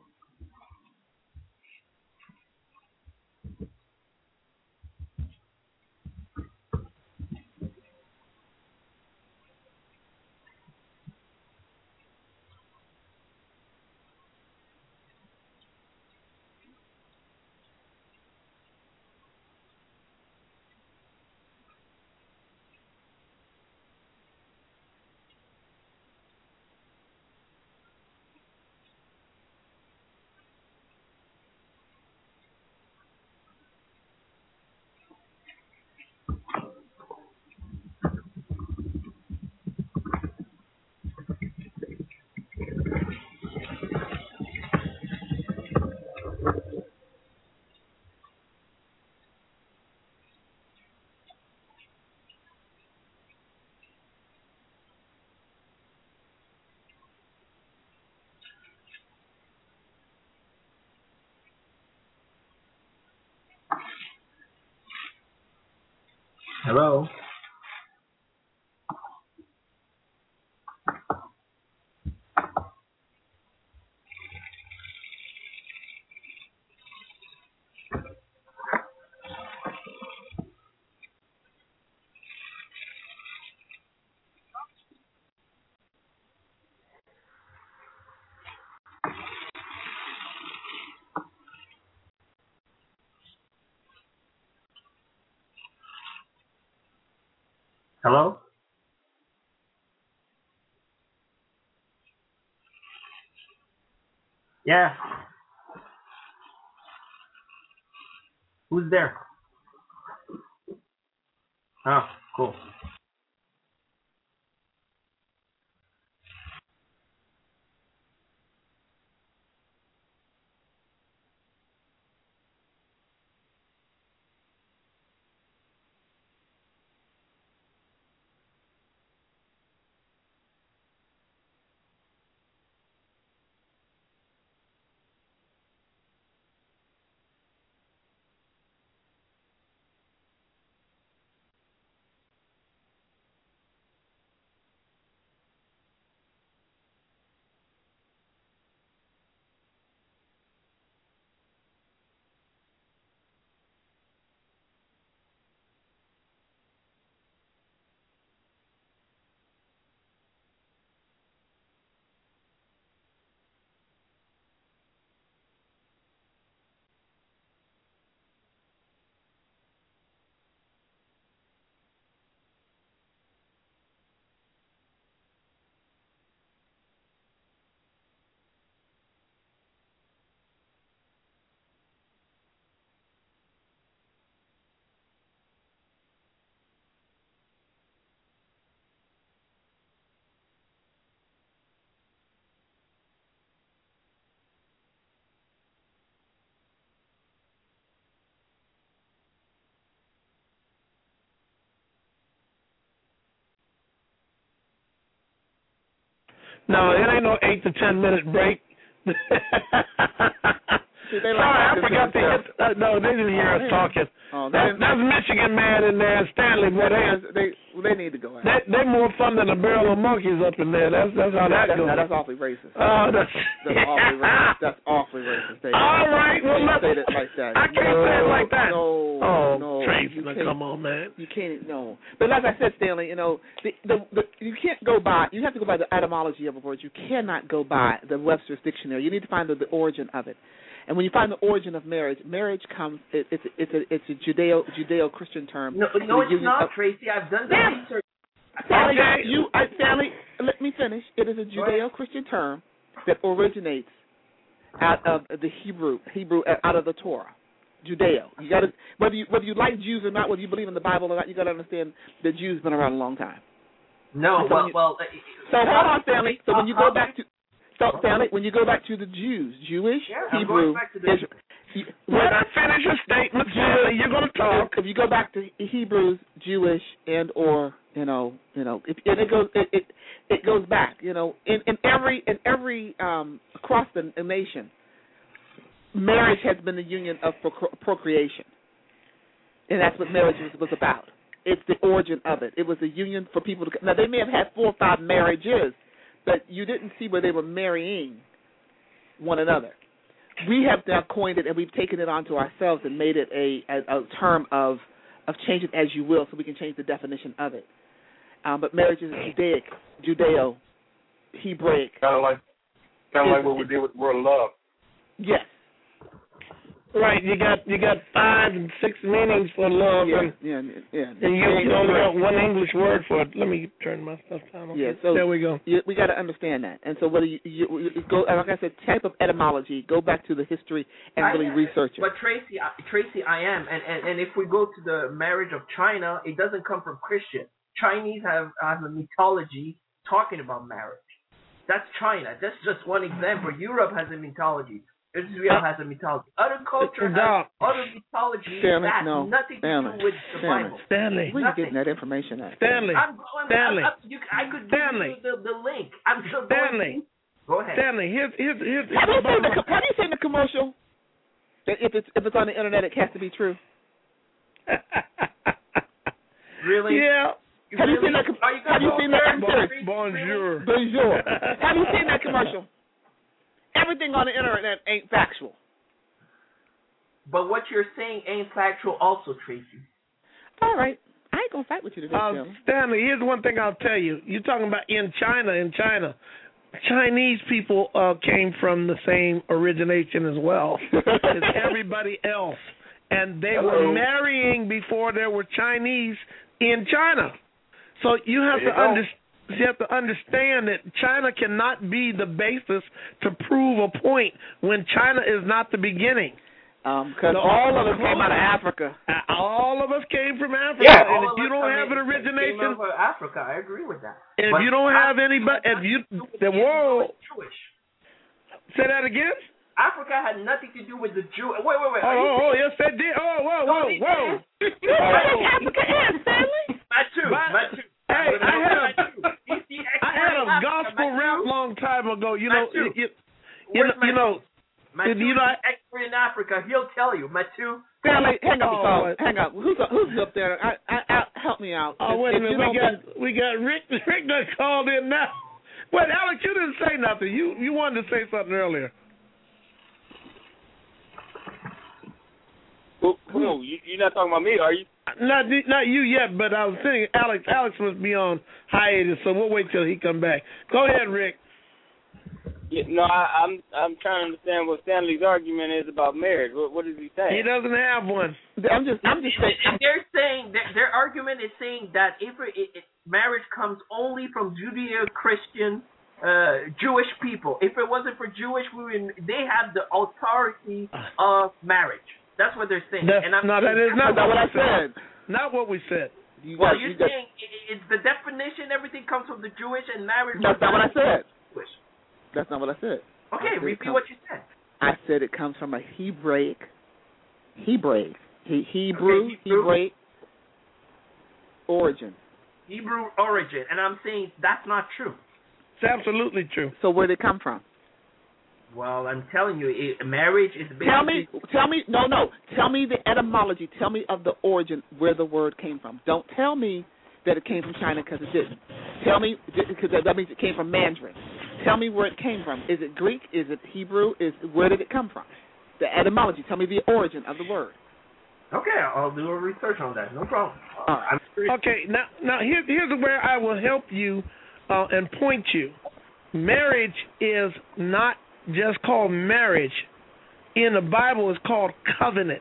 Speaker 3: Hello? Hello? Yeah. Who's there? Oh, cool.
Speaker 13: No, it ain't no 8 to 10 minute break.
Speaker 8: See,
Speaker 13: Sorry, I forgot to hit. No, they didn't hear us talking.
Speaker 8: Oh,
Speaker 13: that's Michigan man in there, Stanley. Boy,
Speaker 8: they need to go out.
Speaker 13: They're more fun than a barrel of monkeys up in there. That's how that goes.
Speaker 8: That's awfully racist.
Speaker 13: Oh, that's
Speaker 8: awfully racist. That's awfully racist.
Speaker 13: All right, well,
Speaker 8: let's say it like that.
Speaker 13: I can't say it like that.
Speaker 8: No,
Speaker 13: Tracy, come on, man.
Speaker 8: You can't. No, but like I said, Stanley, you know, you can't go by. You have to go by the etymology of a word. You cannot go by the Webster's dictionary. You need to find the origin of it. And when you find the origin of marriage, marriage comes. It's a Judeo-Christian term.
Speaker 3: No, it's not, Tracy. I've done the research.
Speaker 8: Stanley, let me finish. It is a Judeo-Christian term that originates out of the Hebrew out of the Torah. Judeo. You got to whether you like Jews or not, whether you believe in the Bible or not, you got to understand that Jews been around a long time.
Speaker 3: No,
Speaker 8: so
Speaker 3: well.
Speaker 8: So hold on, Stanley. So when you go back to Stanley, when you go back to the Jews, Jewish, Hebrew, Israel.
Speaker 13: Let us finish a statement, Stanley. You're going to talk.
Speaker 8: If you go back to Hebrews, Jewish, and or it goes back. In every across the nation, marriage has been the union of procreation, and that's what marriage was about. It's the origin of it. It was a union for people to. Now they may have had 4 or 5 marriages, but you didn't see where they were marrying one another. We have now coined it, and we've taken it onto ourselves and made it a term of change it as you will, so we can change the definition of it. But marriage is Judeo, Hebraic.
Speaker 4: Kind of like what we did with the word love.
Speaker 8: Yes.
Speaker 13: Right, you got 5 and 6 meanings for love, and you only got one English word for it. Let me turn my stuff down. Okay.
Speaker 8: Yeah, so
Speaker 13: there we go.
Speaker 8: We got to understand that, and so whether you go, like I said, type of etymology, go back to the history and really research it.
Speaker 3: But Tracy, I am, and if we go to the marriage of China, it doesn't come from Christian. Chinese have a mythology talking about marriage. That's China. That's just one example. Europe has a mythology. Israel has a mythology. Other cultures have other mythology that has nothing to do with the Bible.
Speaker 13: Stanley.
Speaker 8: Where are you getting that information at?
Speaker 13: Stanley.
Speaker 3: I could give you the link. I'm just
Speaker 13: Stanley.
Speaker 3: Go ahead.
Speaker 13: Stanley, here's
Speaker 8: have you seen the commercial? If it's on the internet, it has to be true.
Speaker 3: Really?
Speaker 13: Yeah.
Speaker 8: Have you seen that? Have you seen that?
Speaker 13: Bonjour.
Speaker 8: Bonjour. Have you seen that commercial? Everything on the internet ain't factual.
Speaker 3: But what you're saying ain't factual also, Tracy.
Speaker 8: All right. I ain't going to fight with you today,
Speaker 13: Stanley, here's one thing I'll tell you. You're talking about in China. Chinese people came from the same origination as well as everybody else. And they were marrying before there were Chinese in China. So you have to understand that China cannot be the basis to prove a point when China is not the beginning.
Speaker 8: Because all of us came out of Africa.
Speaker 13: All of us came from Africa.
Speaker 3: Yeah,
Speaker 13: and if you don't have an origination,
Speaker 3: came out of Africa, I agree with that.
Speaker 13: And if you don't have anybody, the world.
Speaker 3: Jewish.
Speaker 13: Say that again.
Speaker 3: Africa had nothing to do with the Jew. Wait.
Speaker 13: Oh, yes, they did. Oh, whoa.
Speaker 8: Africa is, Stanley.
Speaker 3: My two.
Speaker 13: Hey, I had a gospel rap long time ago. You know,
Speaker 3: expert in Africa, he'll tell you. Matthew.
Speaker 8: Stanley, hang up. Who's up there? Help me out.
Speaker 13: Oh, wait a minute. We got Rick. Rick done called in now. Wait, Alex, you didn't say nothing. You wanted to say something earlier.
Speaker 10: Who? You're not talking about me, are you?
Speaker 13: Not you yet, but I was thinking Alex. Alex must be on hiatus, so we'll wait till he come back. Go ahead, Rick.
Speaker 10: Yeah, no, I'm trying to understand what Stanley's argument is about marriage. What is he saying?
Speaker 13: He doesn't have one.
Speaker 8: I'm just saying.
Speaker 3: They're saying that their argument is saying that if marriage comes only from Judeo-Christian Jewish people. If it wasn't for Jewish women, they have the authority of marriage. That's what they're saying.
Speaker 13: That is not what I said. Not what we said.
Speaker 3: You're saying it's the definition. Everything comes from the Jewish and marriage.
Speaker 8: That's not what I said.
Speaker 3: Jewish.
Speaker 8: That's not what I said.
Speaker 3: Okay, repeat what you said.
Speaker 8: I said it comes from a Hebraic origin.
Speaker 3: Hebrew origin, and I'm saying that's not true.
Speaker 13: It's absolutely true.
Speaker 8: So where did it come from?
Speaker 3: Well, I'm telling you, marriage is basically...
Speaker 8: Tell me the etymology. Tell me of the origin, where the word came from. Don't tell me that it came from China, because it didn't. Tell me, because that means it came from Mandarin. Tell me where it came from. Is it Greek? Is it Hebrew? Where did it come from? The etymology. Tell me the origin of the word.
Speaker 3: Okay, I'll do a research on that. No problem.
Speaker 13: Okay, now here's where I will help you and point you. Marriage is not just called marriage. In the Bible, it's called covenant.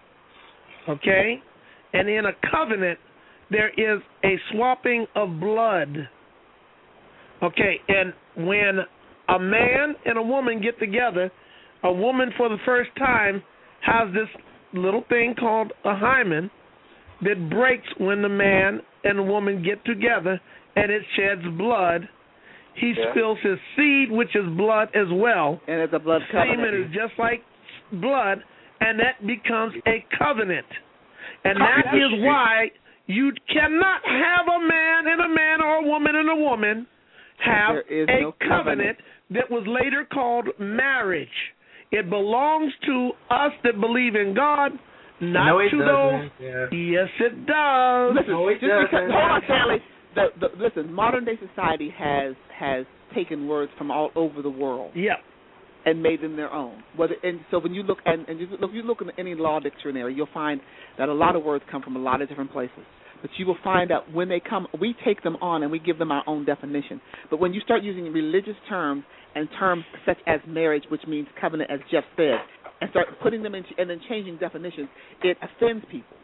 Speaker 13: Okay? And in a covenant, there is a swapping of blood. Okay, and when a man and a woman get together, a woman for the first time has this little thing called a hymen that breaks when the man and the woman get together, and it sheds blood. He spills his seed, which is blood as well.
Speaker 8: And it's a blood covenant.
Speaker 13: Semen is just like blood, and that becomes a covenant. And that is why you cannot have a man and a man or a woman and a woman have a covenant that was later called marriage. It belongs to us that believe in God, not to those. Yeah. Yes, it does.
Speaker 8: Listen, hold on, Stanley. Listen, modern day society has taken words from all over the world.
Speaker 13: Yep.
Speaker 8: And made them their own. So when you look you look in any law dictionary, you'll find that a lot of words come from a lot of different places. But you will find out when they come, we take them on and we give them our own definition. But when you start using religious terms and terms such as marriage, which means covenant, as Jeff said, and start putting them into and then changing definitions, it offends people.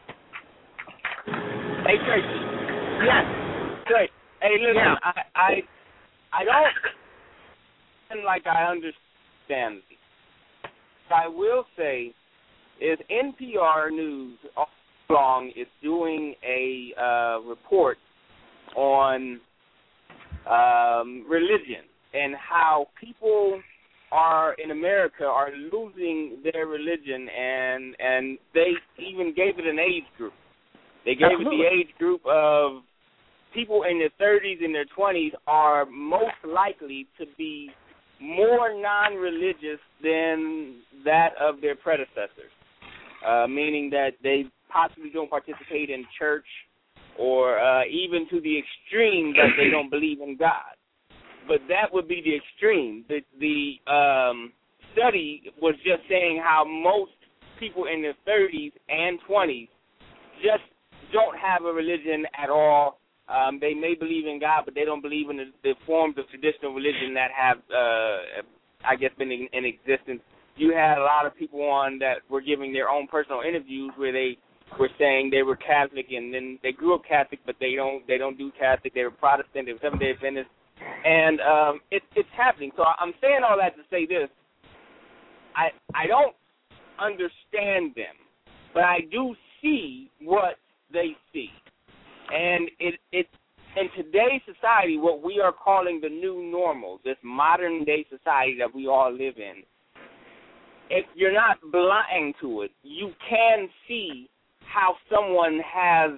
Speaker 10: Hey, Tracy.
Speaker 8: Yes.
Speaker 10: Great. Hey, listen,
Speaker 8: yeah.
Speaker 10: I don't like I understand. What I will say is NPR News all along is doing a report on religion and how people in America are losing their religion, and they even gave it an age group. They gave it the age group of people in their 30s and their 20s are most likely to be more non-religious than that of their predecessors, meaning that they possibly don't participate in church or even to the extreme that they don't believe in God. But that would be the extreme. The study was just saying how most people in their 30s and 20s just don't have a religion at all. They may believe in God, but they don't believe in the forms of traditional religion that have, I guess, been in existence. You had a lot of people on that were giving their own personal interviews where they were saying they were Catholic, and then they grew up Catholic, but they don't do Catholic. They were Protestant. They were Seventh-day Adventist, and it's happening. So I'm saying all that to say this: I don't understand them, but I do see what they see, and it's in today's society, what we are calling the new normal, this modern day society that we all live in. If you're not blind to it, you can see how someone has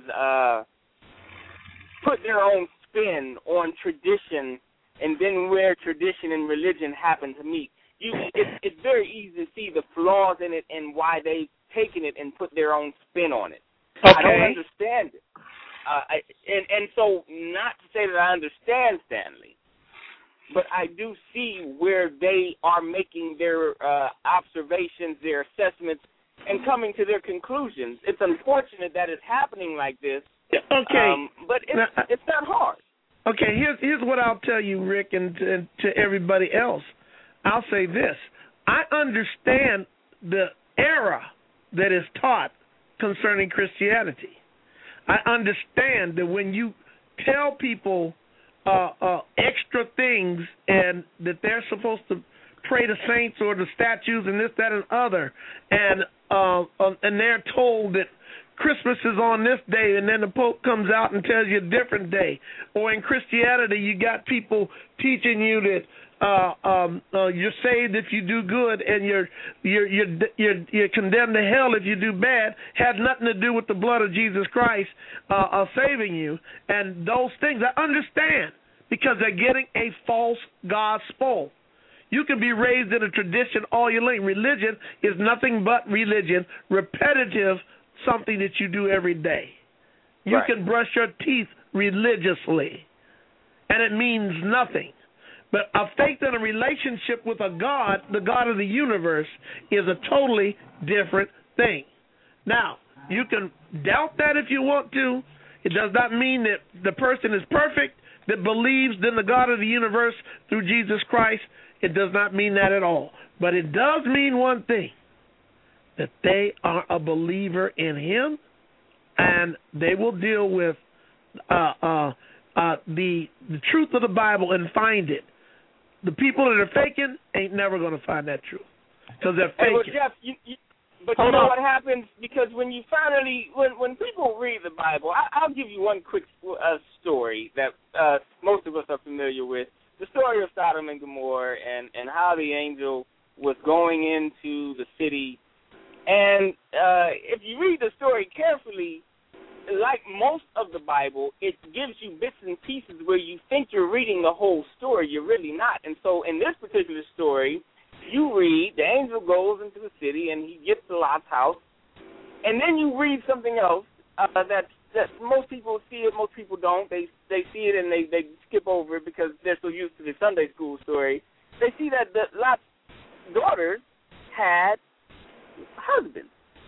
Speaker 10: put their own spin on tradition, and then where tradition and religion happen to meet. It's very easy to see the flaws in it and why they've taken it and put their own spin on it.
Speaker 13: Okay.
Speaker 10: I don't understand it. And so, not to say that I understand Stanley, but I do see where they are making their observations, their assessments, and coming to their conclusions. It's unfortunate that it's happening like this.
Speaker 13: Okay.
Speaker 10: But it's not hard.
Speaker 13: Okay, here's what I'll tell you, Rick, and to everybody else. I'll say this. I understand the error that is taught concerning Christianity. I understand that when you tell people extra things and that they're supposed to pray to saints or the statues and this, that, and other, and they're told that Christmas is on this day, and then the Pope comes out and tells you a different day. Or in Christianity, you got people teaching you that you're saved if you do good, and you're condemned to hell if you do bad. Has nothing to do with the blood of Jesus Christ saving you. And those things I understand, because they're getting a false gospel. You can be raised in a tradition all your life. Religion is nothing but religion, repetitive, something that you do every day. You can brush your teeth religiously, and it means nothing. But a faith and a relationship with a God, the God of the universe, is a totally different thing. Now, you can doubt that if you want to. It does not mean that the person is perfect, that believes in the God of the universe through Jesus Christ. It does not mean that at all. But it does mean one thing, that they are a believer in Him, and they will deal with the truth of the Bible and find it. The people that are faking ain't never going to find that truth, because they're faking.
Speaker 10: Hey, well, Jeff, but you know what happens? Because when you finally, when people read the Bible, I'll give you one quick story that most of us are familiar with. The story of Sodom and Gomorrah and how the angel was going into the city. And if you read the story carefully, like most of the Bible, it gives you bits and pieces where you think you're reading the whole story. You're really not. And so in this particular story, you read the angel goes into the city and he gets to Lot's house. And then you read something else that most people see it, most people don't. They see it and they skip over it because they're so used to the Sunday school story. They see that Lot's daughters had husbands.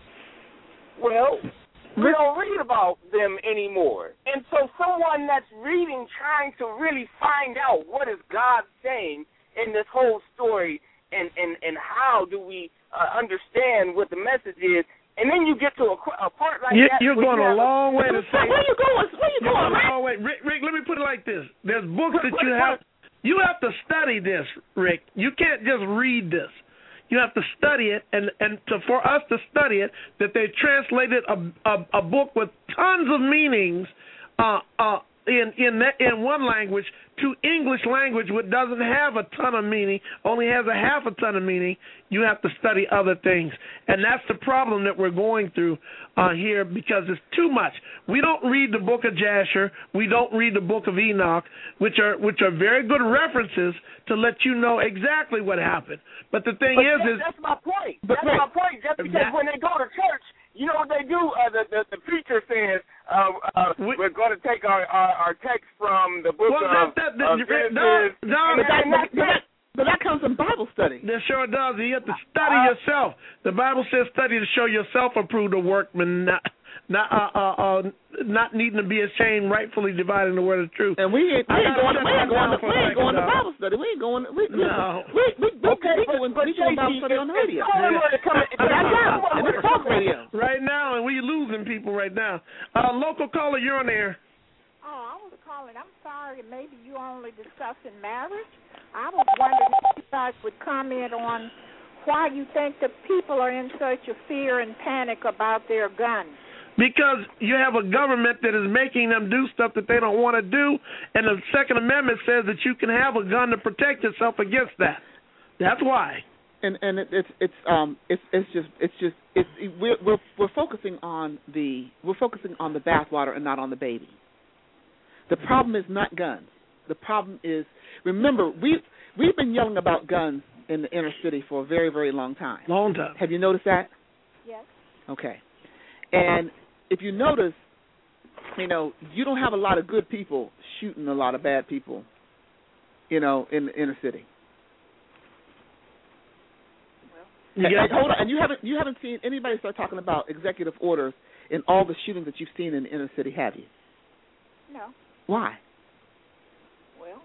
Speaker 10: Well, we don't read about them anymore. And so someone that's reading, trying to really find out what is God saying in this whole story and how do we understand what the message is, and then you get to a part like that.
Speaker 13: You're going a long way to say.
Speaker 8: Where you going, Rick?
Speaker 13: Rick, let me put it like this. There's books that you have to study this, Rick. You can't just read this. You have to study it, and for us to study it, that they translated a book with tons of meanings in one language to English language, which doesn't have a ton of meaning, only has a half a ton of meaning. You have to study other things, and that's the problem that we're going through here, because it's too much. We don't read the book of Jasher. We don't read the book of Enoch, which are very good references to let you know exactly what happened. But the thing is
Speaker 10: that's my point. That's my point. Just because when they go to church, you know what they do? The preacher says, we're going to take our text from the book of Genesis.
Speaker 8: But that comes from Bible study.
Speaker 13: That sure does. You have to study yourself. The Bible says study to show yourself approved, a workman, not needing to be ashamed, rightfully dividing the word of truth.
Speaker 8: And we ain't going to Bible study. We ain't going. We doing Bible study on the radio. And it's talk radio
Speaker 13: right now, and we losing losing people right now. Local caller, you're on air.
Speaker 11: Oh, I was calling. I'm sorry, maybe you only discussing marriage. I was wondering if you guys would comment on why you think the people are in such a fear and panic about their guns.
Speaker 13: Because you have a government that is making them do stuff that they don't want to do, and the Second Amendment says that you can have a gun to protect yourself against that. That's why.
Speaker 8: And we're focusing on the bathwater and not on the baby. The problem is not guns. The problem is, remember, we've been yelling about guns in the inner city for a very, very long time.
Speaker 13: Long time.
Speaker 8: Have you noticed that?
Speaker 11: Yes.
Speaker 8: Okay. And if you notice, you don't have a lot of good people shooting a lot of bad people, in the inner city. Hold on, and you haven't seen anybody start talking about executive orders in all the shootings that you've seen in the inner city, have you?
Speaker 11: No.
Speaker 8: Why?
Speaker 11: Well.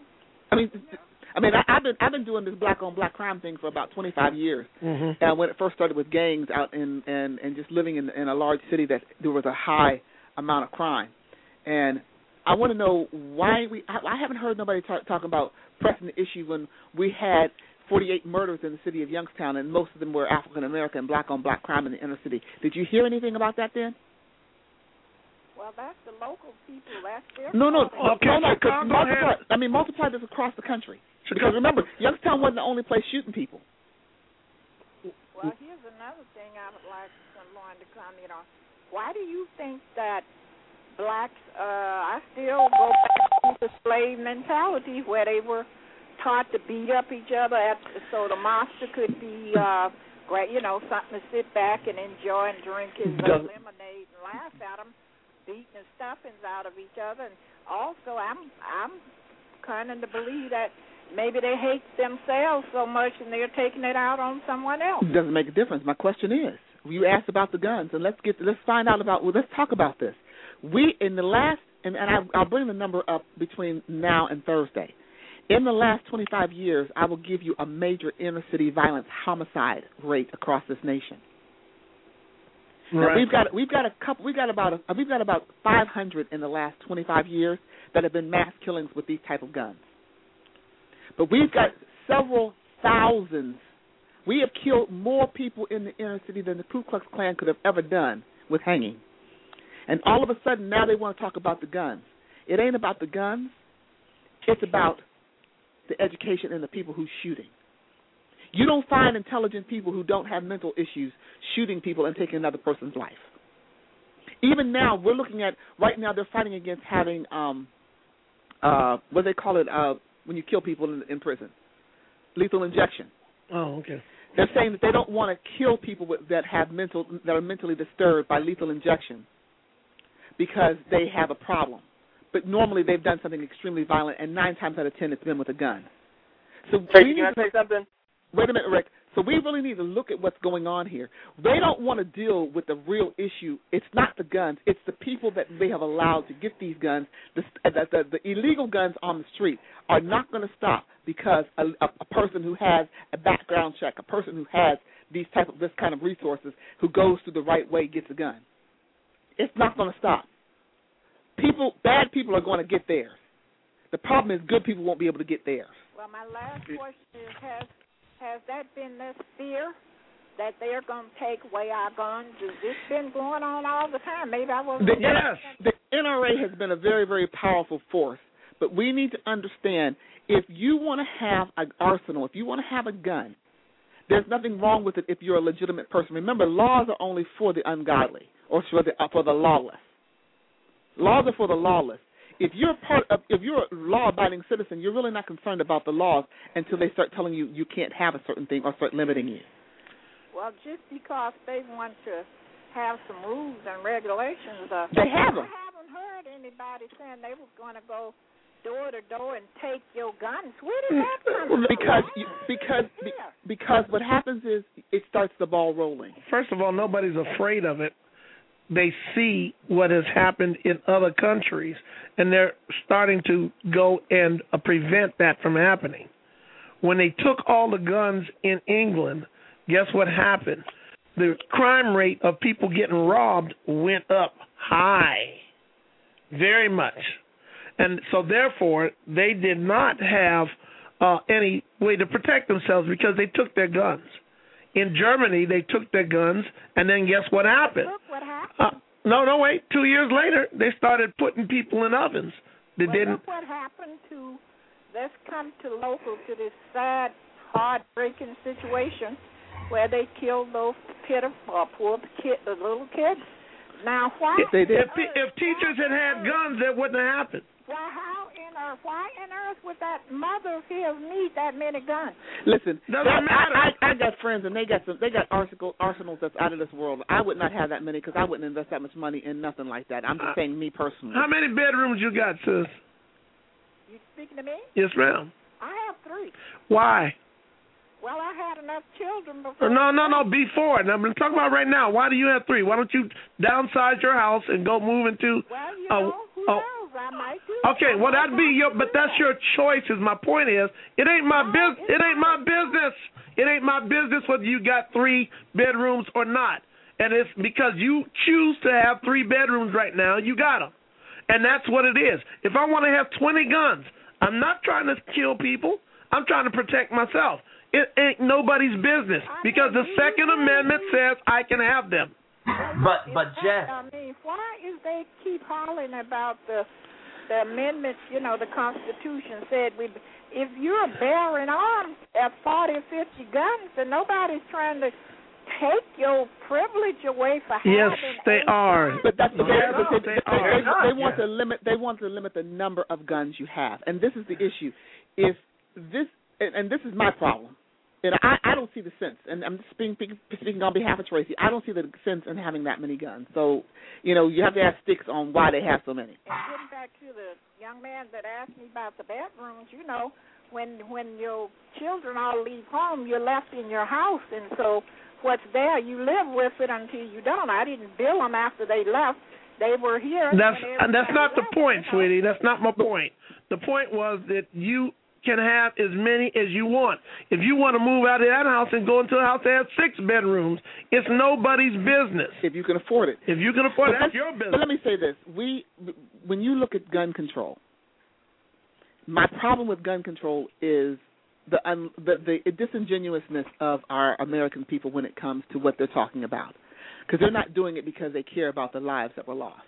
Speaker 8: I've been doing this black on black crime thing for about 25 years.
Speaker 13: Mm-hmm.
Speaker 8: And when it first started with gangs out and just living in a large city that there was a high amount of crime, and I want to know why I haven't heard nobody talking about pressing the issue when we had 48 murders in the city of Youngstown, and most of them were African American, black on black crime in the inner city. Did you hear anything about that then?
Speaker 11: Well, that's the local people. That's their
Speaker 8: No.
Speaker 11: problem.
Speaker 8: Multiply this across the country. Because remember, Youngstown wasn't the only place shooting people.
Speaker 11: Well, here's another thing I would like someone to comment on. Why do you think that blacks, I still go back to the slave mentality where they were taught to beat up each other so the master could be, something to sit back and enjoy and drink his lemonade and laugh at them, beating the stuffings out of each other. And also, I'm kind of to believe that maybe they hate themselves so much and they're taking it out on someone else.
Speaker 8: It doesn't make a difference. My question is, you asked about the guns, and let's talk about this. I'll bring the number up between now and Thursday. In the last 25 years, I will give you a major inner city violence homicide rate across this nation.
Speaker 13: Right.
Speaker 8: Now, we've got about 500 in the last 25 years that have been mass killings with these type of guns. But we've got several thousands. We have killed more people in the inner city than the Ku Klux Klan could have ever done with hanging. And all of a sudden, now they want to talk about the guns. It ain't about the guns. It's about the education and the people who's shooting. You don't find intelligent people who don't have mental issues shooting people and taking another person's life. Even now, we're looking at, right now they're fighting against having, what they call it, when you kill people in prison, lethal injection.
Speaker 13: Oh, okay.
Speaker 8: They're saying that they don't want to kill people that are mentally disturbed by lethal injection because they have a problem. But normally they've done something extremely violent, and 9 times out of 10 it's been with a gun. So
Speaker 10: Tracy, can I say something?
Speaker 8: Wait a minute, Rick. So we really need to look at what's going on here. They don't want to deal with the real issue. It's not the guns. It's the people that they have allowed to get these guns. The illegal guns on the street are not going to stop because a person who has a background check, a person who has this kind of resources, who goes through the right way gets a gun. It's not going to stop. Bad people are going to get theirs. The problem is good people won't be able to get theirs.
Speaker 11: Well, my last question is, has that been this fear that they're going to take away our guns? Has this been going on all the time? Maybe I wasn't.
Speaker 8: The NRA has been a very, very powerful force, but we need to understand if you want to have an arsenal, if you want to have a gun, there's nothing wrong with it if you're a legitimate person. Remember, laws are only for the ungodly or for the lawless. Laws are for the lawless. If you're a law-abiding citizen, you're really not concerned about the laws until they start telling you you can't have a certain thing or start limiting you.
Speaker 11: Well, just because they want to have some rules and regulations,
Speaker 8: they have them.
Speaker 11: I haven't heard anybody saying they were going to go door to door and take your guns. Where did that come from?
Speaker 8: Because what happens is it starts the ball rolling.
Speaker 13: First of all, nobody's afraid of it. They see what has happened in other countries, and they're starting to go and prevent that from happening. When they took all the guns in England, guess what happened? the crime rate of people getting robbed went up high, very much. And so, therefore, they did not have any way to protect themselves because they took their guns. In Germany, they took their guns, and then guess what happened?
Speaker 11: Look what happened.
Speaker 13: No, wait. 2 years later, they started putting people in ovens.
Speaker 11: Look what happened to, let's come to local, to this sad, heartbreaking situation where they killed those poor the little kids. Now, why?
Speaker 13: If teachers had guns, that wouldn't have happened.
Speaker 11: Why on earth would that mother of his need that many guns?
Speaker 8: Listen,
Speaker 13: doesn't matter.
Speaker 8: I got friends and they got arsenals that's out of this world. I would not have that many because I wouldn't invest that much money in nothing like that. I'm just saying me personally.
Speaker 13: How many bedrooms you got, sis?
Speaker 11: You speaking to me?
Speaker 13: Yes, ma'am.
Speaker 11: I have 3.
Speaker 13: Why?
Speaker 11: Well, I had enough children before.
Speaker 13: No, before. Now, I'm talking about right now. Why do you have 3? Why don't you downsize your house and go move into?
Speaker 11: Well, who knows? I might do.
Speaker 13: Okay, well that'd be but that's your choice. Is my point is, it ain't my business. It ain't my business. It ain't my business whether you got 3 bedrooms or not. And it's because you choose to have 3 bedrooms right now. You got them, and that's what it is. If I want to have 20 guns, I'm not trying to kill people. I'm trying to protect myself. It ain't nobody's business because the Second Amendment says I can have them.
Speaker 3: But Jeff,
Speaker 11: I mean, why is they keep hollering about the amendments? You know, the Constitution said if you're bearing arms at 40 or 50 guns, then nobody's trying to take your privilege away for having.
Speaker 13: Yes, they are.
Speaker 8: But that's they want to limit. They want to limit the number of guns you have, and this is the issue. If this and this is my problem. And I don't see the sense, and I'm speaking on behalf of Tracy. I don't see the sense in having that many guns. So, you have to have sticks on why they have so many.
Speaker 11: And getting back to the young man that asked me about the bedrooms, when your children all leave home, you're left in your house, and so what's there, you live with it until you don't. I didn't bill them after they left. They were here.
Speaker 13: That's not the point, sweetie. That's not my point. The point was that you can have as many as you want. If you want to move out of that house and go into a house that has 6 bedrooms, it's nobody's business.
Speaker 8: If you can afford it.
Speaker 13: If you can afford it, that's your business.
Speaker 8: But let me say this. When you look at gun control, my problem with gun control is the disingenuousness of our American people when it comes to what they're talking about. Because they're not doing it because they care about the lives that were lost.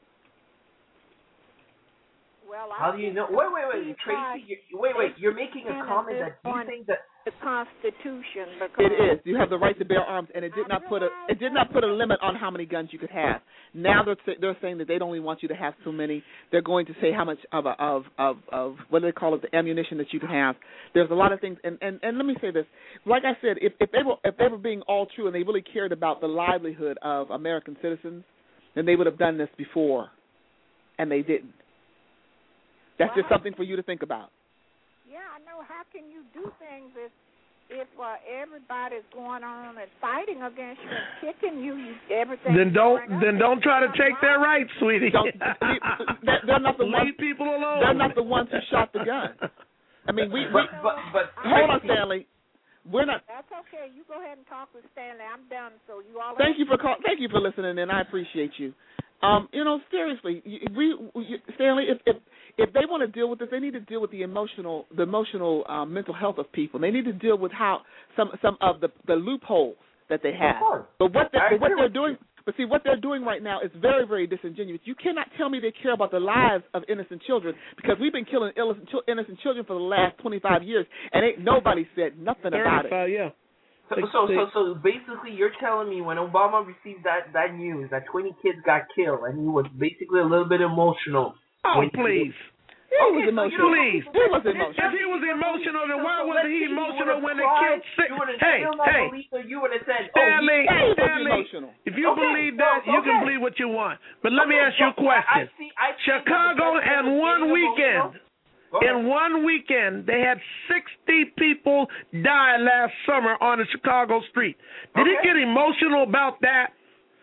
Speaker 11: Well,
Speaker 3: how do you know? Wait, Tracy. Wait. You're making a comment that you think that
Speaker 11: the Constitution.
Speaker 8: It is. You have the right to bear arms, and it did not put a limit on how many guns you could have. Now they're saying that they don't only want you to have so many. They're going to say how much of what do they call it, the ammunition that you can have. There's a lot of things, and let me say this. Like I said, if they were being all true and they really cared about the livelihood of American citizens, then they would have done this before, and they didn't. That's just something for you to think about.
Speaker 11: Yeah, I know. How can you do things if everybody's going on and fighting against you and kicking you? Everything.
Speaker 13: Then don't try to take their rights, sweetie.
Speaker 8: They're not the
Speaker 13: Leave people alone.
Speaker 8: They're not the ones who shot the gun. I mean, but hold on, Stanley. We're not.
Speaker 11: That's okay. You go ahead and talk with Stanley. I'm done. So you all.
Speaker 8: Thank you for listening, and I appreciate you. Seriously, Stanley, if they want to deal with this, they need to deal with the emotional mental health of people. They need to deal with how some of the loopholes that they have. But what they're doing. But see, what they're doing right now is very, very disingenuous. You cannot tell me they care about the lives of innocent children because we've been killing innocent children for the last 25 years, and ain't nobody said nothing about it.
Speaker 13: Yeah.
Speaker 3: So basically, you're telling me when Obama received that news that 20 kids got killed, and he was basically a little bit emotional.
Speaker 13: Oh, please.
Speaker 8: He was emotional.
Speaker 13: Please.
Speaker 8: He was emotional.
Speaker 13: If he was emotional, then why wasn't he emotional when they killed 6?
Speaker 3: You would have said,
Speaker 13: Stanley,
Speaker 8: emotional.
Speaker 13: If you believe that, you can believe what you want. But let me ask you a question. Chicago in one weekend. In one weekend, they had 60 people die last summer on a Chicago street. Did he get emotional about that?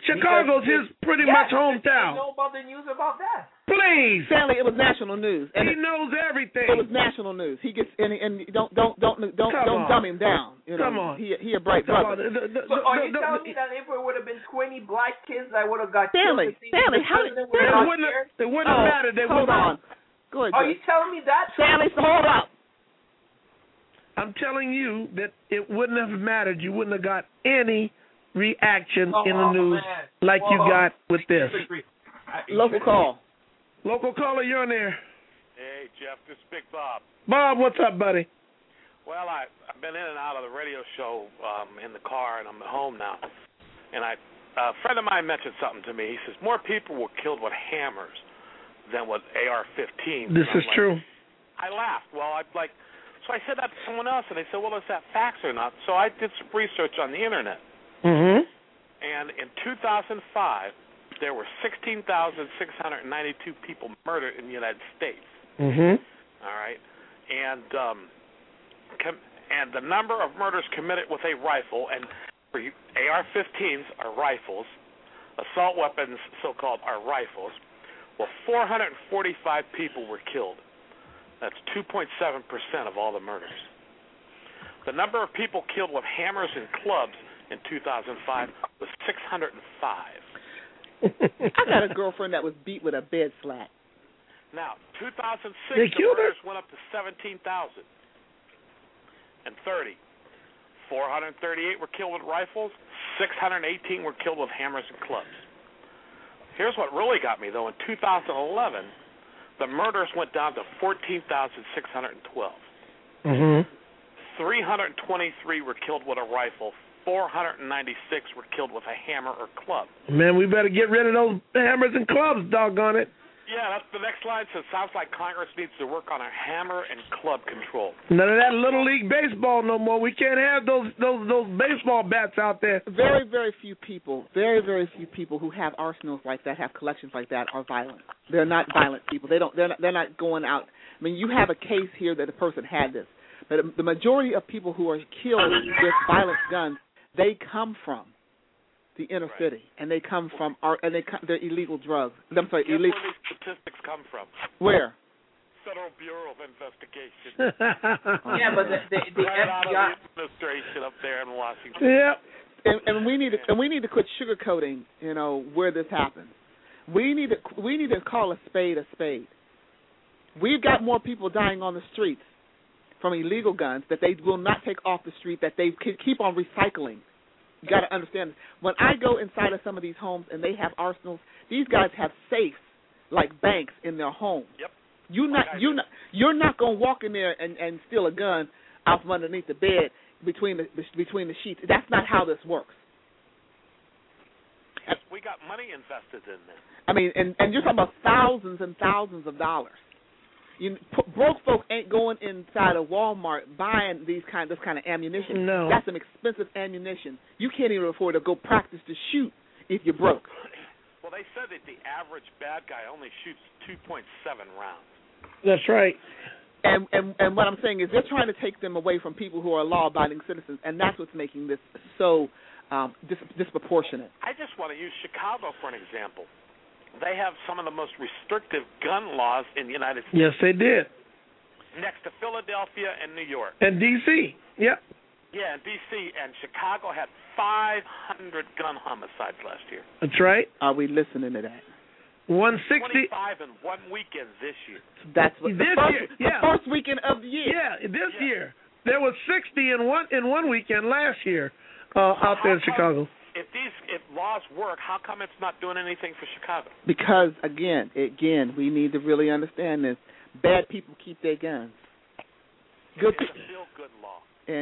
Speaker 13: Chicago's his pretty much hometown.
Speaker 3: Know about the news about that?
Speaker 13: Please,
Speaker 8: Stanley, it was national news. And
Speaker 13: he knows everything.
Speaker 8: It was national news. He gets and don't dumb him down. You know,
Speaker 13: Come on.
Speaker 8: He a bright brother.
Speaker 3: So are you telling me that if it would have been 20 black kids that would have got
Speaker 8: Stanley,
Speaker 3: killed,
Speaker 13: it wouldn't have mattered.
Speaker 8: Hold on. Go ahead.
Speaker 3: Are you telling me that?
Speaker 8: Stanley, hold up.
Speaker 13: I'm telling you that it wouldn't have mattered. You wouldn't have got any reaction in the news like you got with this.
Speaker 8: Local call.
Speaker 13: Local caller, you're on there.
Speaker 2: Hey, Jeff, this is Big Bob.
Speaker 13: Bob, what's up, buddy?
Speaker 2: Well, I've been in and out of the radio show in the car, and I'm at home now. And a friend of mine mentioned something to me. He says more people were killed with hammers than with AR-15s.
Speaker 13: This is true.
Speaker 2: I laughed. So I said that to someone else, and they said, well, is that facts or not? So I did some research on the Internet.
Speaker 13: Mm-hmm.
Speaker 2: And in 2005, there were 16,692 people murdered in the United States.
Speaker 13: Mm-hmm.
Speaker 2: All right. And the number of murders committed with a rifle, and AR-15s are rifles, assault weapons, so-called, are rifles. Well, 445 people were killed. That's 2.7% of all the murders. The number of people killed with hammers and clubs in 2005 was 605.
Speaker 8: I got a girlfriend that was beat with a bed slat.
Speaker 2: Now, 2006, the murders went up to 17,030. 438 were killed with rifles. 618 were killed with hammers and clubs. Here's what really got me, though. In 2011, the murders went down to 14,612.
Speaker 13: Mm-hmm.
Speaker 2: 323 were killed with a rifle. 496 were killed with a hammer or club.
Speaker 13: Man, we better get rid of those hammers and clubs, doggone it.
Speaker 2: Yeah, that's the next line. Says, sounds like Congress needs to work on a hammer and club control.
Speaker 13: None of that Little League baseball no more. We can't have those baseball bats out there.
Speaker 8: Very, very few people who have arsenals like that, have collections like that, are violent. They're not violent people. They're not going out. I mean, you have a case here that a person had this, but the majority of people who are killed with violent guns, they come from the inner city, and they come from they're illegal drugs. I'm sorry, illegal.
Speaker 2: Where these statistics come from?
Speaker 8: Where?
Speaker 2: Federal Bureau of Investigation.
Speaker 3: Yeah, but the FBI
Speaker 2: administration up there in Washington.
Speaker 13: Yeah.
Speaker 8: And we need to quit sugarcoating, where this happened. We need to call a spade a spade. We've got more people dying on the streets from illegal guns that they will not take off the street, that they keep on recycling. You got to understand this. When I go inside of some of these homes and they have arsenals, these guys have safes like banks in their homes.
Speaker 2: Yep.
Speaker 8: You're not going to walk in there and steal a gun out from underneath the bed between the sheets. That's not how this works.
Speaker 2: We got money invested in this.
Speaker 8: I mean, and you're talking about thousands and thousands of dollars. Broke folk ain't going inside of Walmart buying this kind of ammunition.
Speaker 13: No.
Speaker 8: That's some expensive ammunition. You can't even afford to go practice to shoot if you're broke.
Speaker 2: Well, they said that the average bad guy only shoots 2.7 rounds.
Speaker 13: That's right.
Speaker 8: And what I'm saying is they're trying to take them away from people who are law-abiding citizens, and that's what's making this so disproportionate.
Speaker 2: I just want to use Chicago for an example. They have some of the most restrictive gun laws in the United States.
Speaker 13: Yes, they did.
Speaker 2: Next to Philadelphia and New York.
Speaker 13: And D.C., yep.
Speaker 2: Yeah, and D.C. and Chicago had 500 gun homicides last year.
Speaker 13: That's right.
Speaker 8: Are we listening to that?
Speaker 2: 25
Speaker 13: 160.
Speaker 2: in one weekend this year.
Speaker 8: That's what
Speaker 13: the
Speaker 8: first weekend of the year.
Speaker 13: Yeah, this year. There was 60 in one weekend last year out there in Chicago.
Speaker 2: If laws work, how come it's not doing anything for Chicago?
Speaker 8: Because again, we need to really understand this. Bad people keep their guns. Good people.
Speaker 2: It's a feel-good law.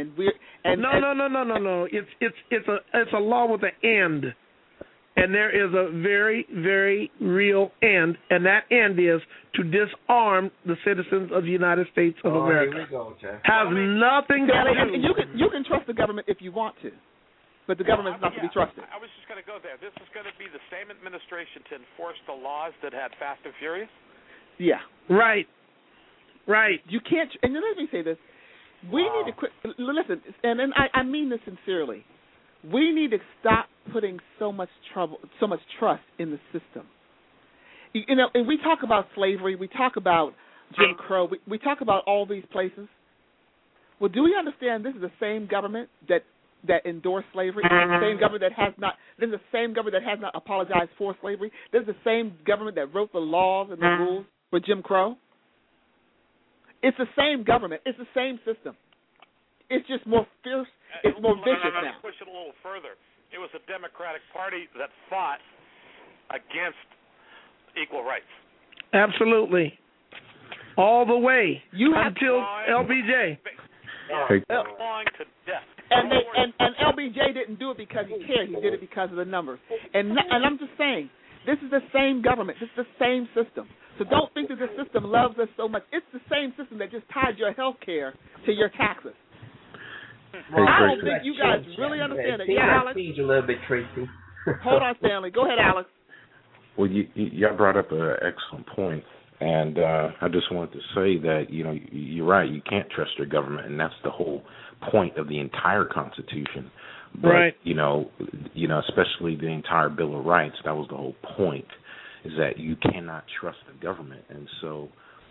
Speaker 13: No. It's a law with an end, and there is a very, very real end, and that end is to disarm the citizens of the United States of America.
Speaker 3: Here we go, Jeff.
Speaker 13: Has nothing to do.
Speaker 8: You can trust the government if you want to. But the government is not to be trusted.
Speaker 2: I was just going to go there. This is going to be the same administration to enforce the laws that had Fast and Furious?
Speaker 8: Yeah.
Speaker 13: Right.
Speaker 8: You can't, and let me say this. We need to quit, listen, and I mean this sincerely. We need to stop putting so much trust in the system. You know, and we talk about slavery, we talk about Jim Crow, we talk about all these places. Well, do we understand this is the same government that endorsed slavery? The same government that has not. This is the same government that has not apologized for slavery. This is the same government that wrote the laws and the rules for Jim Crow. It's the same government. It's the same system. It's just more fierce. It's more vicious now.
Speaker 19: Push it a little further. It was the Democratic Party that fought against equal rights.
Speaker 13: Absolutely. All the way until LBJ.
Speaker 19: Clawing to death.
Speaker 8: And LBJ didn't do it because he cared. He did it because of the numbers. And I'm just saying, this is the same government. This is the same system. So don't think that the system loves us so much. It's the same system that just tied your health care to your taxes.
Speaker 3: Well,
Speaker 8: I don't think you guys really understand it. Yeah, Alex?
Speaker 3: A little bit, Tracy.
Speaker 8: Hold on, Stanley. Go ahead, Alex.
Speaker 9: Well, y'all brought up an excellent point, and I just wanted to say that, you know, you're right. You can't trust your government, and that's the whole point of the entire Constitution. But,
Speaker 13: right.
Speaker 9: You know, especially the entire Bill of Rights, that was the whole point, is that you cannot trust the government. And so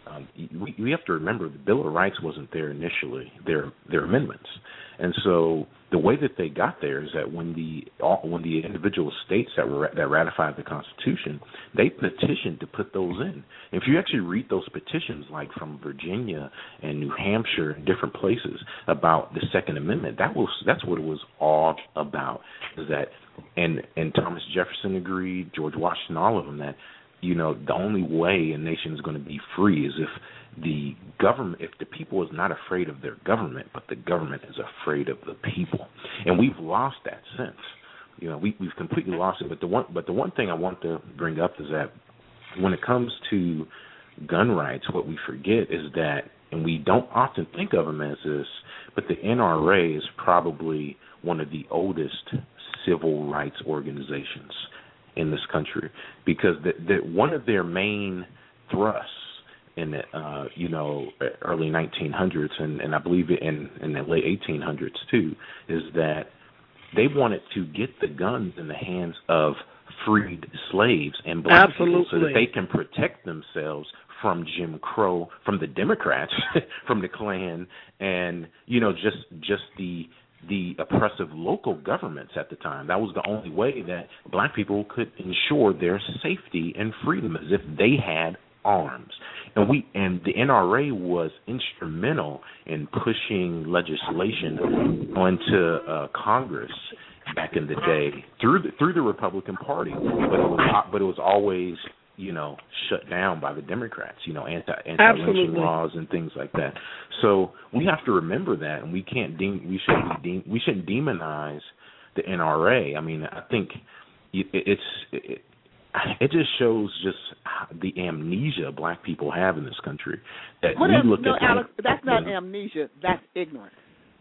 Speaker 9: we have to remember the Bill of Rights wasn't there initially. They're amendments. And so the way that they got there is that when the individual states that ratified the Constitution, they petitioned to put those in. If you actually read those petitions, like from Virginia and New Hampshire and different places about the Second Amendment, that's what it was all about. Is that and Thomas Jefferson agreed, George Washington, all of them, that, you know, the only way a nation is going to be free is if the government, if the people is not afraid of their government, but the government is afraid of the people. And we've lost that sense. You know, we've completely lost it. But the one thing I want to bring up is that when it comes to gun rights, what we forget is that, and we don't often think of them as this, but the NRA is probably one of the oldest civil rights organizations in this country, because one of their main thrusts in the early 1900s and I believe in the late 1800s too, is that they wanted to get the guns in the hands of freed slaves and black people so that they can protect themselves from Jim Crow, from the Democrats, from the Klan, and, you know, just the oppressive local governments at the time. That was the only way that black people could ensure their safety and freedom, as if they had arms. And the NRA was instrumental in pushing legislation onto Congress back in the day through the Republican Party, but it was always, you know, shut down by the Democrats, you know, anti-lynching laws and things like that. So we have to remember that, and we shouldn't demonize the NRA. I mean, I think it just shows just the amnesia black people have in this country. That
Speaker 8: Alex, that's not amnesia. That's ignorance.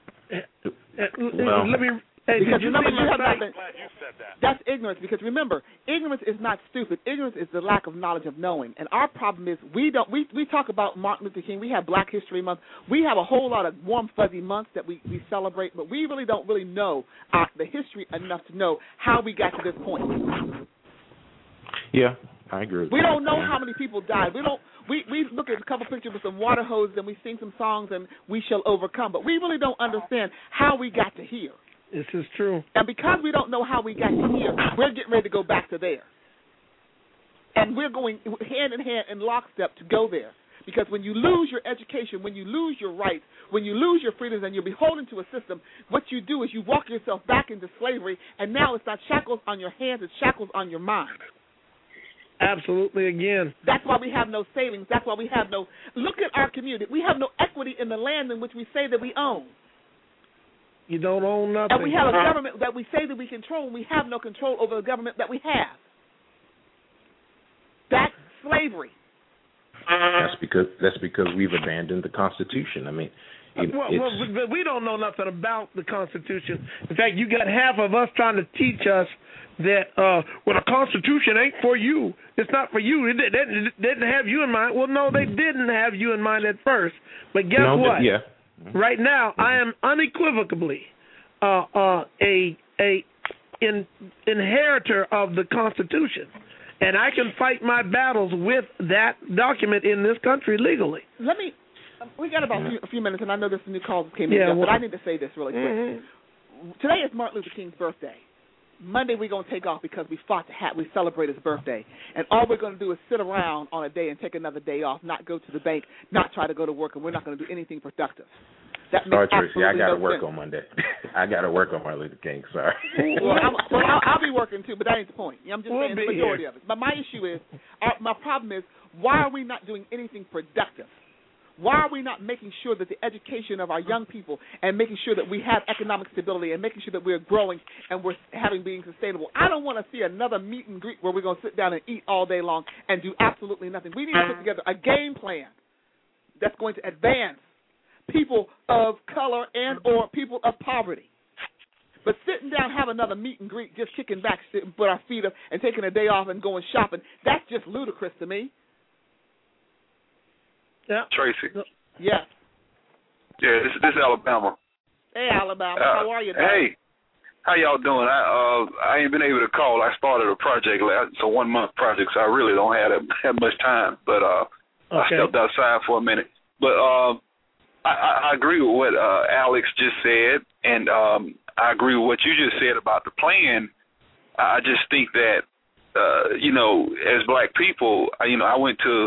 Speaker 13: Let me.
Speaker 8: Because remember, that's ignorance. Because remember, ignorance is not stupid. Ignorance is the lack of knowledge of knowing. And our problem is we talk about Martin Luther King. We have Black History Month. We have a whole lot of warm fuzzy months that we celebrate, but we really don't really know the history enough to know how we got to this point.
Speaker 9: Yeah, I agree.
Speaker 8: We don't know how many people died. We look at a couple pictures with some water hoses and we sing some songs and we shall overcome. But we really don't understand how we got to here.
Speaker 13: This is true.
Speaker 8: And because we don't know how we got to here, we're getting ready to go back to there. And we're going hand in hand in lockstep to go there. Because when you lose your education, when you lose your rights, when you lose your freedoms and you're beholden to a system, what you do is you walk yourself back into slavery, and now it's not shackles on your hands, it's shackles on your mind.
Speaker 13: Absolutely, again.
Speaker 8: That's why we have no savings. That's why we have no... Look at our community. We have no equity in the land in which we say that we own.
Speaker 13: You don't own nothing.
Speaker 8: And we have a government that we say that we control, and we have no control over the government that we have. That's slavery.
Speaker 9: That's because we've abandoned the Constitution. I mean,
Speaker 13: but we don't know nothing about the Constitution. In fact, you got half of us trying to teach us that the Constitution ain't for you. It's not for you. It didn't have you in mind. Well, no, they didn't have you in mind at first. But guess what?
Speaker 9: Yeah.
Speaker 13: Right now, I am unequivocally a inheritor of the Constitution, and I can fight my battles with that document in this country legally.
Speaker 8: We got about a few minutes, and I know there's some new calls that came in, but I need to say this really quick. Mm-hmm. Today is Martin Luther King's birthday. Monday we're going to take off because we celebrate his birthday. And all we're going to do is sit around on a day and take another day off, not go to the bank, not try to go to work, and we're not going to do anything productive.
Speaker 9: Sorry, Tracy, I got to work on Monday. I got to work on Martin Luther King, sorry.
Speaker 8: Well, I'll be working too, but that ain't the point. I'm just saying the majority of it. But my issue is, my problem is, why are we not doing anything productive? Why are we not making sure that the education of our young people and making sure that we have economic stability and making sure that we're growing and we're being sustainable? I don't want to see another meet and greet where we're going to sit down and eat all day long and do absolutely nothing. We need to put together a game plan that's going to advance people of color and or people of poverty. But sitting down, have another meet and greet, just kicking back, sitting, put our feet up and taking a day off and going shopping, that's just ludicrous to me.
Speaker 13: Yeah.
Speaker 21: Tracy.
Speaker 8: Yeah.
Speaker 21: Yeah, this is Alabama.
Speaker 8: Hey, Alabama. How are you,
Speaker 21: Hey, how y'all doing? I ain't been able to call. I started a project. It's a 1-month project, so I really don't have much time. But I stepped outside for a minute. But I agree with what Alex just said, and I agree with what you just said about the plan. I just think that, as black people, I went to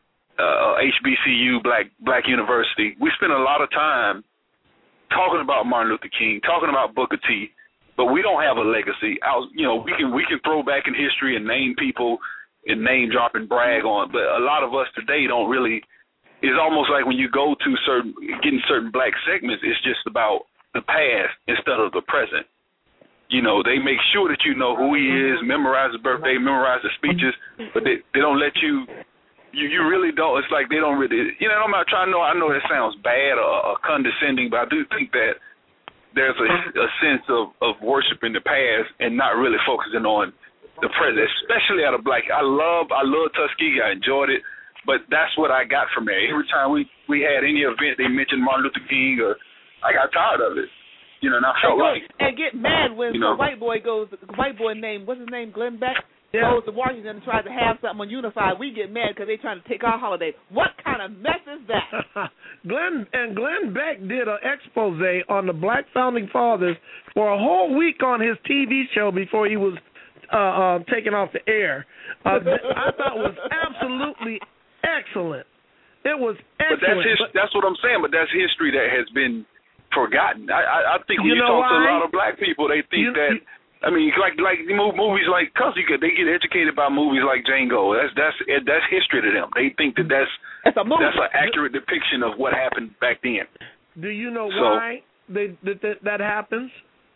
Speaker 21: HBCU, Black University. We spend a lot of time talking about Martin Luther King, talking about Booker T, but we don't have a legacy. We can throw back in history and name people and name drop and brag on, but a lot of us today don't really. It's almost like when you go to getting certain black segments, it's just about the past instead of the present. They make sure that you know who he is, memorize his birthday, memorize the speeches, but they don't let you. You really don't. It's like they don't really. I'm not trying to know. I know that sounds bad or condescending, but I do think that there's a sense of worshiping the past and not really focusing on the present, especially out of black. I love Tuskegee. I enjoyed it, but that's what I got from there. Every time we had any event, they mentioned Martin Luther King, or I got tired of it. And I felt
Speaker 8: and get mad when the white boy named, what's his name, Glenn Beck. Goes to Washington and tries to have something on Unified. We get mad because they're trying to take our holiday. What kind of mess is that?
Speaker 13: Glenn Beck did an expose on the Black Founding Fathers for a whole week on his TV show before he was taken off the air. I thought it was absolutely excellent. It was excellent.
Speaker 21: But that's what I'm saying. But that's history that has been forgotten. I think when you talk to a lot of black people, they think that. I mean, like movies like they get educated by movies like Django. That's history to them. They think that's an accurate depiction of what happened back then.
Speaker 13: Do you know why that happens?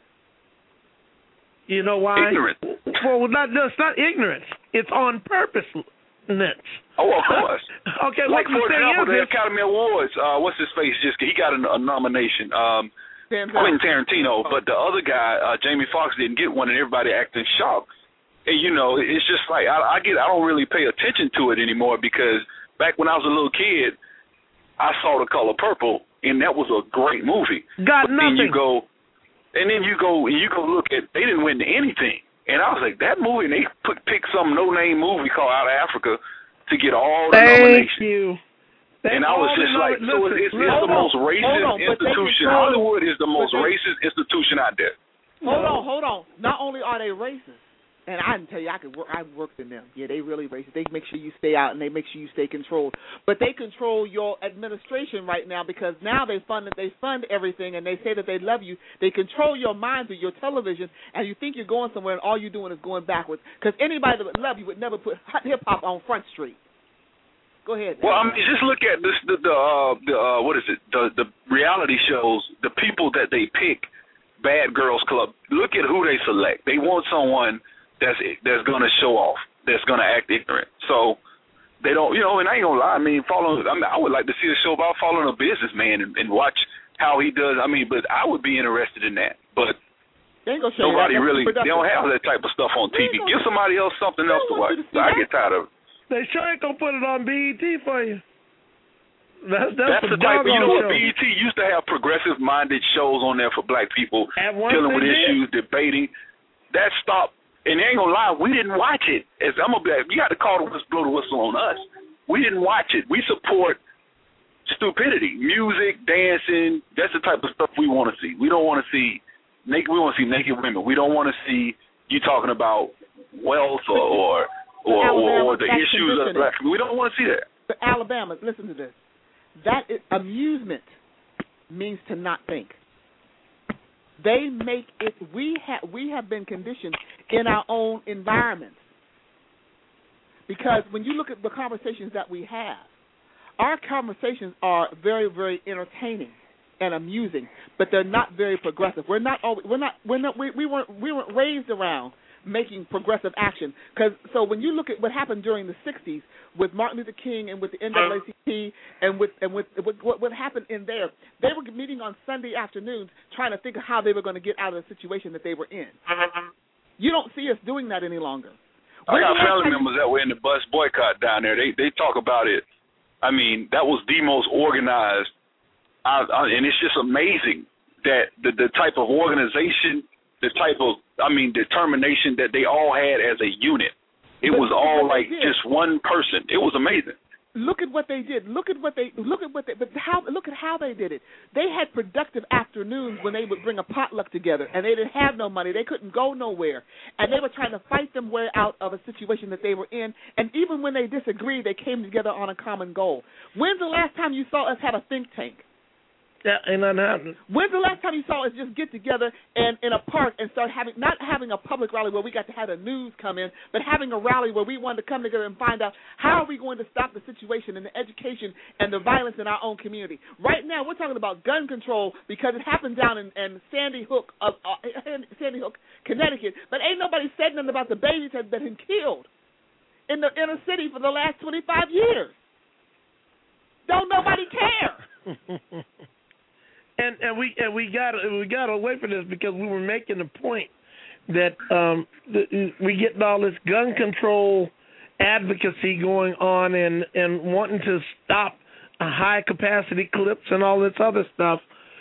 Speaker 13: You know why?
Speaker 21: Ignorance.
Speaker 13: Well, it's not ignorance. It's on purposeness.
Speaker 21: Oh, of course.
Speaker 13: Okay,
Speaker 21: like for example, the Academy Awards. What's his face? He got a nomination. Quentin Tarantino, but the other guy, Jamie Foxx, didn't get one, and everybody acting shocked. And it's just like I don't really pay attention to it anymore because back when I was a little kid, I saw The Color Purple, and that was a great movie.
Speaker 13: Got nothing.
Speaker 21: Then you go look at they didn't win anything, and I was like that movie. And they picked some no-name movie called Out of Africa to get all the nominations.
Speaker 13: Thank you.
Speaker 21: And I was just like, it's the most racist institution. Hollywood is the most racist institution out there.
Speaker 8: Hold on. Not only are they racist, and I can tell you, I've worked in them. Yeah, they really racist. They make sure you stay out and they make sure you stay controlled. But they control your administration right now because now they fund everything and they say that they love you. They control your mind through your television, and you think you're going somewhere, and all you're doing is going backwards. Because anybody that would love you would never put hip hop on Front Street. Go ahead.
Speaker 21: Well, I mean, just look at this. The reality shows. The people that they pick, Bad Girls Club. Look at who they select. They want someone that's going to show off. That's going to act ignorant. So they don't. And I ain't gonna lie. I would like to see a show about following a businessman and watch how he does. I mean, but I would be interested in that. But nobody really. They don't have that type of stuff on TV. Give somebody else something else to watch. I get tired of it.
Speaker 13: They sure ain't gonna put it on BET for you.
Speaker 21: That's the type of, BET used to have progressive-minded shows on there for black people, dealing with issues, debating. that stopped. And they ain't gonna lie, we didn't watch it. As I'm gonna be like, you got to blow the whistle on us. We didn't watch it. We support stupidity, music, dancing. That's the type of stuff we want to see. We don't want to see naked. We want to see naked women. We don't want to see you talking about wealth or the issues of black people. We don't want to see that.
Speaker 8: But Alabama, listen to this. That is, amusement means to not think. They make it. We have been conditioned in our own environments, because when you look at the conversations that we have, our conversations are very, very entertaining and amusing, but they're not very progressive. We weren't raised around making progressive action. So when you look at what happened during the 60s with Martin Luther King and with the NAACP and with what happened in there, they were meeting on Sunday afternoons trying to think of how they were going to get out of the situation that they were in. You don't see us doing that any longer.
Speaker 21: I got family members that were in the bus boycott down there. They talk about it. I mean, that was the most organized, and it's just amazing that the type of organization, the type of, determination that they all had as a unit. It was all like just one person. It was amazing.
Speaker 8: Look at what they did. Look at how they did it. They had productive afternoons when they would bring a potluck together, and they didn't have no money. They couldn't go nowhere, and they were trying to fight them way out of a situation that they were in. And even when they disagreed, they came together on a common goal. When's the last time you saw us have a think tank?
Speaker 13: Yeah, ain't nothing happening.
Speaker 8: When's the last time you saw us just get together and in a park and start not having a public rally where we got to have the news come in, but having a rally where we wanted to come together and find out how are we going to stop the situation and the education and the violence in our own community. Right now, we're talking about gun control because it happened down in Sandy Hook, Connecticut, but ain't nobody said nothing about the babies that have been killed in the inner city for the last 25 years. Don't nobody care.
Speaker 13: And we got away from this because we were making the point that we get all this gun control advocacy going on and wanting to stop high capacity clips and all this other stuff.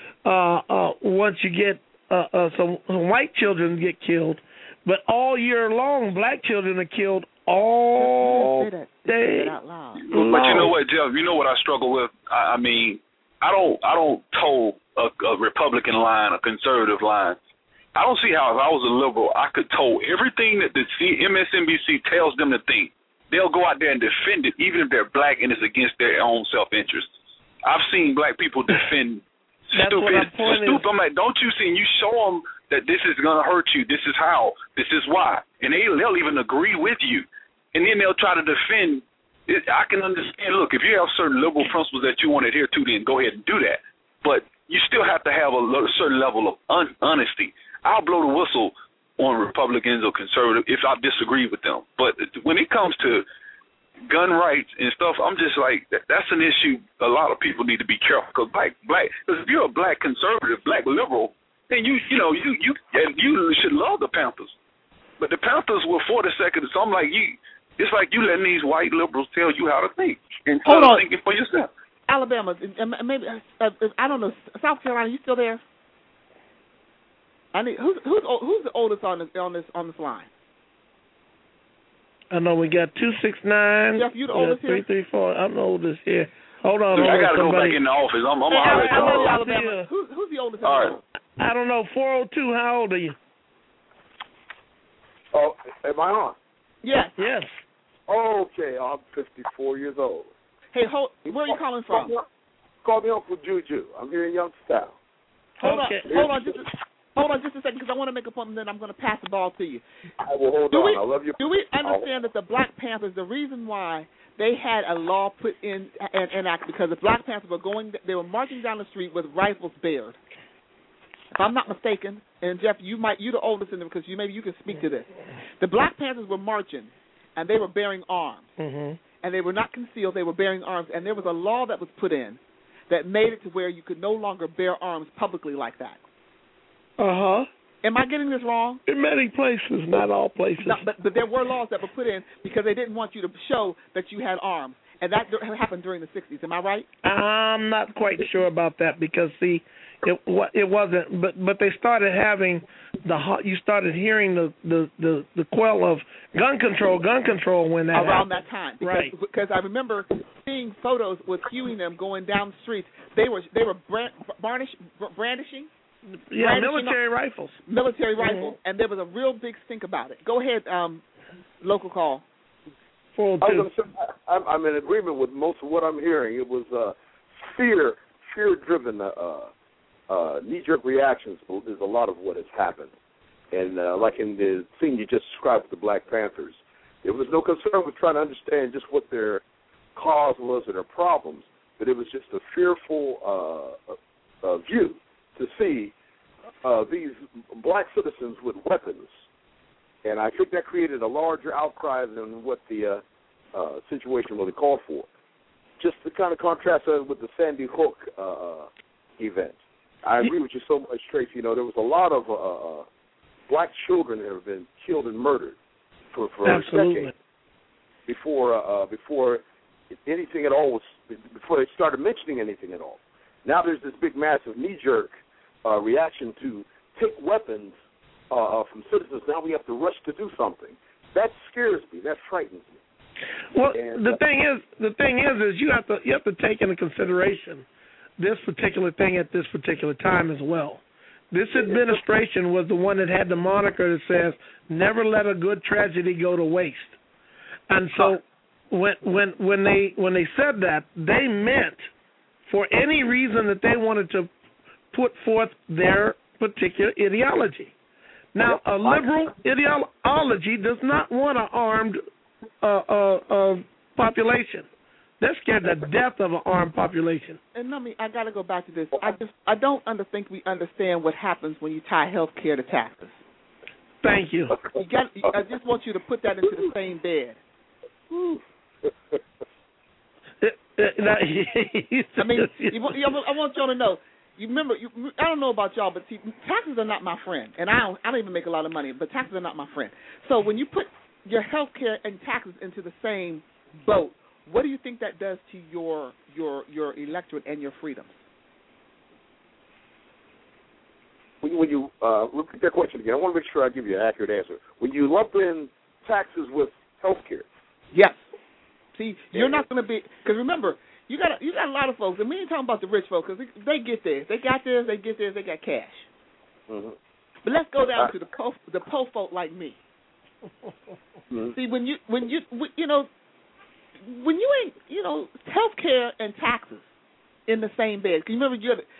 Speaker 13: Once you get some white children get killed, but all year long black children are killed all day.
Speaker 21: But you know what, Jeff? You know what I struggle with? I don't toe a Republican line, a conservative line. I don't see how if I was a liberal, I could toe everything that the MSNBC tells them to think. They'll go out there and defend it, even if they're black and it's against their own self-interest. I've seen black people defend stupid. I'm like, don't you see? And you show them that this is going to hurt you. This is how. This is why. And they'll even agree with you. And then they'll try to defend it. I can understand, look, if you have certain liberal principles that you want to adhere to, then go ahead and do that. But you still have to have a certain level of honesty. I'll blow the whistle on Republicans or conservative if I disagree with them. But when it comes to gun rights and stuff, I'm just like, that's an issue a lot of people need to be careful. Because if you're a black conservative, black liberal, then you should love the Panthers. But the Panthers were for the second. So I'm like, it's like you letting these white liberals tell you how to think instead of thinking for yourself.
Speaker 8: Alabama, maybe I don't know. South Carolina, you still there? Who's the oldest on this line?
Speaker 13: I know we got 269.
Speaker 8: Jeff, you the oldest
Speaker 13: 334. I'm the oldest here. Hold on.
Speaker 21: Look, I got to go back in the office. I'm
Speaker 8: Alabama. Who's the oldest?
Speaker 21: All right.
Speaker 13: I don't know. 402. How old are you?
Speaker 5: Oh, am I on?
Speaker 8: Yes.
Speaker 13: Yes.
Speaker 5: Okay, I'm 54 years old.
Speaker 8: Hey, where are you calling from?
Speaker 5: Call me Uncle Juju. I'm here in Youngstown.
Speaker 8: Hold on just a second, because I want to make a point, and then I'm going to pass the ball to you.
Speaker 5: I will hold on. I love you.
Speaker 8: Do we understand that the Black Panthers, the reason why they had a law put in act, because the Black Panthers they were marching down the street with rifles bared. If I'm not mistaken, and Jeff, you're the oldest in them because maybe you can speak to this. The Black Panthers were marching, and they were bearing arms.
Speaker 13: Mm-hmm.
Speaker 8: And they were not concealed, they were bearing arms. And there was a law that was put in that made it to where you could no longer bear arms publicly like that.
Speaker 13: Uh-huh.
Speaker 8: Am I getting this wrong?
Speaker 13: In many places, not all places.
Speaker 8: No, but there were laws that were put in because they didn't want you to show that you had arms. And that happened during the 60s. Am I right?
Speaker 13: I'm not quite sure about that because, see, It wasn't, but they started having you started hearing the quell of gun control when that
Speaker 8: around
Speaker 13: happened.
Speaker 8: that time,
Speaker 13: because
Speaker 8: I remember seeing photos with Huey and them going down the streets. They were brandishing.
Speaker 13: Yeah, military rifles.
Speaker 8: Military rifles, and there was a real big stink about it. Go ahead, local call.
Speaker 13: 402.
Speaker 5: I'm in agreement with most of what I'm hearing. It was fear-driven knee-jerk reactions is a lot of what has happened. And like in the scene you just described with the Black Panthers, there was no concern with trying to understand just what their cause was or their problems, but it was just a fearful view to see these black citizens with weapons. And I think that created a larger outcry than what the situation really called for. Just to kind of contrast that with the Sandy Hook event. I agree with you so much, Tracy. You know, there was a lot of black children that have been killed and murdered for decades before anything at all before they started mentioning anything at all. Now there's this big, massive knee-jerk reaction to take weapons from citizens. Now we have to rush to do something. That scares me. That frightens me.
Speaker 13: Well, the thing is you have to take into consideration this particular thing at this particular time as well. This administration was the one that had the moniker that says, "Never let a good tragedy go to waste." And so when they said that, they meant for any reason that they wanted to put forth their particular ideology. Now, a liberal ideology does not want an armed population. They're scared to death of an armed population.
Speaker 8: And I got to go back to this. I don't think we understand what happens when you tie health care to taxes.
Speaker 13: Thank you.
Speaker 8: I just want you to put that into the same bed. I mean, I want y'all to know. You remember? I don't know about y'all, but see, taxes are not my friend, and I don't even make a lot of money. But taxes are not my friend. So when you put your health care and taxes into the same boat, what do you think that does to your electorate and your freedoms?
Speaker 5: When you repeat that question again, I want to make sure I give you an accurate answer. When you lump in taxes with health care.
Speaker 8: Yes. See, you're not going to be, because remember, you got a lot of folks, and we ain't talking about the rich folks, because they get theirs. They got theirs, they get theirs, they got cash.
Speaker 5: Mm-hmm.
Speaker 8: But let's go down to the po folk like me.
Speaker 5: Mm-hmm.
Speaker 8: See, when you ain't, healthcare and taxes in the same bed. Because remember,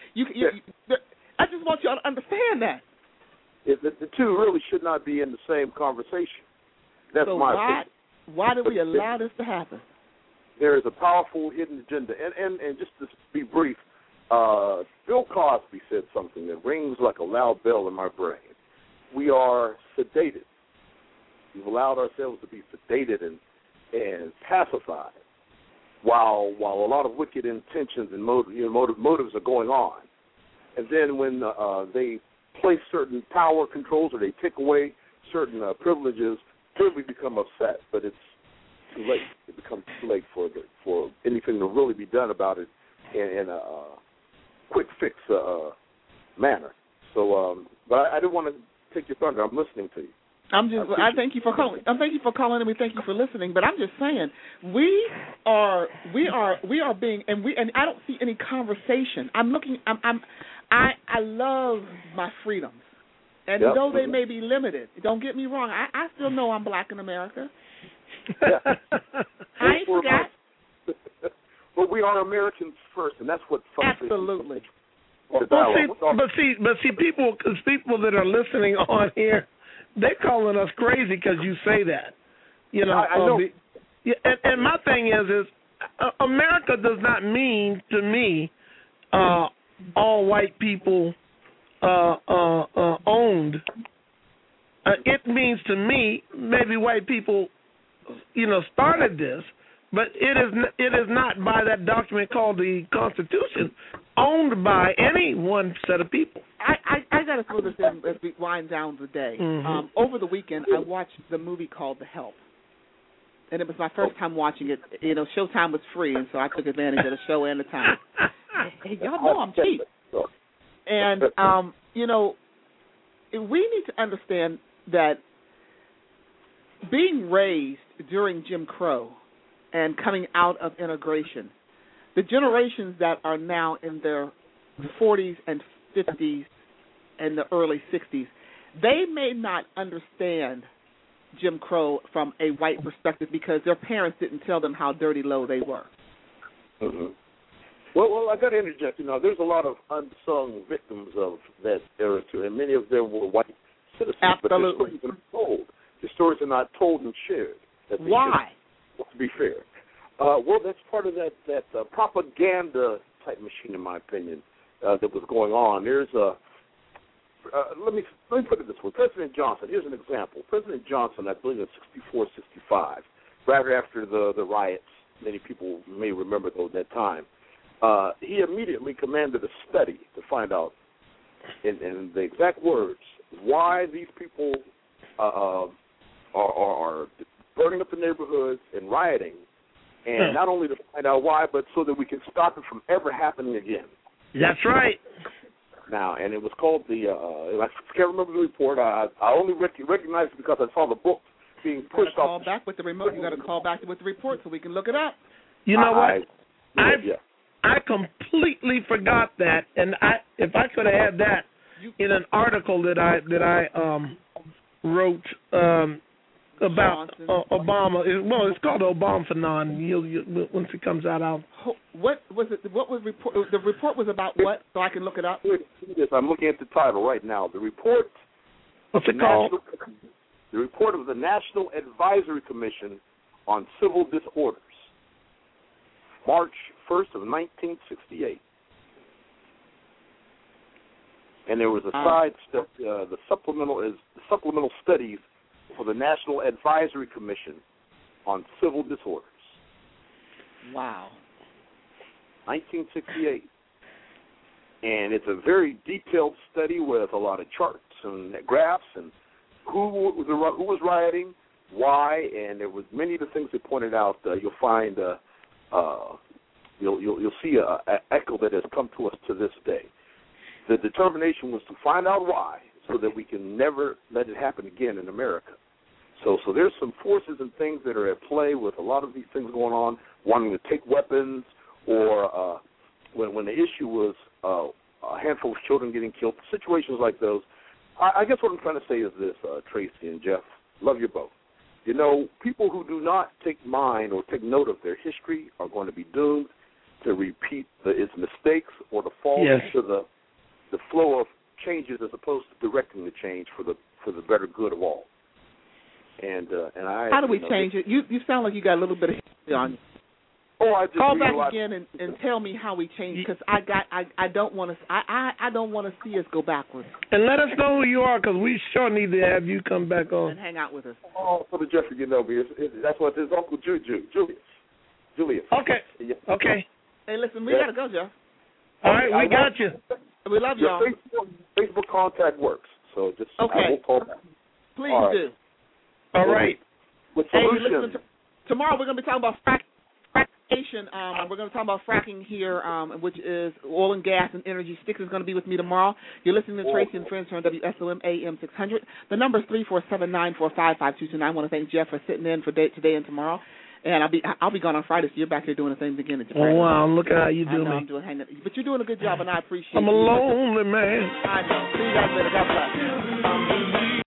Speaker 8: I just want y'all to understand that.
Speaker 5: The two really should not be in the same conversation. That's my opinion.
Speaker 8: Why do we allow this to happen?
Speaker 5: There is a powerful hidden agenda. And just to be brief, Bill Cosby said something that rings like a loud bell in my brain. We are sedated. We've allowed ourselves to be sedated and pacified while a lot of wicked intentions and motives are going on. And then when they place certain power controls or they take away certain privileges, then we become upset. But it's too late. It becomes too late for anything to really be done about it in a quick fix manner. So, but I didn't want to take your thunder. I'm listening to you.
Speaker 8: I thank you for calling. I thank you for calling, and we thank you for listening. But I'm just saying, we are being, and I don't see any conversation. I love my freedoms, and though they may be limited, don't get me wrong. I still know I'm black in America. I ain't forgot.
Speaker 5: But we are Americans first, and that's what.
Speaker 8: Absolutely.
Speaker 13: But see, people that are listening on here, they're calling us crazy because you say that.
Speaker 5: I know.
Speaker 13: And my thing is America does not mean to me all white people owned. It means to me maybe white people, started this, but it is not by that document called the Constitution owned by any one set of people.
Speaker 8: I got to throw this in as we wind down the day.
Speaker 13: Mm-hmm.
Speaker 8: Over the weekend, I watched the movie called The Help, and it was my first time watching it. Showtime was free, and so I took advantage of the show and the time. Hey, y'all know I'm cheap. And, we need to understand that being raised during Jim Crow and coming out of integration, the generations that are now in their 40s and 50s and the early 60s, they may not understand Jim Crow from a white perspective because their parents didn't tell them how dirty low they were.
Speaker 5: Mm-hmm. Well, I got to interject. There's a lot of unsung victims of that era too, and many of them were white citizens.
Speaker 8: Absolutely.
Speaker 5: But the stories are not told and shared.
Speaker 8: Why?
Speaker 5: To be fair, well, that's part of that propaganda type machine, in my opinion, that was going on. There's let me put it this way. President Johnson. Here's an example. President Johnson, I believe in 64, 65, right after the riots. Many people may remember those that time. He immediately commanded a study to find out, in the exact words, why these people are burning up the neighborhoods and rioting, and not only to find out why, but so that we can stop it from ever happening again.
Speaker 13: That's right.
Speaker 5: Now, and it was called I can't remember the report. I only recognize it because I saw the book being pushed off.
Speaker 8: Call back with the remote. You got to call back with the report so we can look it up.
Speaker 13: You know what? I completely forgot that, and if I could have had that in an article that I wrote about Obama. It's called Obama-phenon. Once it comes out,
Speaker 8: What was it? What was report? The report was about what? So I can look it up.
Speaker 5: Yes, I'm looking at the title right now. The report.
Speaker 13: What's it called?
Speaker 5: The report of the National Advisory Commission on Civil Disorders, March 1st of 1968. And there was a side step. The supplemental studies for the National Advisory Commission on Civil Disorders.
Speaker 8: Wow.
Speaker 5: 1968. And it's a very detailed study with a lot of charts and graphs and who was rioting, why, and there was many of the things they pointed out. You'll find you'll see an echo that has come to us to this day. The determination was to find out why, so that we can never let it happen again in America. So there's some forces and things that are at play with a lot of these things going on, wanting to take weapons, or when the issue was a handful of children getting killed, situations like those. I guess what I'm trying to say is this, Tracy and Jeff, love you both. People who do not take mind or take note of their history are going to be doomed to repeat its mistakes or to fall into the flow of changes as opposed to directing the change for the better good of all. And
Speaker 8: how do we change it? You sound like you got a little bit of history on you. Call back again and tell me how we change, because I don't want to see us go backwards.
Speaker 13: And let us know who you are, because we sure need to have you come back on
Speaker 8: and hang out with us.
Speaker 5: Oh, for the Jeffrey Genobi, that's what his uncle Julius.
Speaker 13: Okay. Okay.
Speaker 8: Hey, listen, we gotta go, Jeff.
Speaker 13: All right, we got you.
Speaker 8: We love y'all.
Speaker 5: Facebook contact works, so just I will call back.
Speaker 8: Please do.
Speaker 13: All right.
Speaker 5: With solutions.
Speaker 8: Listen, tomorrow we're going to be talking about fracking. We're going to talk about fracking here, which is oil and gas and energy. Sticks is going to be with me tomorrow. You're listening to Tracy and Friends on WSOM AM 600. The number is 347-945-5229. I want to thank Jeff for sitting in for today and tomorrow. And I'll be gone on Friday, so you're back here doing the thing again.
Speaker 13: Oh, wow. Look at how you do me.
Speaker 8: But you're doing a good job, and I appreciate it.
Speaker 13: I'm a lonely man.
Speaker 8: I know. See you guys later. God bless.